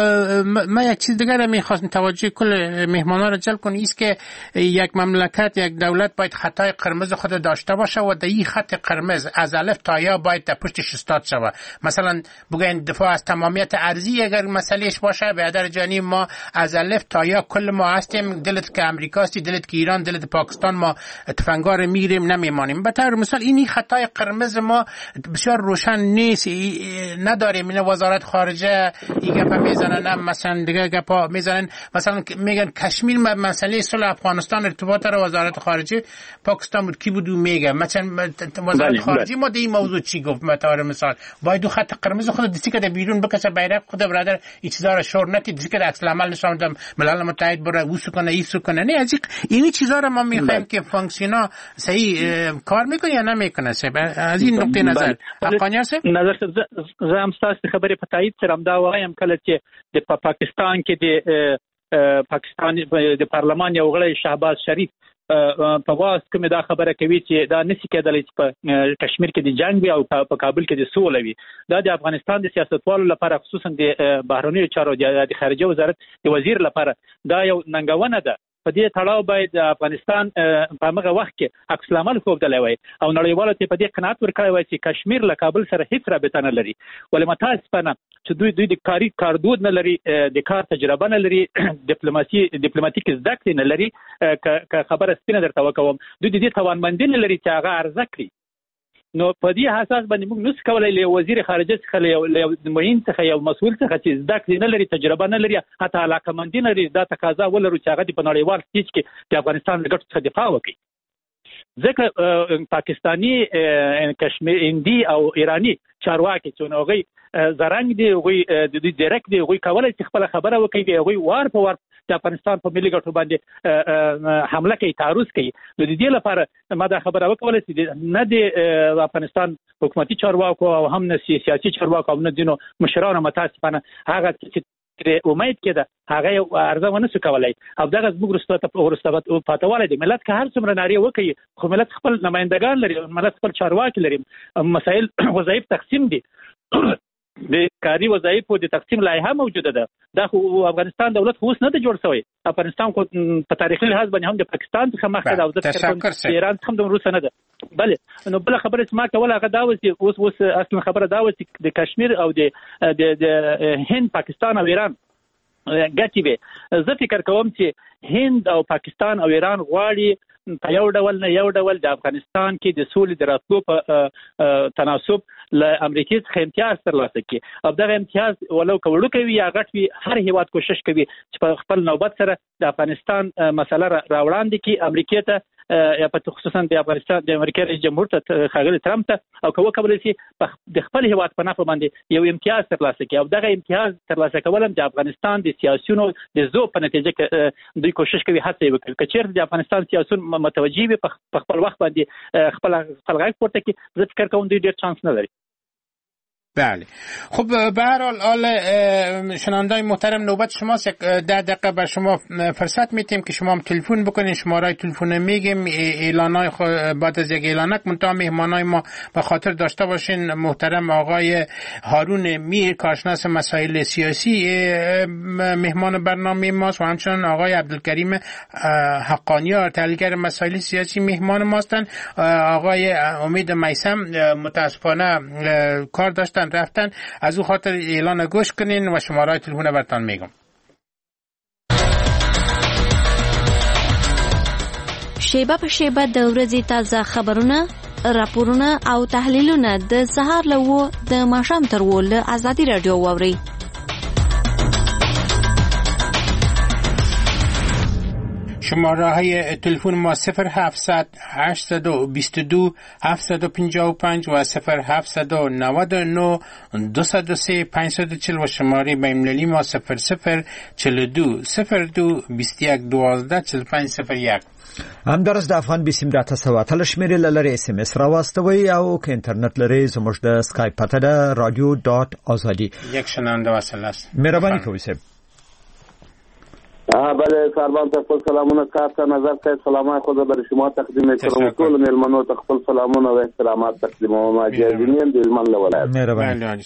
من یک چیز دیگر را میخواستم توجه کل مهمانان را جلب کنم، است که یک مملکت، یک دولت باید خطای قرمز خود داشته باشه و در این خط قرمز از الف تا یا باید در پشتش استاد شود. مثلا بگوین دفاع از تمامیت ارضی اگر مسئلهش باشه، به هدر جانی ما از الف تا یا کل ما هستیم، دلت که امریکاستی، دلت که ایران، دلت پاکستان، ما تفنگار میگیریم نمیمانیم. به طور مثال این خطای قرمز ما بسیار روشن نیست، نداریم. این وزارت خارجه این گپا میزنن، مثلا دیگه گپا میزنن، مثلا میگن کشمیر مسئله صلح افغانستان ارتباط را وزارت خارجه پاکستان بود کی بود میگه، مثلا وزارت خارجه ما این موضوع چی گفت؟ به طور مثال باید دو خط قرمز خود دستی که بیرون بکشه، بیرق خود برادر این چیزا را شور نتی دستی که عکس العمل نشون بدم ملل متحد بره وسو کنه ایسو کنه. نه از این چیزا را ما میخوایم که فانکشنا صحیح کار میکنه یا نمیکنه. از این نقطه نظر حقانیار صاحب نظر زه هم ستاسو خبرې په تایید سره همدا وایم، کله چې د پاکستان کې د پاکستان د پارلمان یو غړی شهباز شریف په واس کې دا خبره کوي چې دا نسی کېدلی چې په کشمیر کې د جنگ وي او په کابل کې د سوله وي. دا د افغانستان د سیاستوالو لپاره، خصوصا د بهرنیو چارو د خارجه وزارت د وزیر لپاره دا یو ننګونه ده. په دې تړاو باید د افغانستان په هغه وخت کې عکس العمل ښودلی وای او نړیوالو ته په دې قناعت ورکړی وای چې کشمیر له کابل سره هیڅ رابطه نه لري. ولې متاسفانه چې دوی د کاري کاردود نه لري، د کار تجربه نه لري، ډیپلوماټیک زده کړې نه لري. که خبره سپینه درته وکوم، دوی د دې توانمندي نه لري چې هغه عرضه کړي. نو په دې اساس باندې موږ نس کولای له وزیر خارجه څخه له معین څخه یو مسؤل څخه چې زده کړې نه لري، تجربه نه لري، حتی علاقمندي نه لري، دا تقاضا ولرو چې هغه په نړیوال سټیج کې د افغانستان د ګټو څخه دفاع وکړي. ځکه پاکستانی، کشمیر هندي او ایرانی چارواکي چې هغوی زرنګ دي، هغوی د دوی ډایرکټ دي، هغوی کولی چې خپله خبره وکړي، هغوی وار په وار د افغانستان په ملي ګټو باندې حمله کوي، تعرض کوي. نو د دې لپاره ما دا خبره وکوله چې نه د افغانستان حکومتي چارواکو او هم نه سیاسي چارواکو او نه ځینو مشرانو متاسفانه هغه چې امید کېده هغه عرضه ونه شو کولای. او دغه زموږ وروسته پاتوالی دی. ملت که هر څومره نارې وکړي، خو ملت خپل نمایندګان لري، ملت خپل چارواکي لري، مسایل وظایف تقسیم دي. د کاري وظایفو د تقسیم لایحه موجوده ده. دا خو افغانستان دولت خو اوس نه دی جوړ شوی. افغانستان خو په تاریخي لحاظ باندې هم د پاکستان څخه مخکې ده او د ایران څخه هم د روسه نه ده. بلې نو بله خبره چې ما کوله هغه دا وه چې اوس اصلا خبره دا وه چې د کشمیر او د هند، پاکستان او ایران ګټې وې. زه فکر کوم چې هند او پاکستان او ایران غواړي په یو ډول نه یو ډول د افغانستان کې د سولې د راتلو په تناسب له امریکې څخه امتیاز ترلاسه کړي. او دغه امتیاز ولو که وړوکی وي یا غټ وي، هر هیواد کوشش کوي چې په خپل نوبت سره د افغانستان مسله راوړاندې کړي امریکې ته، یا په خصوصا د افغانستان د امریکا رئیس جمهور ته ښاغلي ټرمپ ته، او که وکولی شي د خپل هیواد په نفع باندې یو امتیاز ترلاسه کړي. او دغه امتیاز ترلاسه کول هم د افغانستان د سیاسیونو د ذوب په نتیجه کې دوی کوشش کوي هڅه یې وکړي. که چېرته د افغانستان سیاسیون متوجه وي په خپل وخت باندې خپل غږ پورته کړي، زه فکر کوم دوی ډېر چانس نه لري. بله خب به هر حال شنوندای محترم، نوبت شماست. 10 دقیقه بر شما فرصت میتیم که شما هم تلفن بکنین. شماره تلفن میگیم، اعلانای بعد از یک اعلانک منتها مهمانای ما به خاطر داشته باشین. محترم آقای هارون میر، کارشناس مسائل سیاسی، مهمان برنامه ماست و همچنان آقای عبدالکریم حقانیار، تحلیلگر مسائل سیاسی مهمان ماستن. آقای امید میثم متاسفانه کار داشتن رفتن، از او خاطر اعلان گوش کنین و شماره تلفن برتان میگم. شیبه په شیبه د ورځې تازه خبرونه، راپورونه او تحلیلونه د سهار له د ماښام تر له ازادي رادیو واوري. شماره های تلفن ما 0700 822 755 و 0799 203 540 و شماره بین‌المللی ما 0042 02 21 12 4501. همدارس د افغان بیسیم د 800 شمیرې لری اس ام اس راوستوي او که اینټرنیټ لري زموږ د اسکایپ پته ده radio.azadi. یک شنونده وصل است. مهرباني کوئ صاحب. بله سربان تخفل سلامونه کارت نظر که سلامای خود بر شما تقدیم میکنم. طول میلمنو تخفل سلامونه و احترامات تقدیمم. ماجازینیم دیلمن لولایت. مهرباني.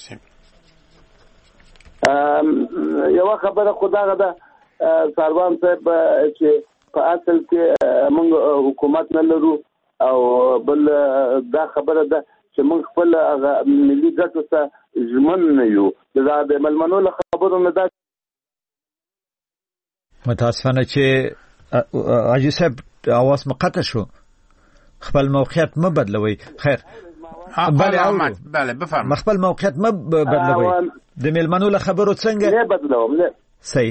یو خبره خدا غدا سربان صاحب چې په اصل کې موږ حکومت نه لرو، او بل دا خبره ده چې موږ خپل ملي ګټو ته ژمن نه یو. دا د ملمنو له خبرو نه ده. متاسفانه چې حاجی صاحب اواز مقطع شو، خپل موقعیت مه بدلوي. خیر بله بفرمایئ. خپل موقعیت مه بدلوي. د ملمنو له خبرو څنګه نه بدلوم. نه صحیح.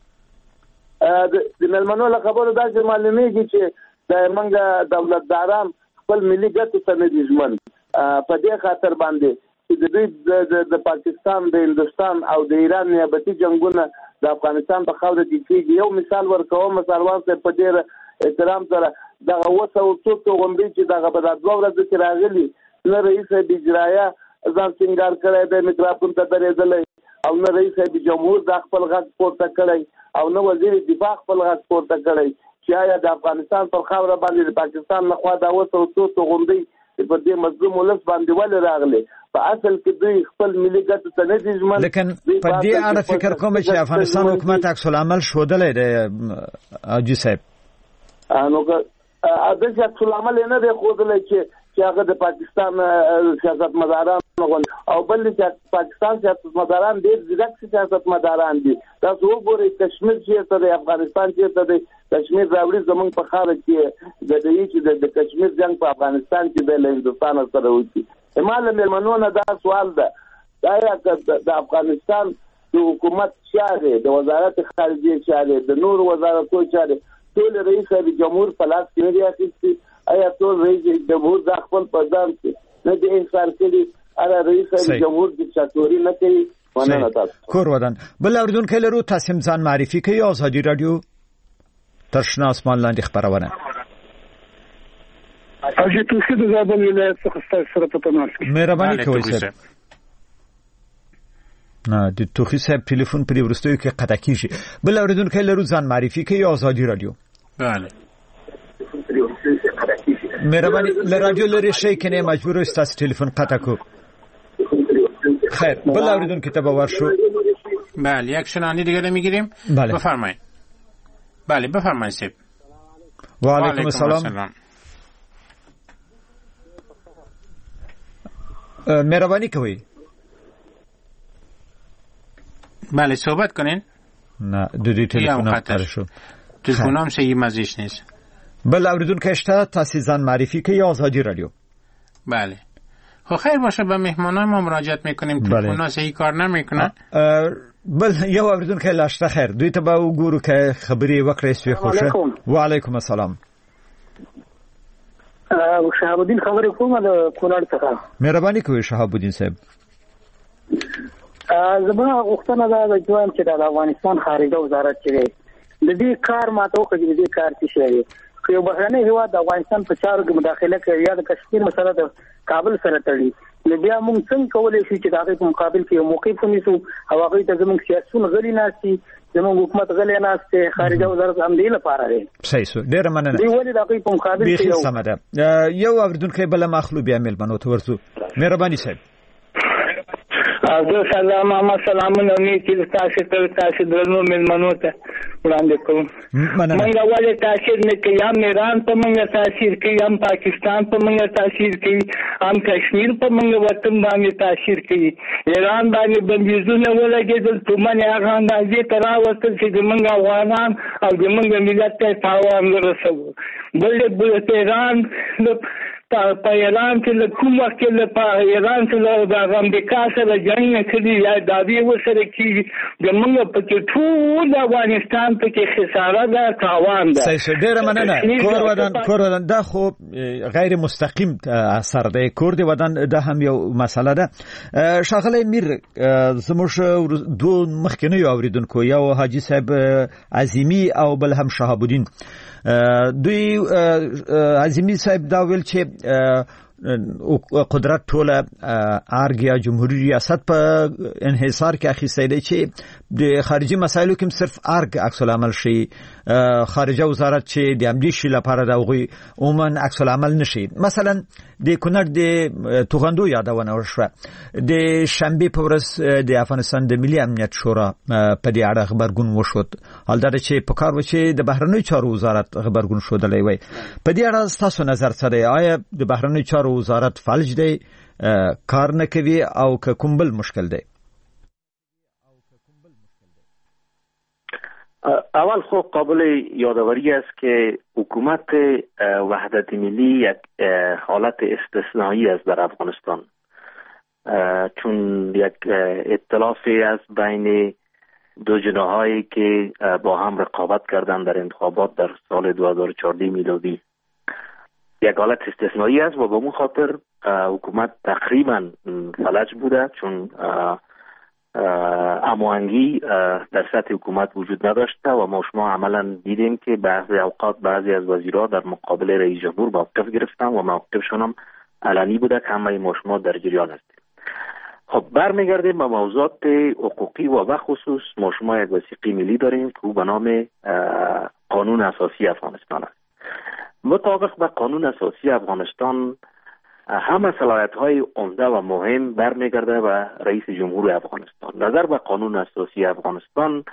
د ملمنو له خبرو دا چې معلومیږي چې د منګه دولتداران خپل ملي ګټو ته نه دي ژمن. په دې خاطر باندې چې د دوی د پاکستان، د هندوستان او د ایران نیابتي جنگونه د افغانستان په خاوره کې کېږي. یو مثال ورکوم، سروان صاحب په ډېر احترام سره دغه 200 غونډې چې دغه په 2 ورځو کې راغلي، نه رئیس اجرایه ځان سینګار کړی دی، میکروفون ته درېدلی، او نه رئیس جمهور د خپل غږ پورته کړی، او نه وزیر دفاع خپل غږ پورته کړی چې آیا د افغانستان پر خاوره باندې د پاکستان لخوا دا 200 غونډې په دې مظلوم ولس باندې ولې راغلي. په اصل کې دوی خپل ملي ګټو ته نه دي ژمن. لیکن په دې اړه فکر کوم چې افغانستان حکومت عکس العمل ښودلی دی حاجي صاحب. نو که عکس العمل نه دی ښودلی چې چې هغه د پاکستان سیاستمداران او بل چې پاکستان سیاستمداران ډېر ځیرک سیاستمداران دي. تاسو وګورئ کشمیر چیرته دی، افغانستان چیرته دی. کشمیر راوړي زمونږ په خاوره کې د دې چې د کشمیر جنگ په افغانستان کې د هندوستان سره وکړي. هماله مېلمنو نه دا سوال ده، دا د افغانستان د حکومت چارې، د وزارت خارجه چارې، د نور وزارتونو چارې ټول رئیس جمهور په لاس کې دی اخیستي. آیا ټول رئیس جمهور د خپل پردان کې نه دی انکار کړي؟ آیا رئیس جمهور دیکتاتوري نه کوي؟ ونه تاسو کور ودان بل اوریدونکو لرو تاسو ځان معرفي کوي. آزادي رادیو ترشنا اسمان لاندې خبرونه. اجي توخي د زابل ولایت څخه سره په تماس کې. مهرباني کوئ صاحب. نه د توخي صاحب ټلیفون په ورستیو کې قطع کیږي. بل اوریدونکو لرو ځان معرفي کوي. آزادي رادیو. بله مهرباني ل رادیو لري شي کنه مجبور است تاسو ټلیفون قطع کو. خیر بل اوریدونکو ته باور شو. بله یک شنانی دیگه میگیریم. بفرمایید. بله بفرمایید صاحب. و علیکم السلام. مهربانی کوي. بله صحبت کنین. نه د دې ټلیفون قطع شو. تلفنام صحیح مزیش نیست. بل اوریدونکو اشته تاسو ځان معرفی کوي. آزادی رادیو. بله خب خیر باشه به مهمانان ما مراجعت میکنیم. تلفن‌ها صحیح کار نمیکنه. بل یو اوریدونکو لاشته خیر دوی ته به وګورو که خبري وکړې سوي خوشه. و علیکم السلام. شهاب الدین خبرې کومه د کونړ څخه. مهرباني کوئ شهاب الدین صاحب. زما غوښتنه ده چې د افغانستان خارجه وزارت چې د دې کار ماته وکړي، د دې کار څه شي خو یو بهرنی هیواد د افغانستان په چارو کې مداخله کوي یا د کشمیر مسله د کابل سره تړي، نو بیا موږ څنګه کولای شو چې د هغې په مقابل کې یو موقف ونیسو او هغوی ته زموږ سیاسیون غلي ناست دي، زموږ حکومت غلی ناست دی، خارجه وزارت همدې لپاره دی. صحیح شو، ډېره مننه. دوی ولې د هغوی په مقابل کې سمه ده. یو اورېدونکی بله مخلو بیا مېلمنو ته ورځو. مهرباني صاحب. سلام محمد سلامونه نیکی تاسو ته تاسو درنو مېلمنو ته وړاندې کوم. موږ ولې تاثیر نه کوي؟ هم ایران په موږ تاثیر کوي، هم پاکستان په موږ تاثیر کوي، هم کشمیر په موږ وطن باندې تاثیر کوي. ایران باندې بندیزونه ولګېدل، تومنې هغه اندازې ته راوستل چې زموږ افغانان او زموږ ملت ته تاوان ورسوي. بل د ایران په ایران کې له کوم وخت له ایران سره د امریکا سره جنګ کړي یا داوی وسره کیږي، د موږ په ټول افغانستان ته کې خساره ده، تاوان ده. صحیح، ډېره مننه. کور ودان دا خو غیر مستقیم اثر دی. کور دی ودان دا هم یو مسله ده. ښاغلی میر زموږ دوه مخکینیو اوریدونکو، یو حاجي صاحب عظیمی او بل هم شهاب الدین، دوی عظیمی صاحب دا ویل چې قدرت ټوله ارګ یا جمهوریت ریاست په انحصار کې اخیستی دی چې د خارجي مسایلو کې صرف ارګ عکس العمل شي، خارجه وزارت چې د همدې شي لپاره د هغوی عموما عکس العمل نشي. مثلا د کونړ د توغندو یادونه وشوه. د شنبې په ورځ د افغانستان د ملي امنیت شورا په دې اړه خبرګون وشود. حال دا چې په کار و چې د بهرنیو چارو وزارت خبرګون شودلی وي. په دې اړه ستاسو نظر څه دی؟ آیا د بهرنیو چارو وزارت فلج دی، کار نه کوي، او که کوم بل مشکل دی؟ اول خب قابل یادآوری است که حکومت وحدت ملی یک حالت استثنایی است در افغانستان، چون یک ائتلافی است بین دو جناحایی که با هم رقابت کردند در انتخابات در سال 2014 میلادی. یک حالت استثنایی است و به اون خاطر حکومت تقریبا فلج بوده، چون هماهنگی در سطح حکومت وجود نداشته و ما شما عملا دیدیم که بعضی اوقات بعضی از وزیرها در مقابل رئیس جمهور موقف گرفتن و موقفشون هم علنی بوده که همه ما شما در جریان هستیم. خب برمیگردیم به موضوعات حقوقی و بخصوص ما شما یک وثیقه ملی داریم که به نام قانون اساسی افغانستان است. مطابق به قانون اساسی افغانستان همه صلاحیت‌های عمده و مهم برمیگرده به رئیس جمهور افغانستان. نظر به قانون اساسی افغانستان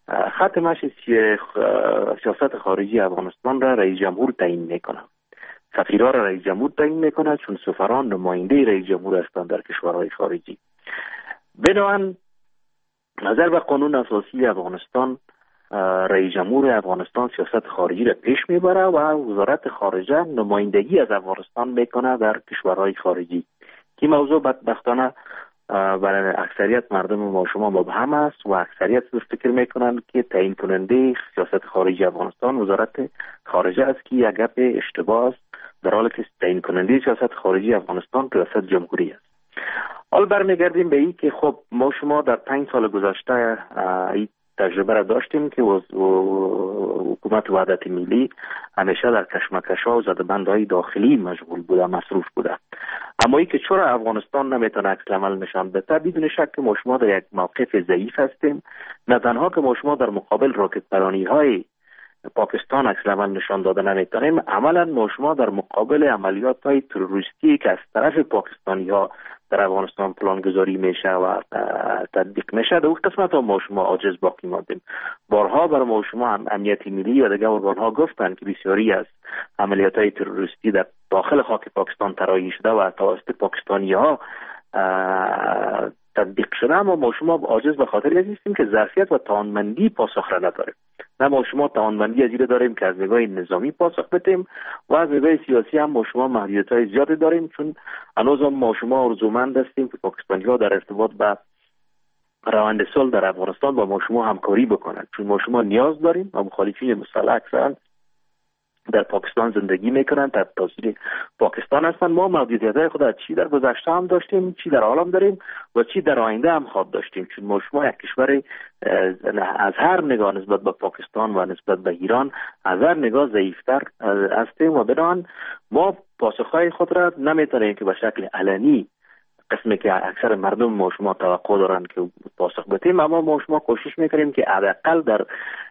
ختمش سیاست خارجی افغانستان را رئیس جمهور تعیین میکنه. سفیران را رئیس جمهور تعیین میکنه، چون سفران نماینده رئیس جمهور هستند در کشورهای خارجی. بنابراین نظر به قانون اساسی افغانستان، رئیس جمهور افغانستان سیاست خارجی را پیش میبره و وزارت خارجه نمایندگی از افغانستان میکنه در کشورهای خارجی. این موضوع بدبختانه برای اکثریت مردم ما شما مبهم است و اکثریت فکر میکنند که تعیین کننده سیاست خارجی افغانستان وزارت خارجه است که یک گپ اشتباه است، در حالی که تعیین کننده سیاست خارجی افغانستان ریاست جمهوری است. حال برمیگردیم به این که خب ما شما در 5 سال گذشته این تجربه را داشتیم که حکومت وحدت ملی همیشه در کشمکش‌ها و زدبندهای داخلی مشغول بوده، مصروف بوده. اما ای که چرا افغانستان نمیتونه عکس العمل نشان بده، بدون شک که ما شما در یک موقف ضعیف هستیم. نه تنها که ما شما در مقابل راکت پرانی‌های پاکستان عکس العمل نشان داده نمیتونیم، عملا ما شما در مقابل عملیات‌های تروریستی که از طرف پاکستانی‌ها در افغانستان پلانگذاری میشه و تطبیق میشه، در اون قسمت ها ما شما عاجز باقی ماندیم. بارها برای ما شما امنیت ملی و دیگر ارگان‌ها گفتند که بسیاری از عملیات‌های تروریستی در داخل خاک پاکستان طراحی شده و توسط پاکستانی‌ها تطبیق شده، اما ما شما عاجز به خاطر هستیم که ظرفیت و توانمندی پاسخ را نداریم. نه ما شما توانمندی از این داریم که از نگاه نظامی پاسخ بدیم و از نگاه سیاسی هم ما شما محدودیت‌های زیادی داریم، چون هنوز هم ما شما آرزومند هستیم که پاکستانی‌ها در ارتباط با روند صلح در افغانستان با ما شما همکاری بکنند، چون ما شما نیاز داریم و مخالفین مسلح اکثرا در پاکستان زندگی میکنند، در تاثیر پاکستان هستند. ما محدودیت‌های خود چی در گذشته هم داشتیم، چی در حال داریم و چی در آینده هم خواهد داشتیم، چون ما شما یک کشور از هر نگاه نسبت به پاکستان و نسبت به ایران از هر نگاه ضعیفتر هستیم و بنابراین ما پاسخهای خود را نمیتونیم که به شکل علنی قسمی که اکثر مردم ما شما توقع دارند که پاسخ بدیم، اما ما شما کوشش میکنیم که حداقل در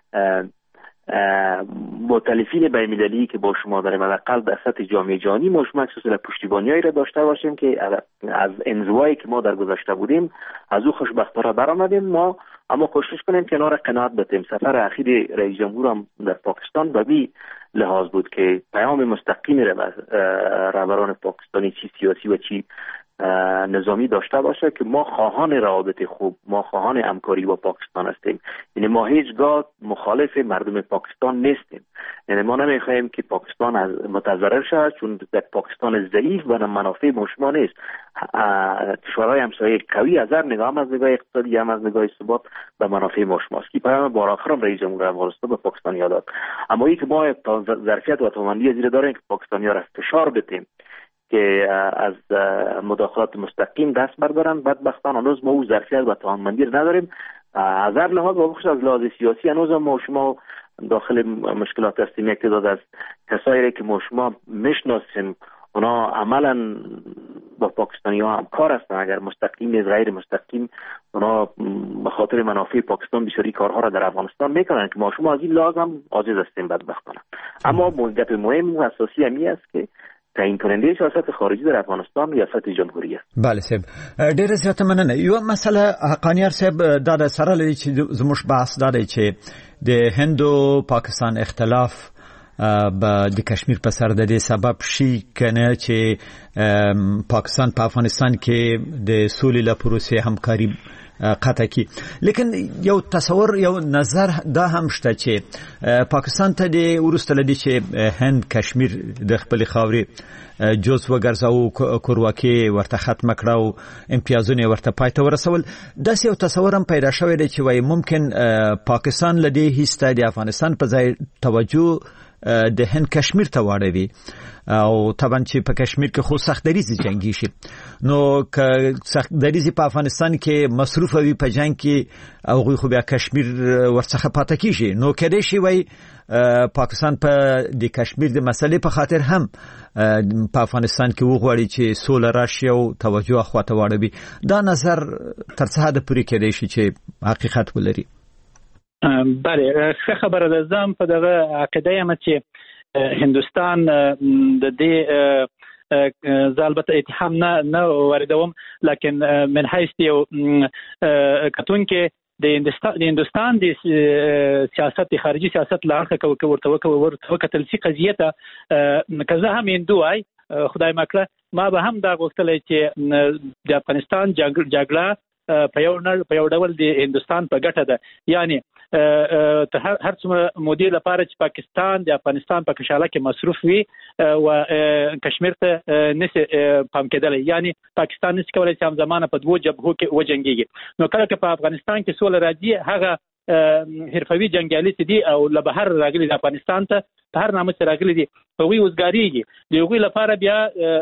مؤتلفین بین‌المللی که با شما داریم حداقل در سطح جامعه جهانی ما شما سلسله پشتیبانی‌هایی را داشته باشیم که از انزوایی که ما در گذشته بودیم از او خوشبختانه برآمدیم. ما اما کوشش کنیم که نار قناعت بدیم. سفر اخیر رئیس جمهور هم در پاکستان به بی لحاظ بود که پیام مستقیم رهبران پاکستانی چی سیاسی و چی نظامی داشته باشه که ما خواهان روابط خوب، ما خواهان همکاری با پاکستان هستیم. یعنی ما هیچگاه مخالف مردم پاکستان نیستیم. یعنی ما نمیخوایم که پاکستان از متضرر شود، چون در پاکستان ضعیف و منافع ما شما نیست. کشورهای همسایه قوی از هر نگاه، هم از نگاه اقتصادی هم از نگاه ثبات به منافع ما شماست که پیام بار آخرم رئیس جمهور افغانستان به پاکستانی‌ها داد. اما این که ما ظرفیت و توانمندی زیر داریم که پاکستانی‌ها را فشار بدیم که از مداخلات مستقیم دست بردارن، بدبختانه هنوز ما او ظرفیت و توانمندی رو نداریم. از هر لحاظ و بخصوص از لحاظ سیاسی هنوز ما شما داخل مشکلات هستیم. یک تعداد از کسایی که ما شما میشناسیم اونا عملا با پاکستانی ها همکار هستن، اگر مستقیم نیز غیر مستقیم اونا به خاطر منافع پاکستان بسیاری کارها را در افغانستان میکنن که ما شما از این لحاظ هم عاجز هستیم بدبختانه. اما گپ مهم و اساسی همی است که تعیین کننده سیاست خارجی در افغانستان ریاست جمهوری است. بله صاحب، ډیر زیاته مننه. یو مسله حقانیار صاحب دا سره لري چې زموږ بحث دا دی چې د هند او پاکستان اختلاف د کشمیر په سر د دې سبب شي کنه چې پاکستان په افغانستان کې د سولې لپاره پروسې همکاري قطع کی. لیکن یو تصور یو نظر دا هم شته چې پاکستان ته د ورسته لدی چې هند کشمیر د خپل خاوري جز وګرځاو کورواکي ورته ختم کړو، امتیازونه ورته پاتې ورسول. داسې یو تصور هم پیدا شوی دی چې وای ممکن پاکستان لدی هیڅ د افغانستان په ځای توجه د هند کشمیر ته واړوي او طبعا چې په کشمیر کې خو سخت دریزي جنگي شي، نو که سخت دریزي په افغانستان کې مصروف وي په جنگ کې او خو بیا کشمیر ورڅخه پاتې کیږي، نو کله شي وای پاکستان په د کشمیر د مسلې په خاطر هم په افغانستان کې وغواړي چې سوله راشي او توجه خواته واړوي. دا نظر تر څه حد پورې کېدای شي چې حقیقت ولري؟ بله، ښه خبره ده. زم په دغه عقیده یم چې هندوستان د دې البته اتهام نه واردوم، لکن من حیث یو کتونکې د هندستان د سیاست خارجي سیاست لارښه ورته کتل چې قضیه ته کزه هم هندوای خدای مکړه ما به هم دا غوښتل چې د افغانستان جګړه په یو ډول د هندستان په ګټه ده، یعنی هر څومره مودې لپاره چې پاکستان د افغانستان په کشاله کې مصروف وي او کشمیر ته نشي پام کېدلی، یعنی پاکستان نشي کولای چې همزمانه په دوه جبهو کې وجنګيږي. نو کله چې په افغانستان کې سوله راځي هغه حرفوي جنگیالي دي او له بهر راغلي د افغانستان ته په هر نامه راغلي دي، هغوی وزګاریږي. د هغوی لپاره بیا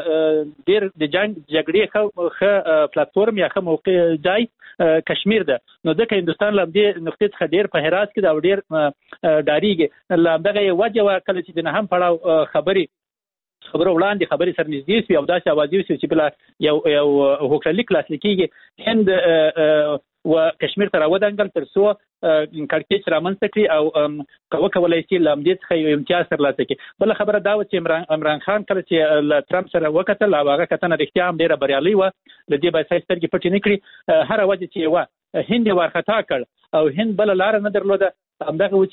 ډیر د جګړې ښه پلیټفارم یا ښه موقع ځای کشمیر ده. نو ځکه هندوستان له دې نقطې څخه ډیر په حراس کې ده او ډیر ډاریږي. له همدغه وجه وه کله چې د نهم پړاو خبرو وړاندې خبرې سره نږدې شوې او داسې اوازې وشوې چې بله یو هوکړلیک لاسلیک کېږي هند و کشمیر ته راودانګل تر څو کړکېچ رامنځته کړي او وکولای شي له همدې څخه یو امتیاز ترلاسه کړي. بله خبره دا وه چې عمران خان کله چې له ترامپ سره وکتل او هغه کتنه رښتیا هم ډېره بریالۍ وه، له دې باید سترګې پټې نه کړي. هره وجه چې وه هند یې وارخطا کړ او هند بله لاره نه درلوده، همدغه و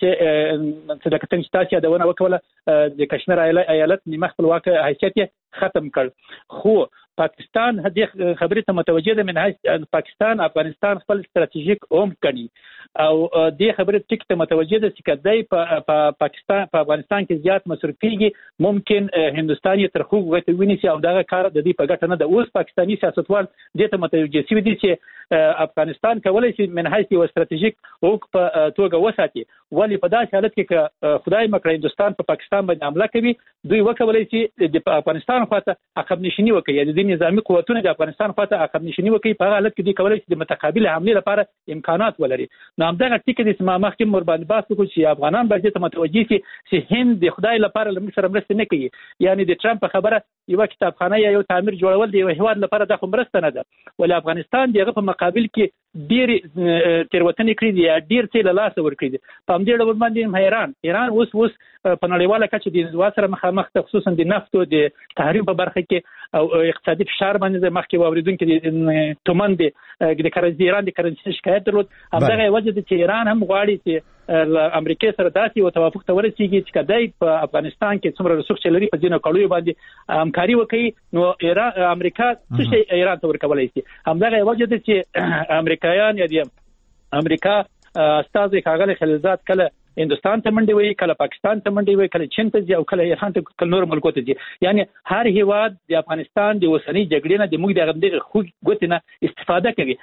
چې صدقه چې تاسو یادونه وکوله د کشمیر ایالت نیمه خپلواک حیثیت یې ختم کړ. خو پاکستان دې خبرې ته متوجه ده من حیث پاکستان افغانستان خپل ستراتیژیک عمق ګڼي او دې خبرې ټیک ته متوجه ده چې کدی په پاکستان په افغانستان کې زیات مصرف کیږي ممکن هندستان یې تر خوږ غوته ونیسي او دغه کار د دې په ګټه نه ده. اوس پاکستاني سیاستوال دې ته متوجه شوي دي چې افغانستان کولای شي من حیث یو ستراتیژیک عمق په توګه وساتي، ولی په داسې حالت کې که خدای مکړه هندستان په پاکستان باندې حمله کوي دوی وکولای شي د افغانستان خواته عقب نشیني وکړي، د نظامی قوتونه د افغانستان خواته عقب نشیني وکړي. په هغه حالت کې دوی کولای شي د متقابل حمله لپاره امکانات ولري. نو همدغه ټکي د ما مخکې مور باندې بحث وکړو چې افغانان باید ته متوجه شي چې هند د خدای لپاره له موږ سره مرسته نه کوي، یعنی د ټرمپ خبره یو کتابخانه یا یو تعمیر جوړول د یو هیواد لپاره د مرسته نه ده، ولې افغانستان دغه په مقابل کې ډېر تیروتنې کړې دي یا ډېر څه له لاسه ورکړي دي. په همدې ډول باندې ایران اوس په نړیواله کچه د انزوا سره مخامخ ده، خصوصا د نفتو د تحریم په برخه کې او اقتصادي فشار باندې مخکې واوریدونکو د تومن د کرنسي ایران د کرنسي شکایت درلود. همدغه وجه ده چې ایران هم غواړي چې امریکا سره داسې یو توافق ته ورسیږي چې کدی په افغانستان کې څومره رسوخ چې لري په ځینو کړیو باندې همکاري وکړي نو امریکا څه شي ایران ته ورکولای شي. همدغه وجه ده چې امریکایان یا د امریکا استازي ښاغلي خلیلزاد کله هندستان ته منډي وي، کله پاکستان ته منډي وي، کله چین ته ځي او کله ایران ته، کله نور ملکو ته ځي. یعنی هر هیواد د افغانستان د اوسنۍ جګړې نه د موږ د غندغه خو ګوتې نه استفاده کوي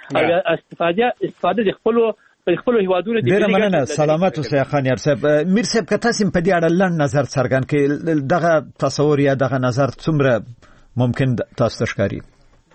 او استفاده د خپل هیوادونو د ډیره مننه. سلامت اوسئ خان یار صاحب. میر صاحب که تاسو په دې اړه لنډ نظر څرګند کړئ، دغه تصور یا دغه نظر څومره ممکن تاسو ته ښکاري؟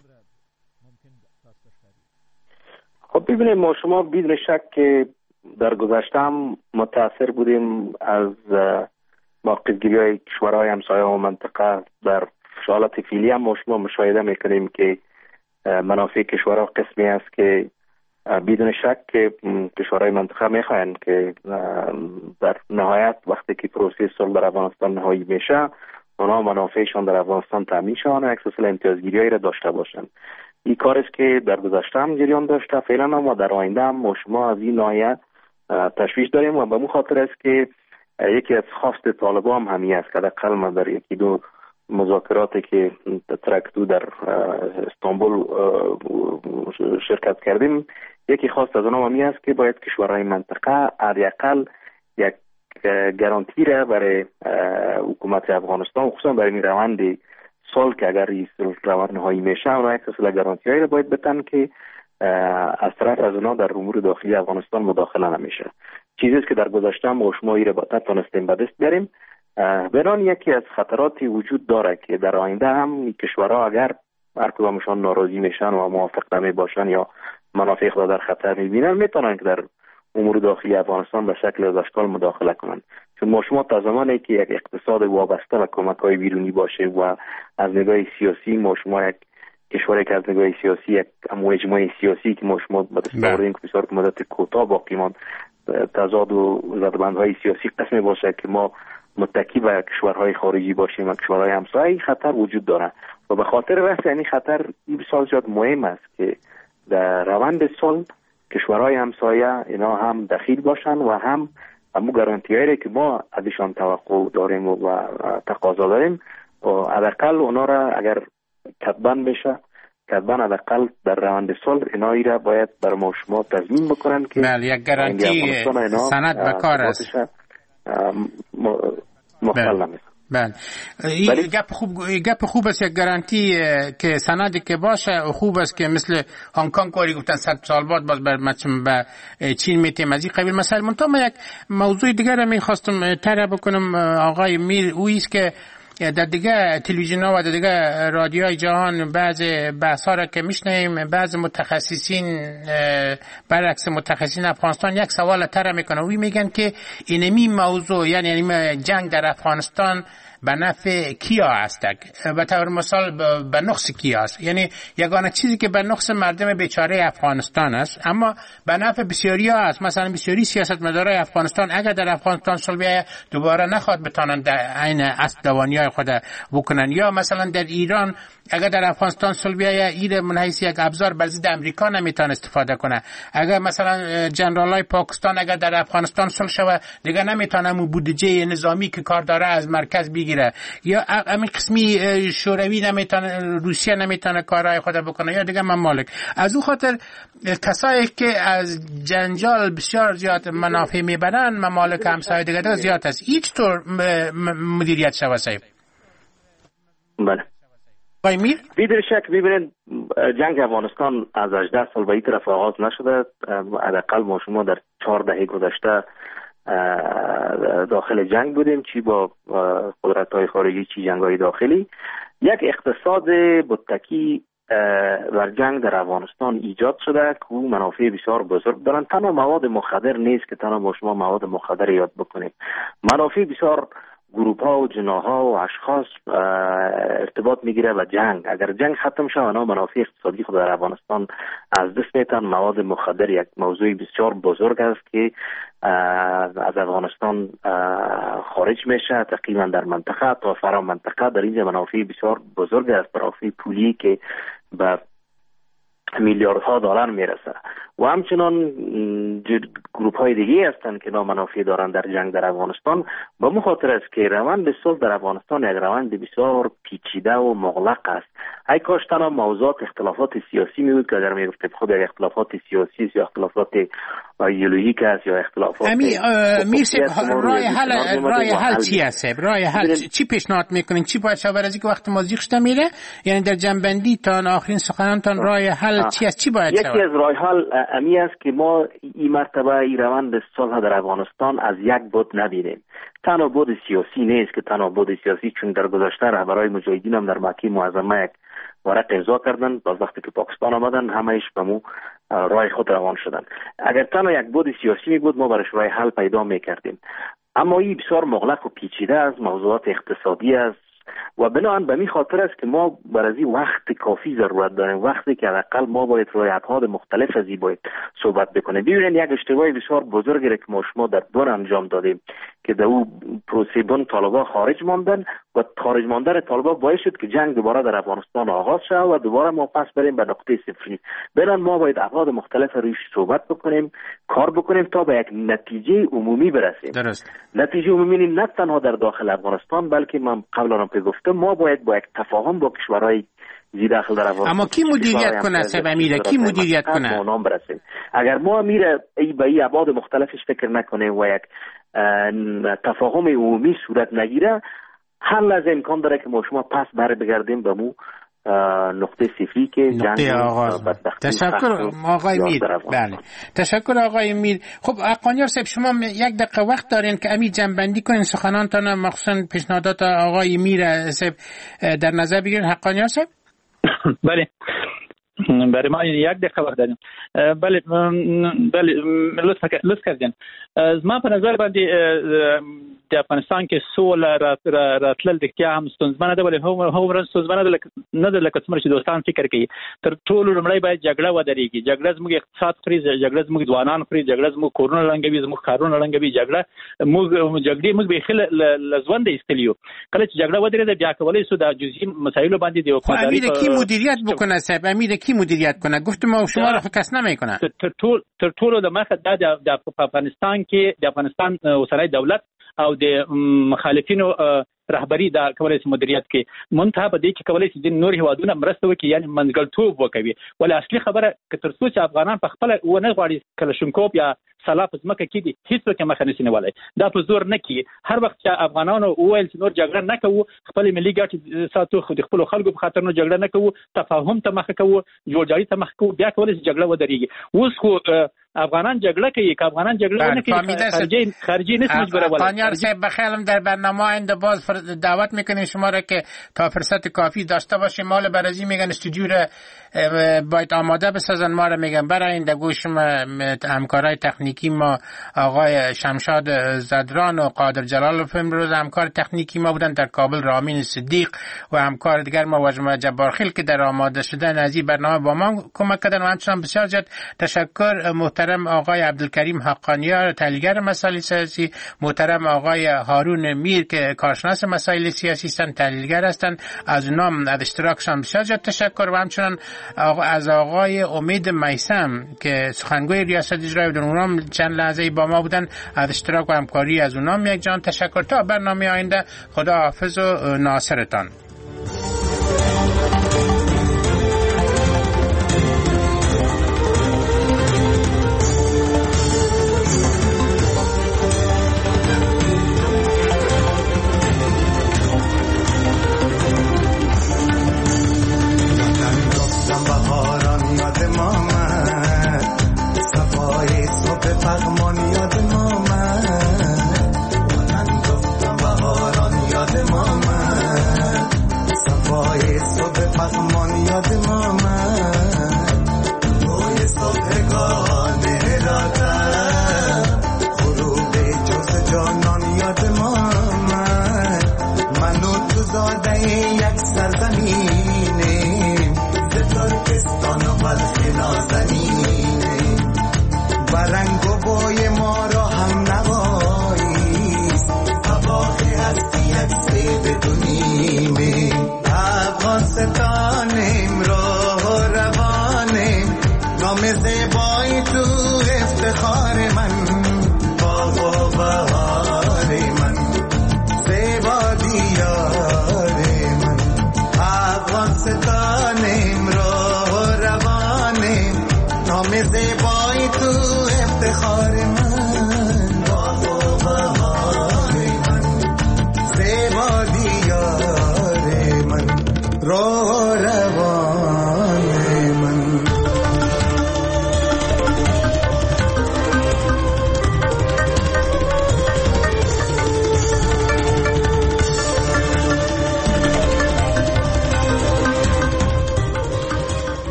خب ببینید ما شما بدون شک که در گذشته هم متاثر بودیم از موقع‌گیری‌های کشورهای همسایه و منطقه. در حالت فعلی هم ما شما مشاهده میکنیم که منافع کشورها قسمی است که بدون شک که کشورهای منطقه میخواهند که در نهایت وقتی که پروسه صلح در افغانستان نهایی میشه اونا منافعشان در افغانستان تامین شوند و یک سلسله امتیازگیری‌هایی را داشته باشند. این کار است که در گذشته هم جریان داشته، فعلا هم و در آینده هم ما شما از این ناحیه تشویش داریم و به اون خاطر است که یکی از خواست طالبان هم همین است که حداقل ما در یکی دو مذاکراتی که ترکتو در استانبول شرکت کردیم یکی خواست از اونها همین است که باید کشورهای منطقه حداقل یک گارانتی را برای حکومت افغانستان خصوصا برای این روند سال که اگر این روند نهایی میشه اونا یک سلسله گارانتی هایی را باید بتن که از طرف از اونا در امور داخلی افغانستان مداخله نمیشه. چیزی است که در گذشته ما شما این را نتونستیم به دست بیاریم. بنان یکی از خطراتی وجود داره که در آینده هم این کشورها اگر هر کدامشان ناراضی میشن و موافق نمی باشن یا منافع خود در خطر میبینن میتونن که در امور داخلی افغانستان به شکل از اشکال مداخله کنن. چون ما شما تا زمانی که یک اقتصاد وابسته و کمک‌های بیرونی باشه و از نگاه سیاسی ما شما یک کشوری که از نگاه سیاسی یک مجموعه سیاسی که ما شما به دست آوردیم که بسیار مدت کوتاه باقی ماند تضاد و زدبندهای سیاسی قسمی باشه که ما متکی به کشورهای خارجی باشیم و کشورهای همسایه خطر وجود داره و به خاطر رفع یعنی خطر این بسیار زیاد مهم است که در روند صلح کشورهای همسایه اینا هم دخیل باشن و هم همون گارانتیایی که ما ازشان توقع داریم و تقاضا داریم و حداقل اونا را اگر کتبان بشه کتبان حداقل در روند صلح اینا را باید بر ما شما تضمین بکنن که بله یک گارانتی سند به کار است مختل نمیشه. بله این گپ خوب است یک گارانتی که سندی که باشه خوب است که مثل هنگ کنگ کاری گفتن 100 سال بعد باز به چین میتیم از این قبیل مسائل. منتها من یک موضوع دیگر میخواستم طرح بکنم آقای میر، اویست که در دیگه تلویزیون ها و در دیگه رادیوهای جهان بعض بحث ها را که میشنیم بعض متخصصین برعکس متخصصین افغانستان یک سوال طرح میکنن و میگن که اینمی موضوع یعنی جنگ در افغانستان به نفع کیا است؟ به طور مثال به نقص کیا است؟ یعنی یگانه چیزی که به نقص مردم بیچاره افغانستان است اما به نفع بسیاری ها است. مثلا بسیاری سیاستمدارای افغانستان اگر در افغانستان صلح بیاید دوباره نخواد بتانن عین اسب دوانیای خود بکنن، یا مثلا در ایران اگر در افغانستان صلح بیاید ایران من حیث یک ابزار بر ضد امریکا نمیتونه استفاده کنه. اگر مثلا جنرالای پاکستان اگر در افغانستان صلح شود دیگه نمیتونه مو بودجه نظامی که کار داره از مرکز بگیره، یا همین قسمی شوروی نمیتونه، روسیه نمیتونه کارهای خود بکنه یا دیگه ممالک. از اون خاطر کسایی که از جنجال بسیار زیاد منافع میبرن ممالک همسایه دیگه زیاد است. هیچ طور مدیریت شود صاحب؟ بله بدون شک ببینید جنگ افغانستان از 18 سال به این طرف آغاز نشده. حداقل ما شما در 4 دهه گذشته داخل جنگ بودیم، چی با قدرت‌های خارجی چی جنگ‌های داخلی. یک اقتصاد متکی بر جنگ در افغانستان ایجاد شده که او منافع بسیار بزرگ دارن. تنها مواد مخدر نیست که تنها با شما مواد مخدر یاد بکنیم، منافع بسیار گروه ها و جناها و اشخاص ارتباط میگیره و جنگ اگر جنگ ختم شه اونا منافع اقتصادی خود در افغانستان از دست میتن. مواد مخدر یک موضوع بسیار بزرگ است که از افغانستان خارج میشه تقریبا در منطقه تا فرا منطقه. در اینجا منافع بسیار بزرگ است، منافع پولی که به میلیاردها دلار میرسه و همچنان گروپ های دیگه هستند که منافع دارند در جنگ در افغانستان. به مخاطر است که روند صلح در افغانستان یک روند بسیار پیچیده و مغلق است. ای کاش تنها موضوعات اختلافات سیاسی می بود که اگر می گفتیم خود یک اختلافات سیاسی یا اختلافات ایدئولوژیک است یا اختلافات راه حل چی است؟ راه حل چی پیشنهاد میکنین؟ چی باید شود از اینکه وقت ما زیغ میره؟ یعنی در جنبندی تا آخرین سخنانتان راه حل چی است؟ چی باید شود؟ یکی از راه حل امی است که ما این مرتبه این روند صلح در افغانستان از یک بود نبینیم. تنها بود سیاسی نیست که تنها بود سیاسی، چون در گذشته رهبرای مجاهدین هم در مکه معظمه یک ورق امضا کردن، باز وقتی که پاکستان آمدن همه‌اش به مو راه خود روان شدن. اگر تنها یک بود سیاسی می بود ما برای راه حل پیدا میکردیم، اما این بسیار مغلق و پیچیده است، موضوعات اقتصادی است و بنابراین به این خاطر است که ما برای وقت کافی ضرورت داریم، وقتی که حداقل ما باید رویت‌های مختلف از این باید صحبت بکنیم. ببینید یک اشتباه بسیار بزرگی را که ما شما در بن انجام دادیم که در او پروسه بن طالبان خارج ماندن و خارج ماندن طالبان باعث شد که جنگ دوباره در افغانستان آغاز شد و دوباره ما پس بریم به نقطه صفری. بنابراین ما باید ابعاد مختلف روش صحبت بکنیم، کار بکنیم تا به یک نتیجه عمومی برسیم. درست. نتیجه عمومی نه تنها در داخل افغانستان بلکه من قبلا هم گفتم ما باید با یک تفاهم با کشورهای زیر داخل در افغانستان. اما کی مدیریت کنه سبب میره؟ کی مدیریت کنه؟ اگر ما میره به این ابعاد مختلفش فکر نکنیم و یک تفاهم عمومی صورت نگیره، حل از امکان داره که ما شما پس بر بگردیم به مو نقطه صفری که جنگ آغاز. تشکر آقای میر. بله تشکر آقای میر. خب اقانیار صاحب شما یک دقیقه وقت دارین که امی جنبندی کنین سخنانتان، مخصوصا پیشنهادات آقای میر صاحب در نظر بگیرین. حقانیار صاحب بله برای ما یک دقیقه وقت داریم. بله لطف کردین. ما په نظر باندې د افغانستان کې سوله راتلل د کیا هم ستونزمنه ده، ولې هومره ستونزمنه ده نه ده لکه څومره چې دوستان فکر کوي. تر ټولو لومړی باید جګړه ودرېږي. جګړه زموږ اقتصاد خوري، جګړه زموږ ځوانان خوري، جګړه زموږ کورونه ړنګوي، زموږ ښارونه ړنګوي. جګړې موږ بیخي له ژونده ایستلي یو. کله چې جګړه ودرېده بیا کولی شو د جزئي مسایلو باندې د امید کی مدیریت بکنه صاحب؟ امید کی مدیریت کنه؟ گفت ما و شما را کس نمیکنه. تر ټولو د مخه د افغانستان کې د افغانستان اوسنۍ دولت او د مخالفینو رهبری دا کولای شي مدیریت کې منتها په دې کې کولای شي د نور هیوادونو مرسته وکړي، یعنی منځګړیتوب وکوي. ولې اصلي خبره که تر څو چې افغانان په خپل ونه غواړي کلاشینکوف یا سلاح په ځمکه کې دي، هیڅ څوک مخه نشي نیولی. دا په زور نه کیږي. هر وخت چې افغانانو وویل چې نور جګړه نه کوو، خپل ملي ګټې ساتو، خو د خپل خلکو په خاطر نور جګړه نه کوو، تفاهم ته مخه کوو، جوړجاړي ته مخه کوو، بیا کولای شي جګړه ودرېږي. اوس خو افغانان جګړه کوي، که افغانان جګړه نه کوي خارجی نیست مجبوره. قانیار صاحب بخیرم در برنامه آینده باز دعوت میکنیم شما را که تا فرصت کافی داشته باشیم. مال برازی میگن استودیو را باید آماده بسازن، ما را میگن برای این گوش همکارای تکنیکی ما آقای شمشاد زدران و قادر جلالوف امروز همکار تکنیکی ما بودن، در کابل رامین صدیق و همکار دیگر ما وجمه جبارخیل که در آماده شدن از این برنامه با ما کمک کردن. و همچنان بسیار زیاد تشکر محترم آقای عبدالکریم حقانیار تحلیلگر مسائل سیاسی، محترم آقای هارون میر که کارشناس مسائل سیاسی هستند، تحلیلگر هستند، از اونام از اشتراکشان بسیار زیاد تشکر. و همچنان از آقای امید میثم که سخنگوی ریاست اجرایی بودن، اونام چند لحظه با ما بودن، از اشتراک و همکاری از اونام یک جان تشکر. تا برنامه آینده خدا حافظ و ناصرتان. زیبایی تو افتخار من